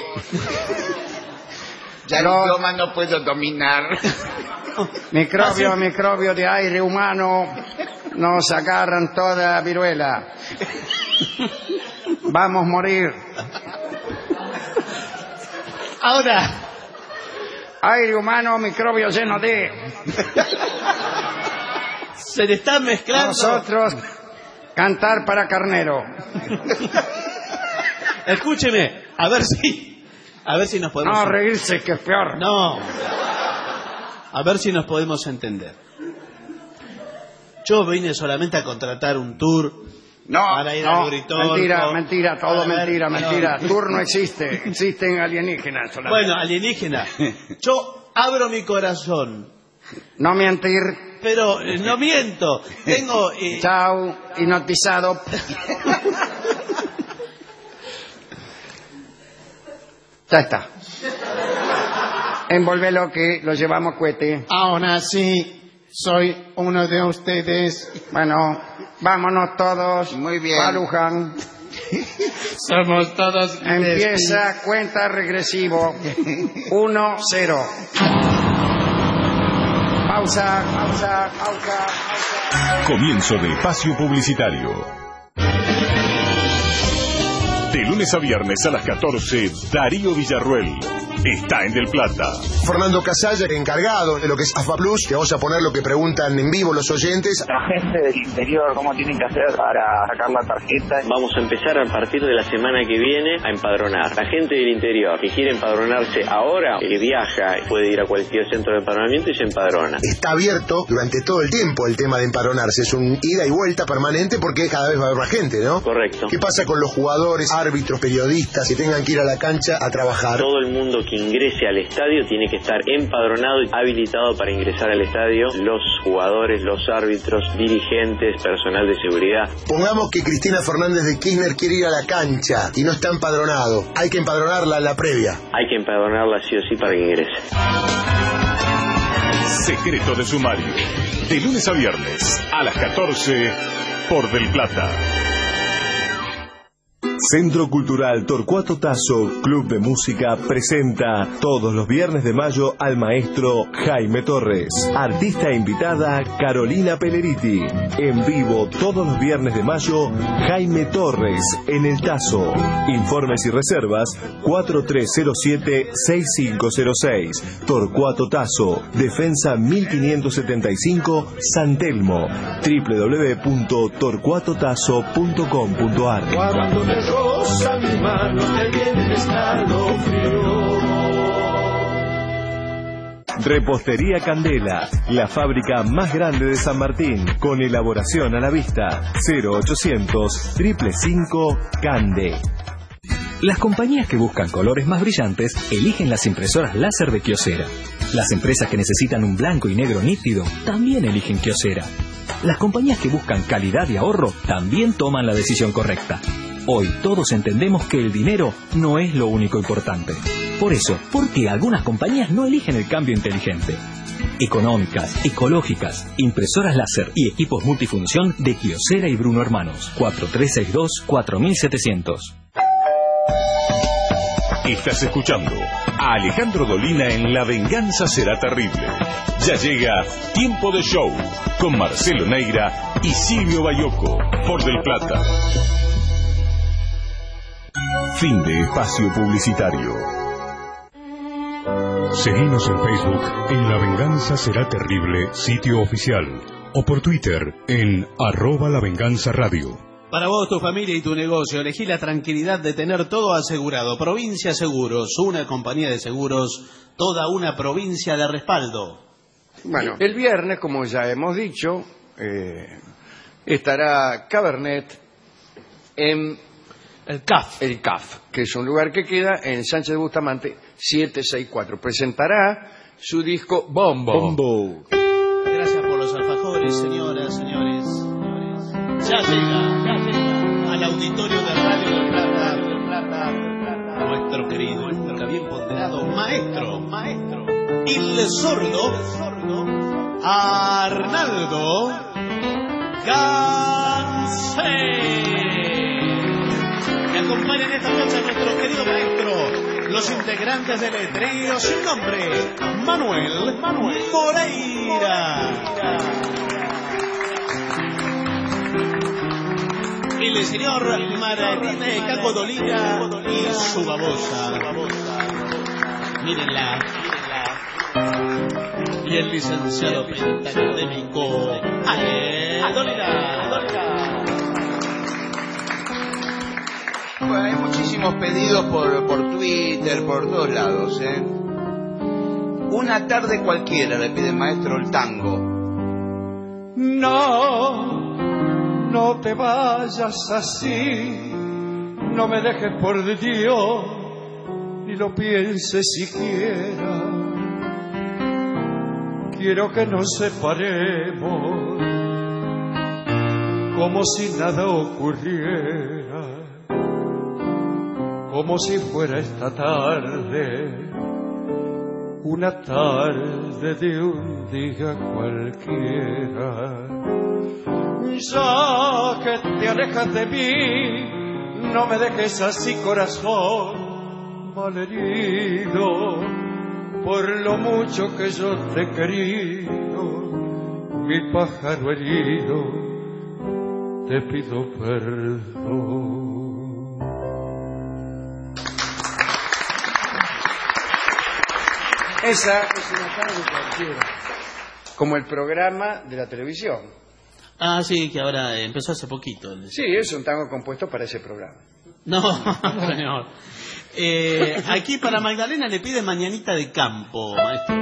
Ya No. el idioma no puedo dominar. Microbio, Ah, sí. microbio de aire humano. Nos agarran toda viruela. Vamos a morir. Ahora, Aire humano, microbio lleno de... se le están mezclando. Nosotros, cantar para carnero. Escúcheme, a ver si... A ver si nos podemos... No, reírse, que es peor. No. A ver si nos podemos entender. Yo vine solamente a contratar un tour No, para ir No, al Uritorco. mentira, mentira, todo A ver, mentira, no. mentira. Tour no existe, existen alienígenas solamente. Bueno, alienígena. Yo abro mi corazón, No mentir. pero eh, no miento. Tengo... eh, Chao, hipnotizado. Ya está. Envolvelo que lo llevamos cohete. Ahora sí, soy uno de ustedes. Bueno, vámonos todos. Muy bien. A Luján. Somos todos... Empieza cuenta regresivo. Uno, cero. Pausa, pausa, pausa, pausa. Comienzo de espacio publicitario. De lunes a viernes a las catorce, Darío Villarruel está en Del Plata. Fernando Casalla, encargado de lo que es A F A Plus, que vamos a poner lo que preguntan en vivo los oyentes. La gente del interior, ¿cómo tienen que hacer para sacar la tarjeta? Vamos a empezar a partir de la semana que viene a empadronar. La gente del interior que quiere empadronarse ahora, que viaja, puede ir a cualquier centro de empadronamiento y se empadrona. Está abierto durante todo el tiempo el tema de empadronarse. Es un ida y vuelta permanente porque cada vez va a haber más gente, ¿no? Correcto. ¿Qué pasa con los jugadores, árbitros, periodistas que tengan que ir a la cancha a trabajar? Todo el mundo que ingrese al estadio tiene que estar empadronado y habilitado para ingresar al estadio. Los jugadores, los árbitros, dirigentes, personal de seguridad. Pongamos que Cristina Fernández de Kirchner quiere ir a la cancha y no está empadronado. Hay que empadronarla en la previa. Hay que empadronarla sí o sí para que ingrese. Secreto de sumario. De lunes a viernes a las catorce por Del Plata. Centro Cultural Torcuato Tasso, Club de Música, presenta todos los viernes de mayo al maestro Jaime Torres. Artista invitada Carolina Pelleriti. En vivo todos los viernes de mayo, Jaime Torres en el Tasso. Informes y reservas cuatro tres cero siete, seis cinco cero seis. Torcuato Tasso, Defensa mil quinientos setenta y cinco, San Telmo. doble u doble u doble u punto torcuato tasso punto com punto a r. Rosa mi mano, te viene escalofrío. Repostería Candela, la fábrica más grande de San Martín, con elaboración a la vista. cero ochocientos, cinco cinco cinco, Cande. Las compañías que buscan colores más brillantes eligen las impresoras láser de Kyocera. Las empresas que necesitan un blanco y negro nítido también eligen Kyocera. Las compañías que buscan calidad y ahorro también toman la decisión correcta. Hoy todos entendemos que el dinero no es lo único importante. Por eso, ¿por qué algunas compañías no eligen el cambio inteligente? Económicas, ecológicas, impresoras láser y equipos multifunción de Kyocera y Bruno Hermanos. cuatro tres seis dos, cuatro siete cero cero. Estás escuchando a Alejandro Dolina en La Venganza Será Terrible. Ya llega Tiempo de Show con Marcelo Neira y Silvio Bayoco por Del Plata. Fin de espacio publicitario. Seguinos en Facebook en La Venganza Será Terrible, sitio oficial, o por Twitter en arroba La Venganza Radio. Para vos, tu familia y tu negocio, elegí la tranquilidad de tener todo asegurado. Provincia Seguros, una compañía de seguros, toda una provincia de respaldo. Bueno, el viernes, como ya hemos dicho, eh, estará Cabernet en el C A F. El C A F, que es un lugar que queda en Sánchez de Bustamante setecientos sesenta y cuatro. Presentará su disco Bombo. Bombo. Gracias por los alfajores, señoras, señores. señores. Ya llega, ya llega al auditorio de Radio del Plata, del Plata, del Plata, nuestro querido, nuestro bien ponderado maestro, maestro, el sordo, el sordo Arnaldo Gansé. Me acompañan esta noche nuestro querido maestro, los integrantes del trío sin nombre, Manuel, Manuel Moreira. El señor Martínez Caco Dolina y su babosa. Mírenla, mírenla. Y el licenciado pentacadémico Ale Dolina. Bueno, hay muchísimos pedidos por, por Twitter, por todos lados, ¿eh? Una tarde cualquiera le pide el maestro el tango. No, no te vayas así, no me dejes por Dios, ni lo pienses siquiera. Quiero que nos separemos como si nada ocurriera. Como si fuera esta tarde, una tarde de un día cualquiera. Ya que te alejas de mí, no me dejes así, corazón malherido, por lo mucho que yo te he querido, mi pájaro herido, te pido perdón. Esa es una tarde cualquiera, como el programa de la televisión. Ah, sí, que ahora empezó hace poquito. Sí, es un tango compuesto para ese programa. No, señor. Eh, aquí para Magdalena le pide Mañanita de Campo, maestro.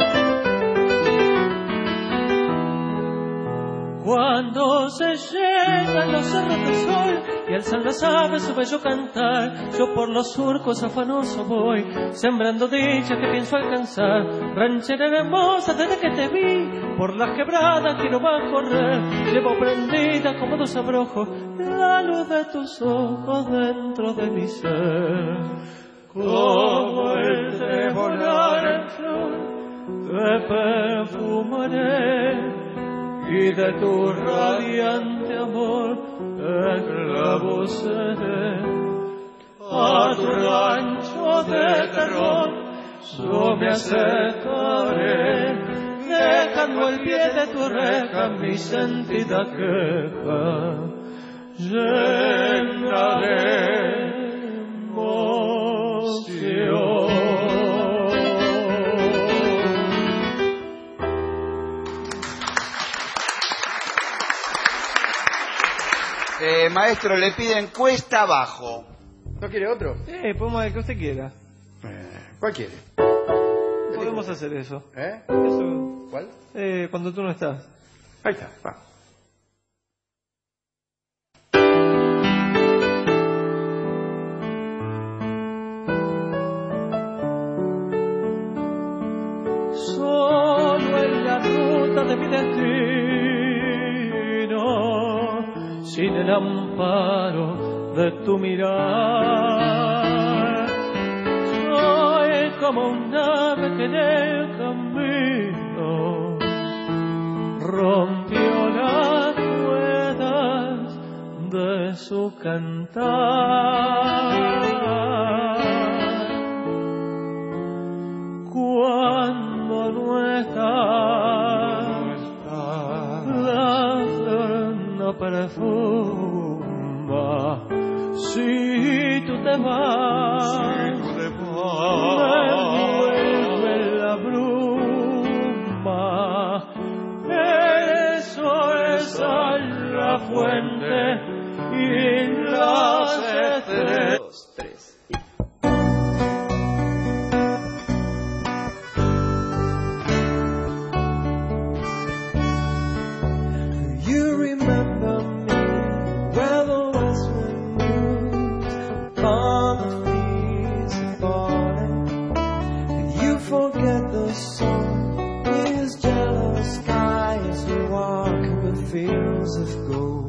Cuando se llenan los cerros del sol y alzan las aves su bello cantar, yo por los surcos afanoso voy, sembrando dicha que pienso alcanzar. Ranchera hermosa desde que te vi, por las quebradas quiero va a correr, llevo prendida como dos abrojos la luz de tus ojos dentro de mi ser. Como el de volar en flor, te perfumaré, y de tu radiante amor esclavo seré. A tu rancho de terror yo me acercaré, dejando el pie de tu reja mi sentida queja, llena de emoción. Eh, maestro, le piden cuesta abajo. ¿No quiere otro? Sí, podemos el que usted quiera. Eh, ¿Cuál quiere? Podemos hacer eso. ¿Eh? Eso. ¿Cuál? Eh, cuando tú no estás. Ahí está, va. Solo en la ruta de mi destino, sin el amparo de tu mirar, soy como un ave que en el camino rompió las ruedas de su cantar. Cuando no estás, la flor no perfuma. Si tú te vas, me envuelve la bruma, el sol sale la fuente y las estrellas. Dos, tres. You remember me where the west wind moves upon the fields of barley, and you forget the sun with his jealous sky as we walk the fields of gold.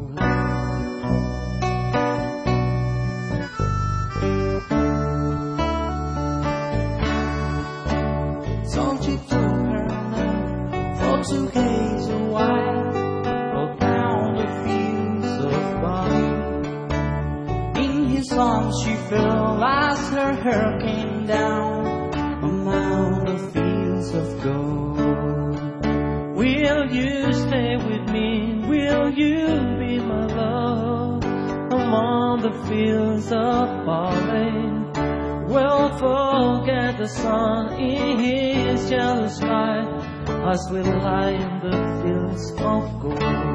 Don't you do her now for to gaze a while down the fields of barley. In his arms she fell as her hair came down among the fields of gold. Will you stay with me? Will you be my love among the fields of barley? We'll forget the sun in his jealous sky as we lie in the fields of gold.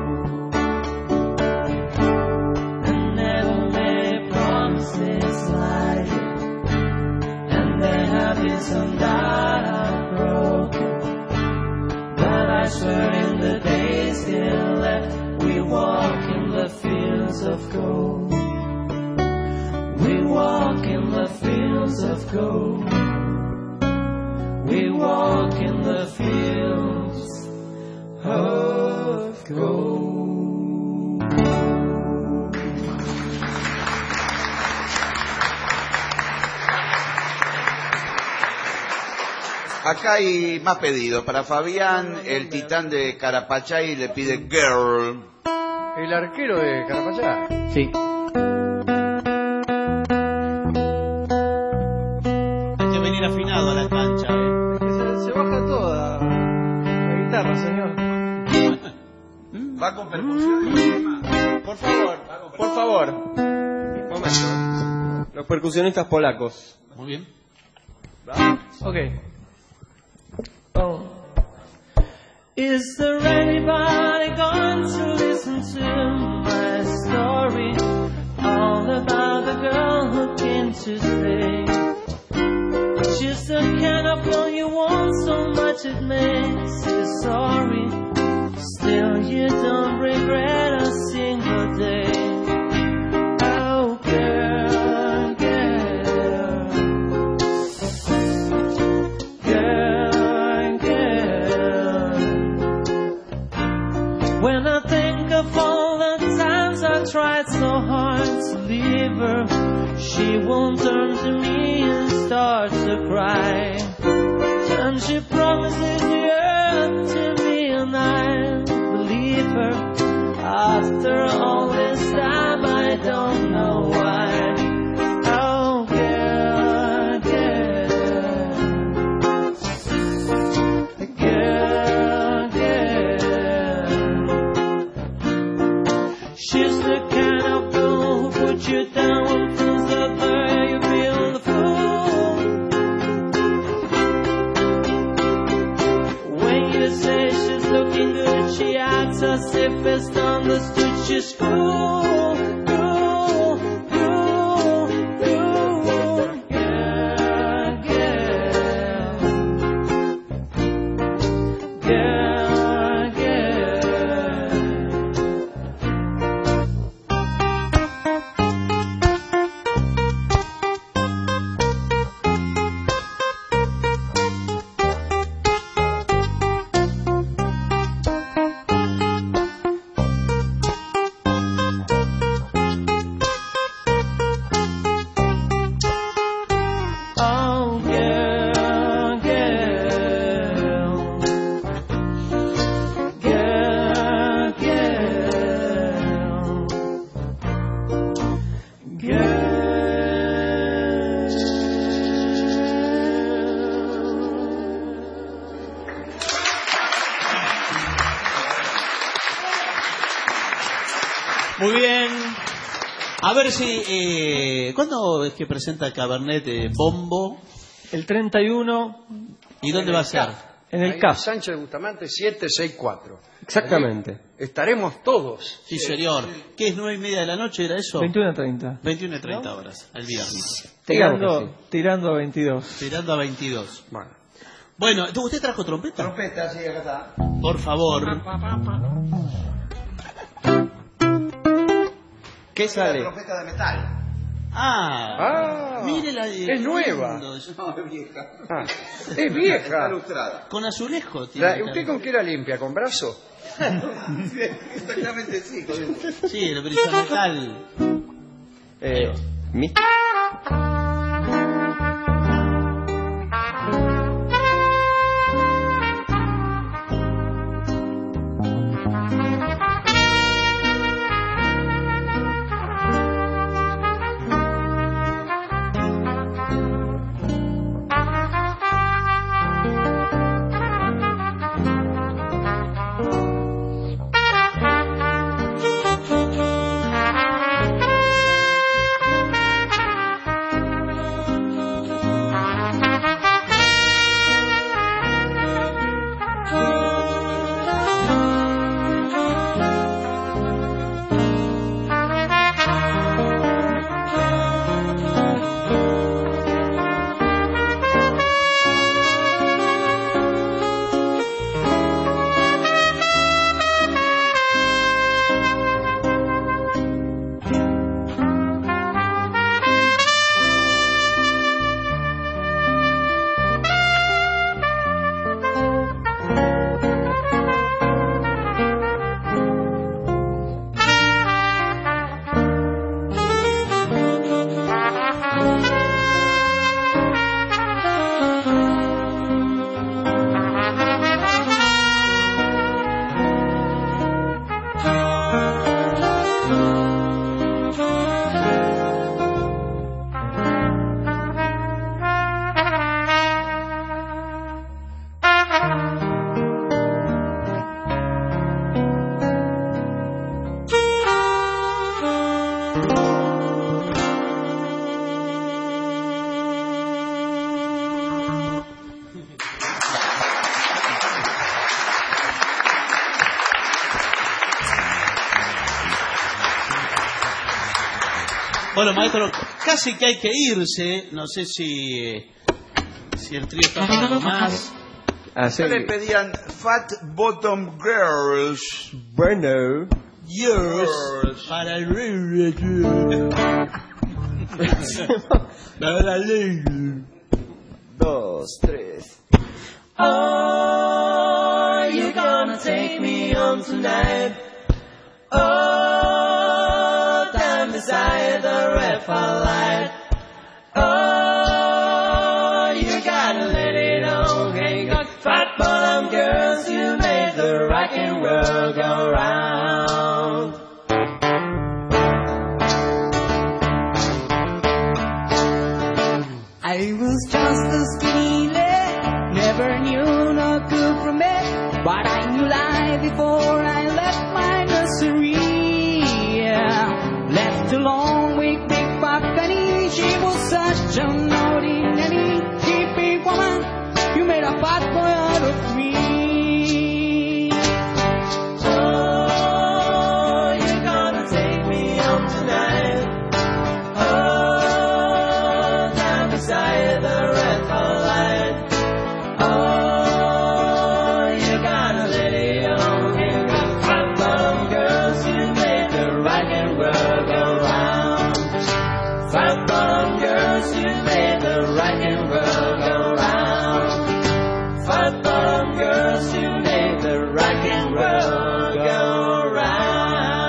And never made promises like it, and there have been some that I've broken, but I swear in the days still left we walk in the fields of gold. We walk in the fields of gold. We walk in the fields of gold. Acá hay más pedidos. Para Fabián, el titán de Carapachay le pide Girl. ¿El arquero de Carapachay? Sí. Afinado a la cancha, eh. se, se baja toda la guitarra, señor. Va con percusión. Por favor, por favor. Momento. Los percusionistas polacos. Muy bien. Ok. Oh. Is there anybody going to listen to my story? All about the girl who came to stay. She's the kind of girl you want so much it makes you sorry. Still you don't regret a single day. Oh girl, girl, girl, girl. When I think of all the times I tried so hard to leave her, she won't turn to me and start to cry. And she promises the earth to me, and I believe her. After all this time, I don't know why. Oh, girl, girl, girl, girl. She's the kind of girl who puts you down when things are there. You feel the fool. When you say she's looking good, she acts as if it's understood. She's cool, cool, cool, cool. Girl, girl, girl, girl. Oh, girl, girl, girl, girl, Muy bien. A ver si... Eh, ¿Cuándo es que presenta Cabernet eh, Bombo? El treinta y uno. ¿Y dónde va a ser? En el Ahí, C A F. Sánchez de Bustamante siete seis cuatro. Exactamente. Ahí estaremos todos. Sí, señor. ¿Qué es nueve y media de la noche? ¿Era eso? veintiuno a treinta. veintiuno y treinta horas, el viernes. Tirando, tirando a veintidós. Tirando a veintidós. Bueno. Bueno, ¿tú- ¿usted trajo trompeta? Trompeta, sí, acá está. Por favor. ¿Qué sale? Trompeta de metal. Ah, Ah, mire la de... es nueva. No, es vieja. Ah, es vieja. Está ilustrada. Con azulejo. tiene La- que ¿Usted estar. con qué la limpia? ¿Con brazo? Exactamente, sí. Con eso. Sí, el brillo metal. Eh, mi- Bueno, maestro, casi que hay que irse. No sé si, si el trío está haciendo más. ¿Qué le pedían? Fat Bottom Girls. Bueno. Girls. Para el... Para el... Dos, tres. Oh, you're gonna take me home tonight. Oh, down beside the red light. Oh, you gotta let it all hang on. Fat bottom girls, you made the rock and roll go round. I was just a skinny lad, never knew no good from bad, but I knew life before I left my nursery. Yeah. Left alone with Big Fat Penny, she was such a naughty nanny. She big woman, you made a fat boy out of me. Oh, you're gonna take me home tonight. Oh, down beside the red light. Oh, you gotta let it all hang on. Fat bottom girls, you made the rock and roll go round. Fat bottom girls, you made the rock and roll go round. Fat bottom girls, you made the rock and roll go round.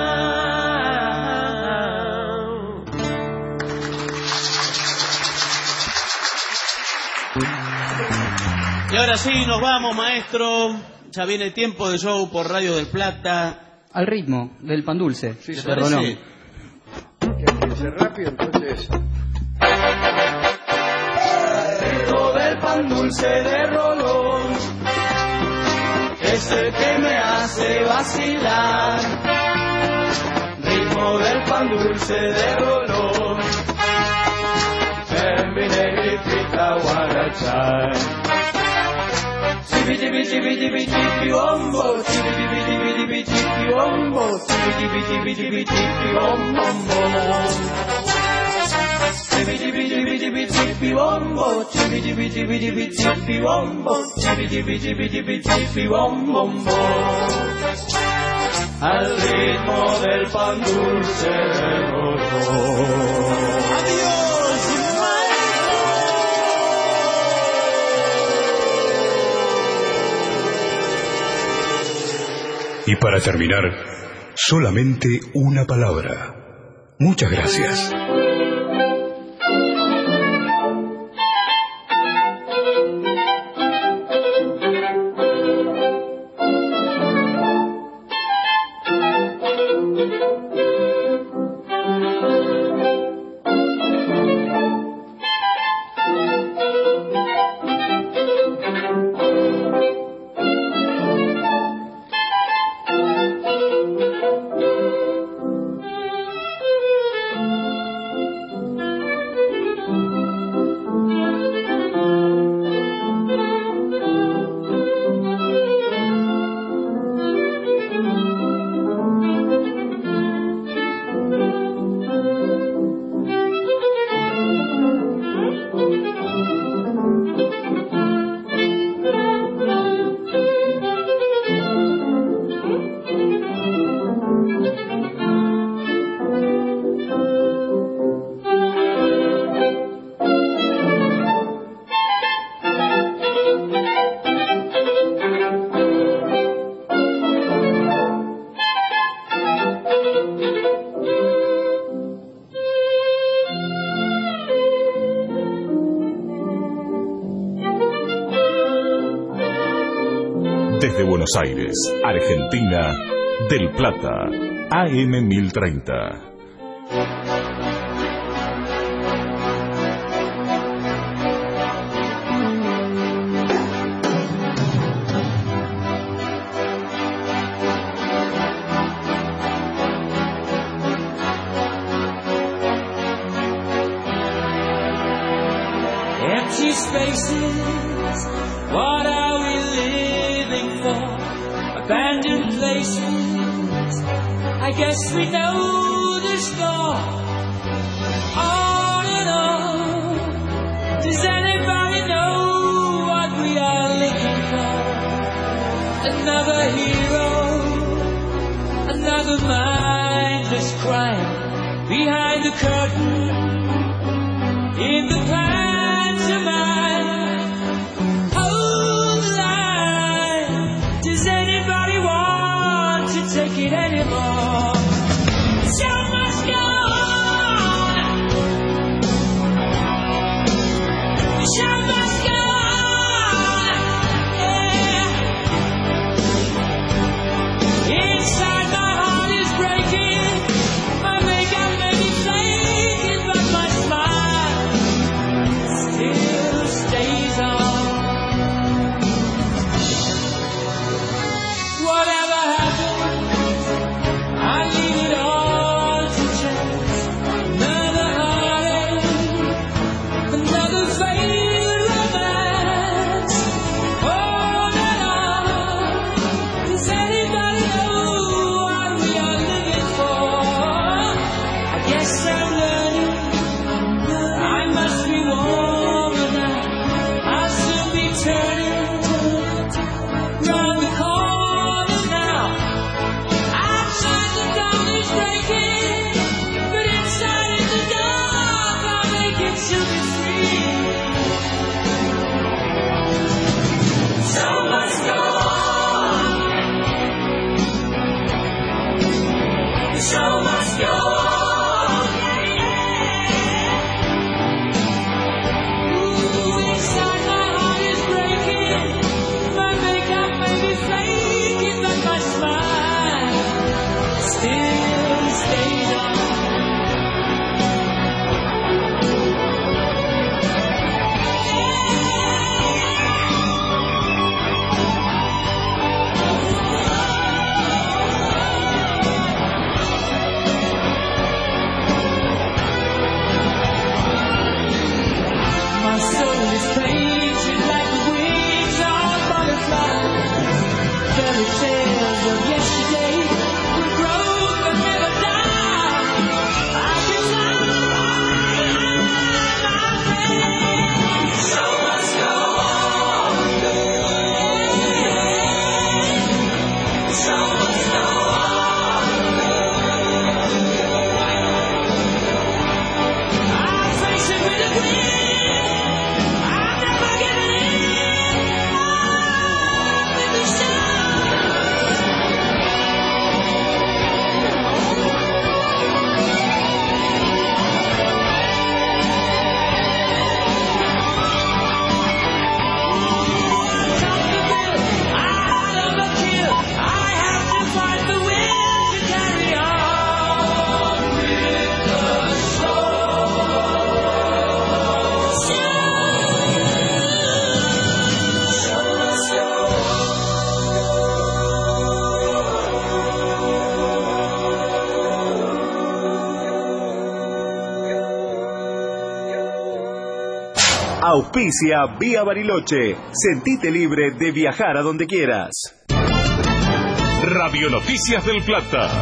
Y ahora sí, nos vamos, maestro. Ya viene tiempo de show por Radio del Plata. Al ritmo del pan dulce. Sí, de ¿te Rolón. parece? Que empiece rápido, entonces. Ritmo del pan dulce de Rolón es el que me hace vacilar. Ritmo del pan pan dulce de dolor. En mi negrita guarachai. Chibi chibi chibi chibi chibi bombo, chibi chibi chibi chibi chibi bombo, chibi chibi chibi chibi chibi bombo. Chibi chibi chibi chibi chibi bombo, chibi chibi chibi chibi chibi bombo, chibi chibi chibi chibi chibi bombo. Al ritmo del pan dulce de dolor. Y para terminar, solamente una palabra. Muchas gracias. Desde Buenos Aires, Argentina, Del Plata, A M mil treinta. Empty spaces, what are we living for? Abandoned places, I guess we know the score. On and on, does anybody know what we are looking for? Another hero, another mindless crime behind the curtain, in the pantomime. Hold the line, does anybody want to take it anymore? The show must go on. The show must go on. Yeah. Inside my heart is breaking. My makeup may be flaking, but my smile fairy tales of yesterday would grow but never die. I can fly my way. Show must go on. Show must go on. I'll face it with a grin. I'll never give it in. With the Auspicia Vía Bariloche. Sentite libre de viajar a donde quieras. Radio Noticias del Plata.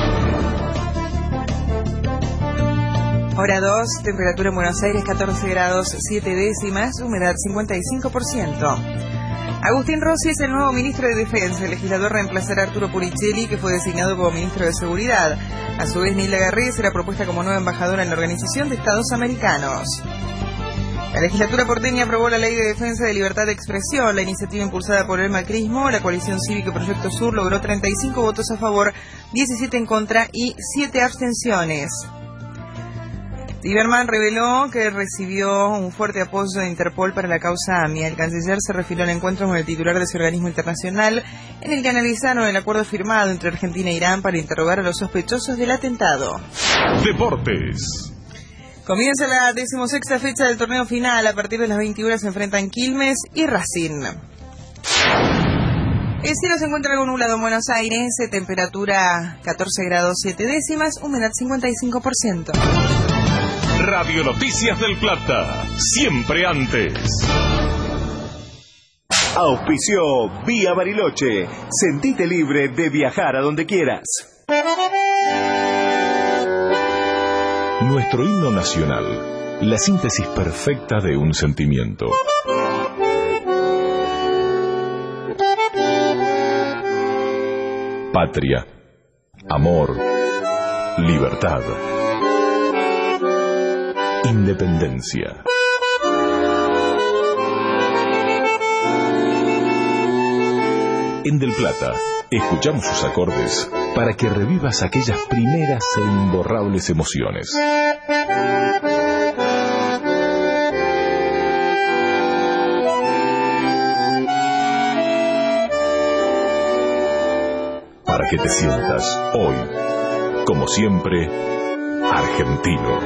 Hora dos, temperatura en Buenos Aires catorce grados siete décimas, humedad cincuenta y cinco por ciento. Agustín Rossi es el nuevo ministro de Defensa. El legislador reemplazará a Arturo Puricelli, que fue designado como ministro de Seguridad. A su vez, Nilda Garré será propuesta como nueva embajadora en la Organización de Estados Americanos. La legislatura porteña aprobó la Ley de Defensa de Libertad de Expresión. La iniciativa impulsada por el macrismo, la coalición cívica Proyecto Sur, logró treinta y cinco votos a favor, diecisiete en contra y siete abstenciones. Lieberman reveló que recibió un fuerte apoyo de Interpol para la causa AMIA. El canciller se refirió al encuentro con el titular de ese organismo internacional, en el que analizaron el acuerdo firmado entre Argentina e Irán para interrogar a los sospechosos del atentado. Deportes. Comienza la decimosexta fecha del torneo final. A partir de las veinte horas se enfrentan Quilmes y Racing. El cielo se encuentra algo nublado en Buenos Aires, temperatura catorce grados siete décimas, humedad cincuenta y cinco por ciento. Radio Noticias del Plata, siempre antes. Auspició Vía Bariloche. Sentite libre de viajar a donde quieras. Nuestro himno nacional, la síntesis perfecta de un sentimiento. Patria, amor, libertad, independencia. En Del Plata, escuchamos sus acordes para que revivas aquellas primeras e imborrables emociones. Para que te sientas hoy, como siempre, argentino.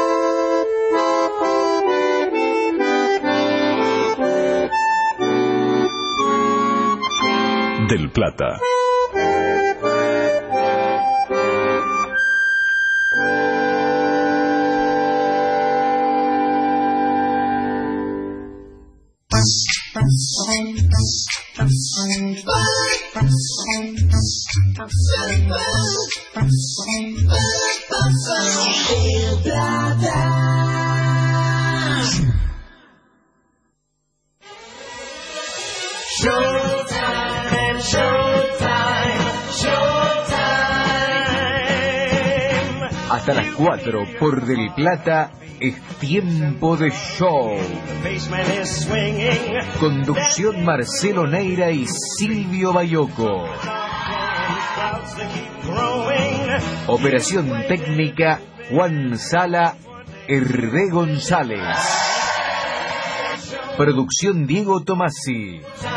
Del Plata. Showtime, showtime, showtime. Hasta las cuatro por Del Plata es tiempo de show. Conducción Marcelo Neira y Silvio Bayoco. Operación técnica Juan Sala, Hervé González. Producción Diego Tomasi.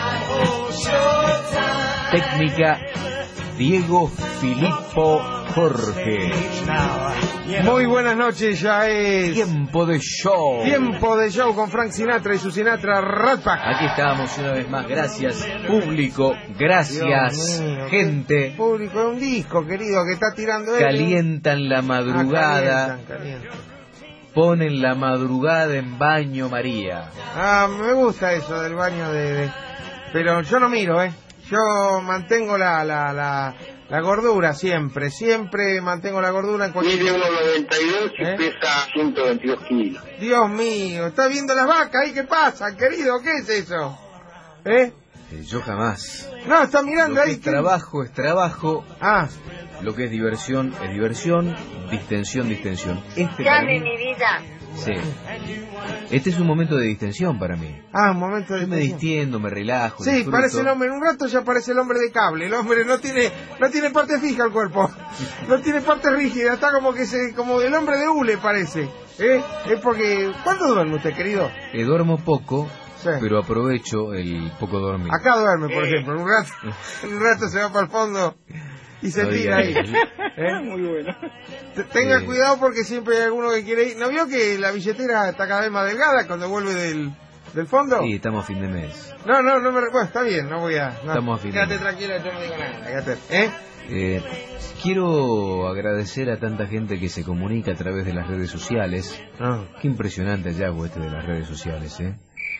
Técnica Diego Filippo Jorge. Muy buenas noches, ya es Tiempo de Show. Tiempo de Show con Frank Sinatra y su Sinatra Rat Pack. Aquí estamos una vez más, gracias público, gracias mío, gente. Público de un disco, querido, que está tirando él. Calientan la madrugada. Ah, calientan, calientan. Ponen la madrugada en Baño María. Ah, me gusta eso del baño de, de... Pero yo no miro, ¿eh? yo mantengo la, la, la, la gordura siempre, siempre mantengo la gordura en cualquier... Mide uno noventa y dos y ¿Eh? pesa ciento veintidós kilos. Dios mío, ¿está viendo las vacas ahí? ¿Qué pasa, querido? ¿Qué es eso? ¿Eh? Eh, yo jamás. No, está mirando Lo que ahí. es trabajo es trabajo. Ah. Lo que es diversión es diversión. Distensión, distensión. Este Ya para de mí- mi vida. Sí. Este es un momento de distensión para mí. Ah, un momento de... Yo me distiendo, me relajo. Sí, disfruto. parece el hombre, en un rato ya parece el hombre de cable. El hombre no tiene no tiene parte fija el cuerpo, no tiene parte rígida, está como que se como el hombre de hule parece. ¿Eh? Es porque... ¿Cuánto duerme usted, querido? Eh, duermo poco, Sí. pero aprovecho el poco dormir. Acá duerme, por ejemplo, en un rato, en un rato se va para el fondo y se No tira diga ahí. eso. ¿Eh? Muy bueno. T- Tenga Eh. cuidado porque siempre hay alguno que quiere ir. ¿No vio que la billetera está cada vez más delgada cuando vuelve del, del fondo? Sí, estamos a fin de mes. No, no, no me... Bueno, está bien, no voy a... no. Estamos a fin de Quédate mes. tranquilo, yo no digo nada. Quédate. ¿Eh? Eh, quiero agradecer a tanta gente que se comunica a través de las redes sociales. Ah. Qué impresionante hallazgo este de las redes sociales, ¿eh?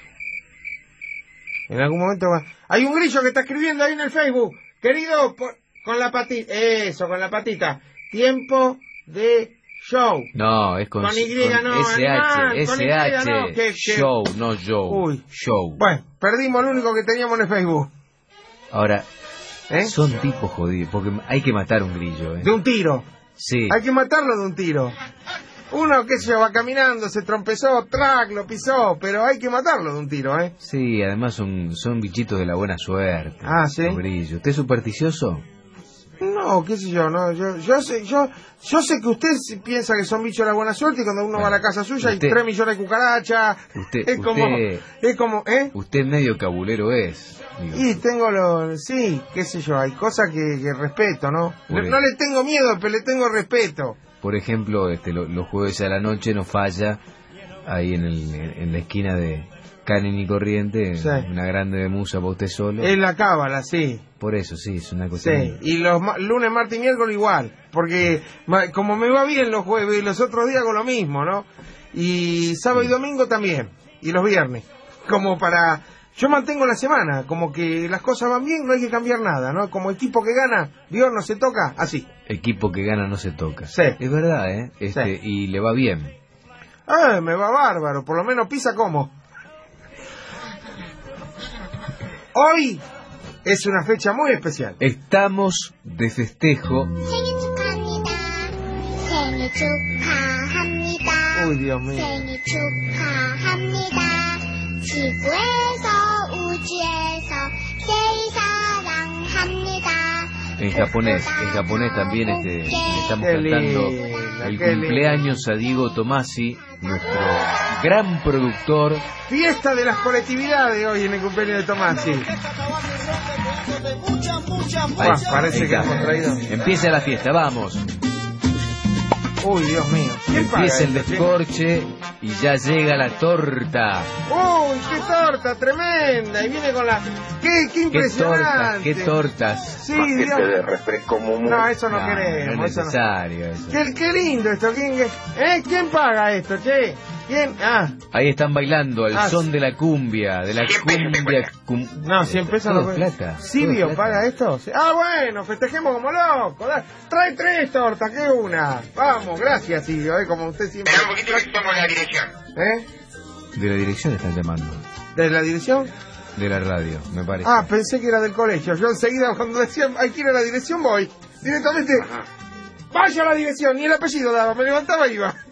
En algún momento va... Hay un grillo que está escribiendo ahí en el Facebook. Querido, por- con la patita... Eso, con la patita. Tiempo de show. No, es con, Con Y, con no, S H, animal, con Y, S H, no, que- que- show, no show, Uy. show. Bueno, perdimos el único que teníamos en el Facebook. Ahora, ¿Eh? son tipos jodidos, porque hay que matar un grillo, ¿eh? De un tiro. Sí, Hay que matarlo de un tiro. Uno, qué sé yo, va caminando, se trompezó, track, lo pisó, pero hay que matarlo de un tiro, ¿eh? sí, además son, son bichitos de la buena suerte. Ah, ¿sí? Los grillos. ¿Usted es supersticioso? No, qué sé yo, no, yo, yo sé, yo, yo sé que usted sí piensa que son bichos de la buena suerte y cuando uno va a la casa suya usted- hay tres millones de cucarachas. Usted, Es como, usted, es como, ¿eh? usted medio cabulero es. digo. Y tengo los, sí, qué sé yo, hay cosas que, que respeto, ¿no? Por No, no eso. le tengo miedo, pero le tengo respeto. Por ejemplo, este, lo- los jueves a la noche no falla, ahí en, el, en la esquina de Canin y Corriente, Sí. una grande de musa para usted solo. Es la cábala, sí. Por eso, sí, es una cuestión. Sí, y los ma- lunes, martes y miércoles igual, porque ma- como me va bien los jueves y los otros días hago lo mismo, ¿no? Y sábado y domingo también, y los viernes, como para... Yo mantengo la semana, como que las cosas van bien, no hay que cambiar nada, ¿no? Como equipo que gana, Dios no se toca, así. Equipo que gana no se toca. Sí. Es verdad, ¿eh? Este, Y le va bien. Ah, me va bárbaro, por lo menos pisa como. Hoy es una fecha muy especial. Estamos de festejo. 생일 축하합니다. Uy, Dios mío. 생일 축하합니다. 지구에서 우주에서 제일 사랑합니다. En japonés, en japonés también este, le estamos Qué cantando linda, el qué cumpleaños a Diego Tomasi, nuestro gran productor. Fiesta de las colectividades hoy en el cumpleaños de Tomasi. Ahí, Buah, parece ahí que está. hemos traído. Empieza la fiesta, vamos. Uy, Dios mío. ¿Quién paga Empieza el esto, descorche y ya llega la torta. Uy, qué torta tremenda. Y viene con la... ¡Qué, qué ¿Qué impresionante! tortas? ¿Qué tortas? Sí, Dios. de refresco muy No, eso no, No, queremos. no es eso no. necesario eso. Qué, qué lindo esto. ¿Quién, eh, ¿Quién paga esto, che? ¿Quién? Ah, Ahí están bailando al Ah, son de la cumbia, de la cumbia. cum- no, cien pesos Todo no es plata. ¿Silvio todo es plata. paga esto? Sí. Ah, bueno, festejemos como locos. Da- Trae tres tortas, que una. Vamos, gracias, Silvio, eh, como usted siempre. Espera un poquito que estamos en la dirección. ¿Eh? De la dirección están llamando. ¿De la dirección? De la radio, me parece. Ah, pensé que era del colegio. Yo enseguida cuando decían hay que ir a la dirección voy. Directamente. Vaya a la dirección, ni el apellido daba, me levantaba y iba.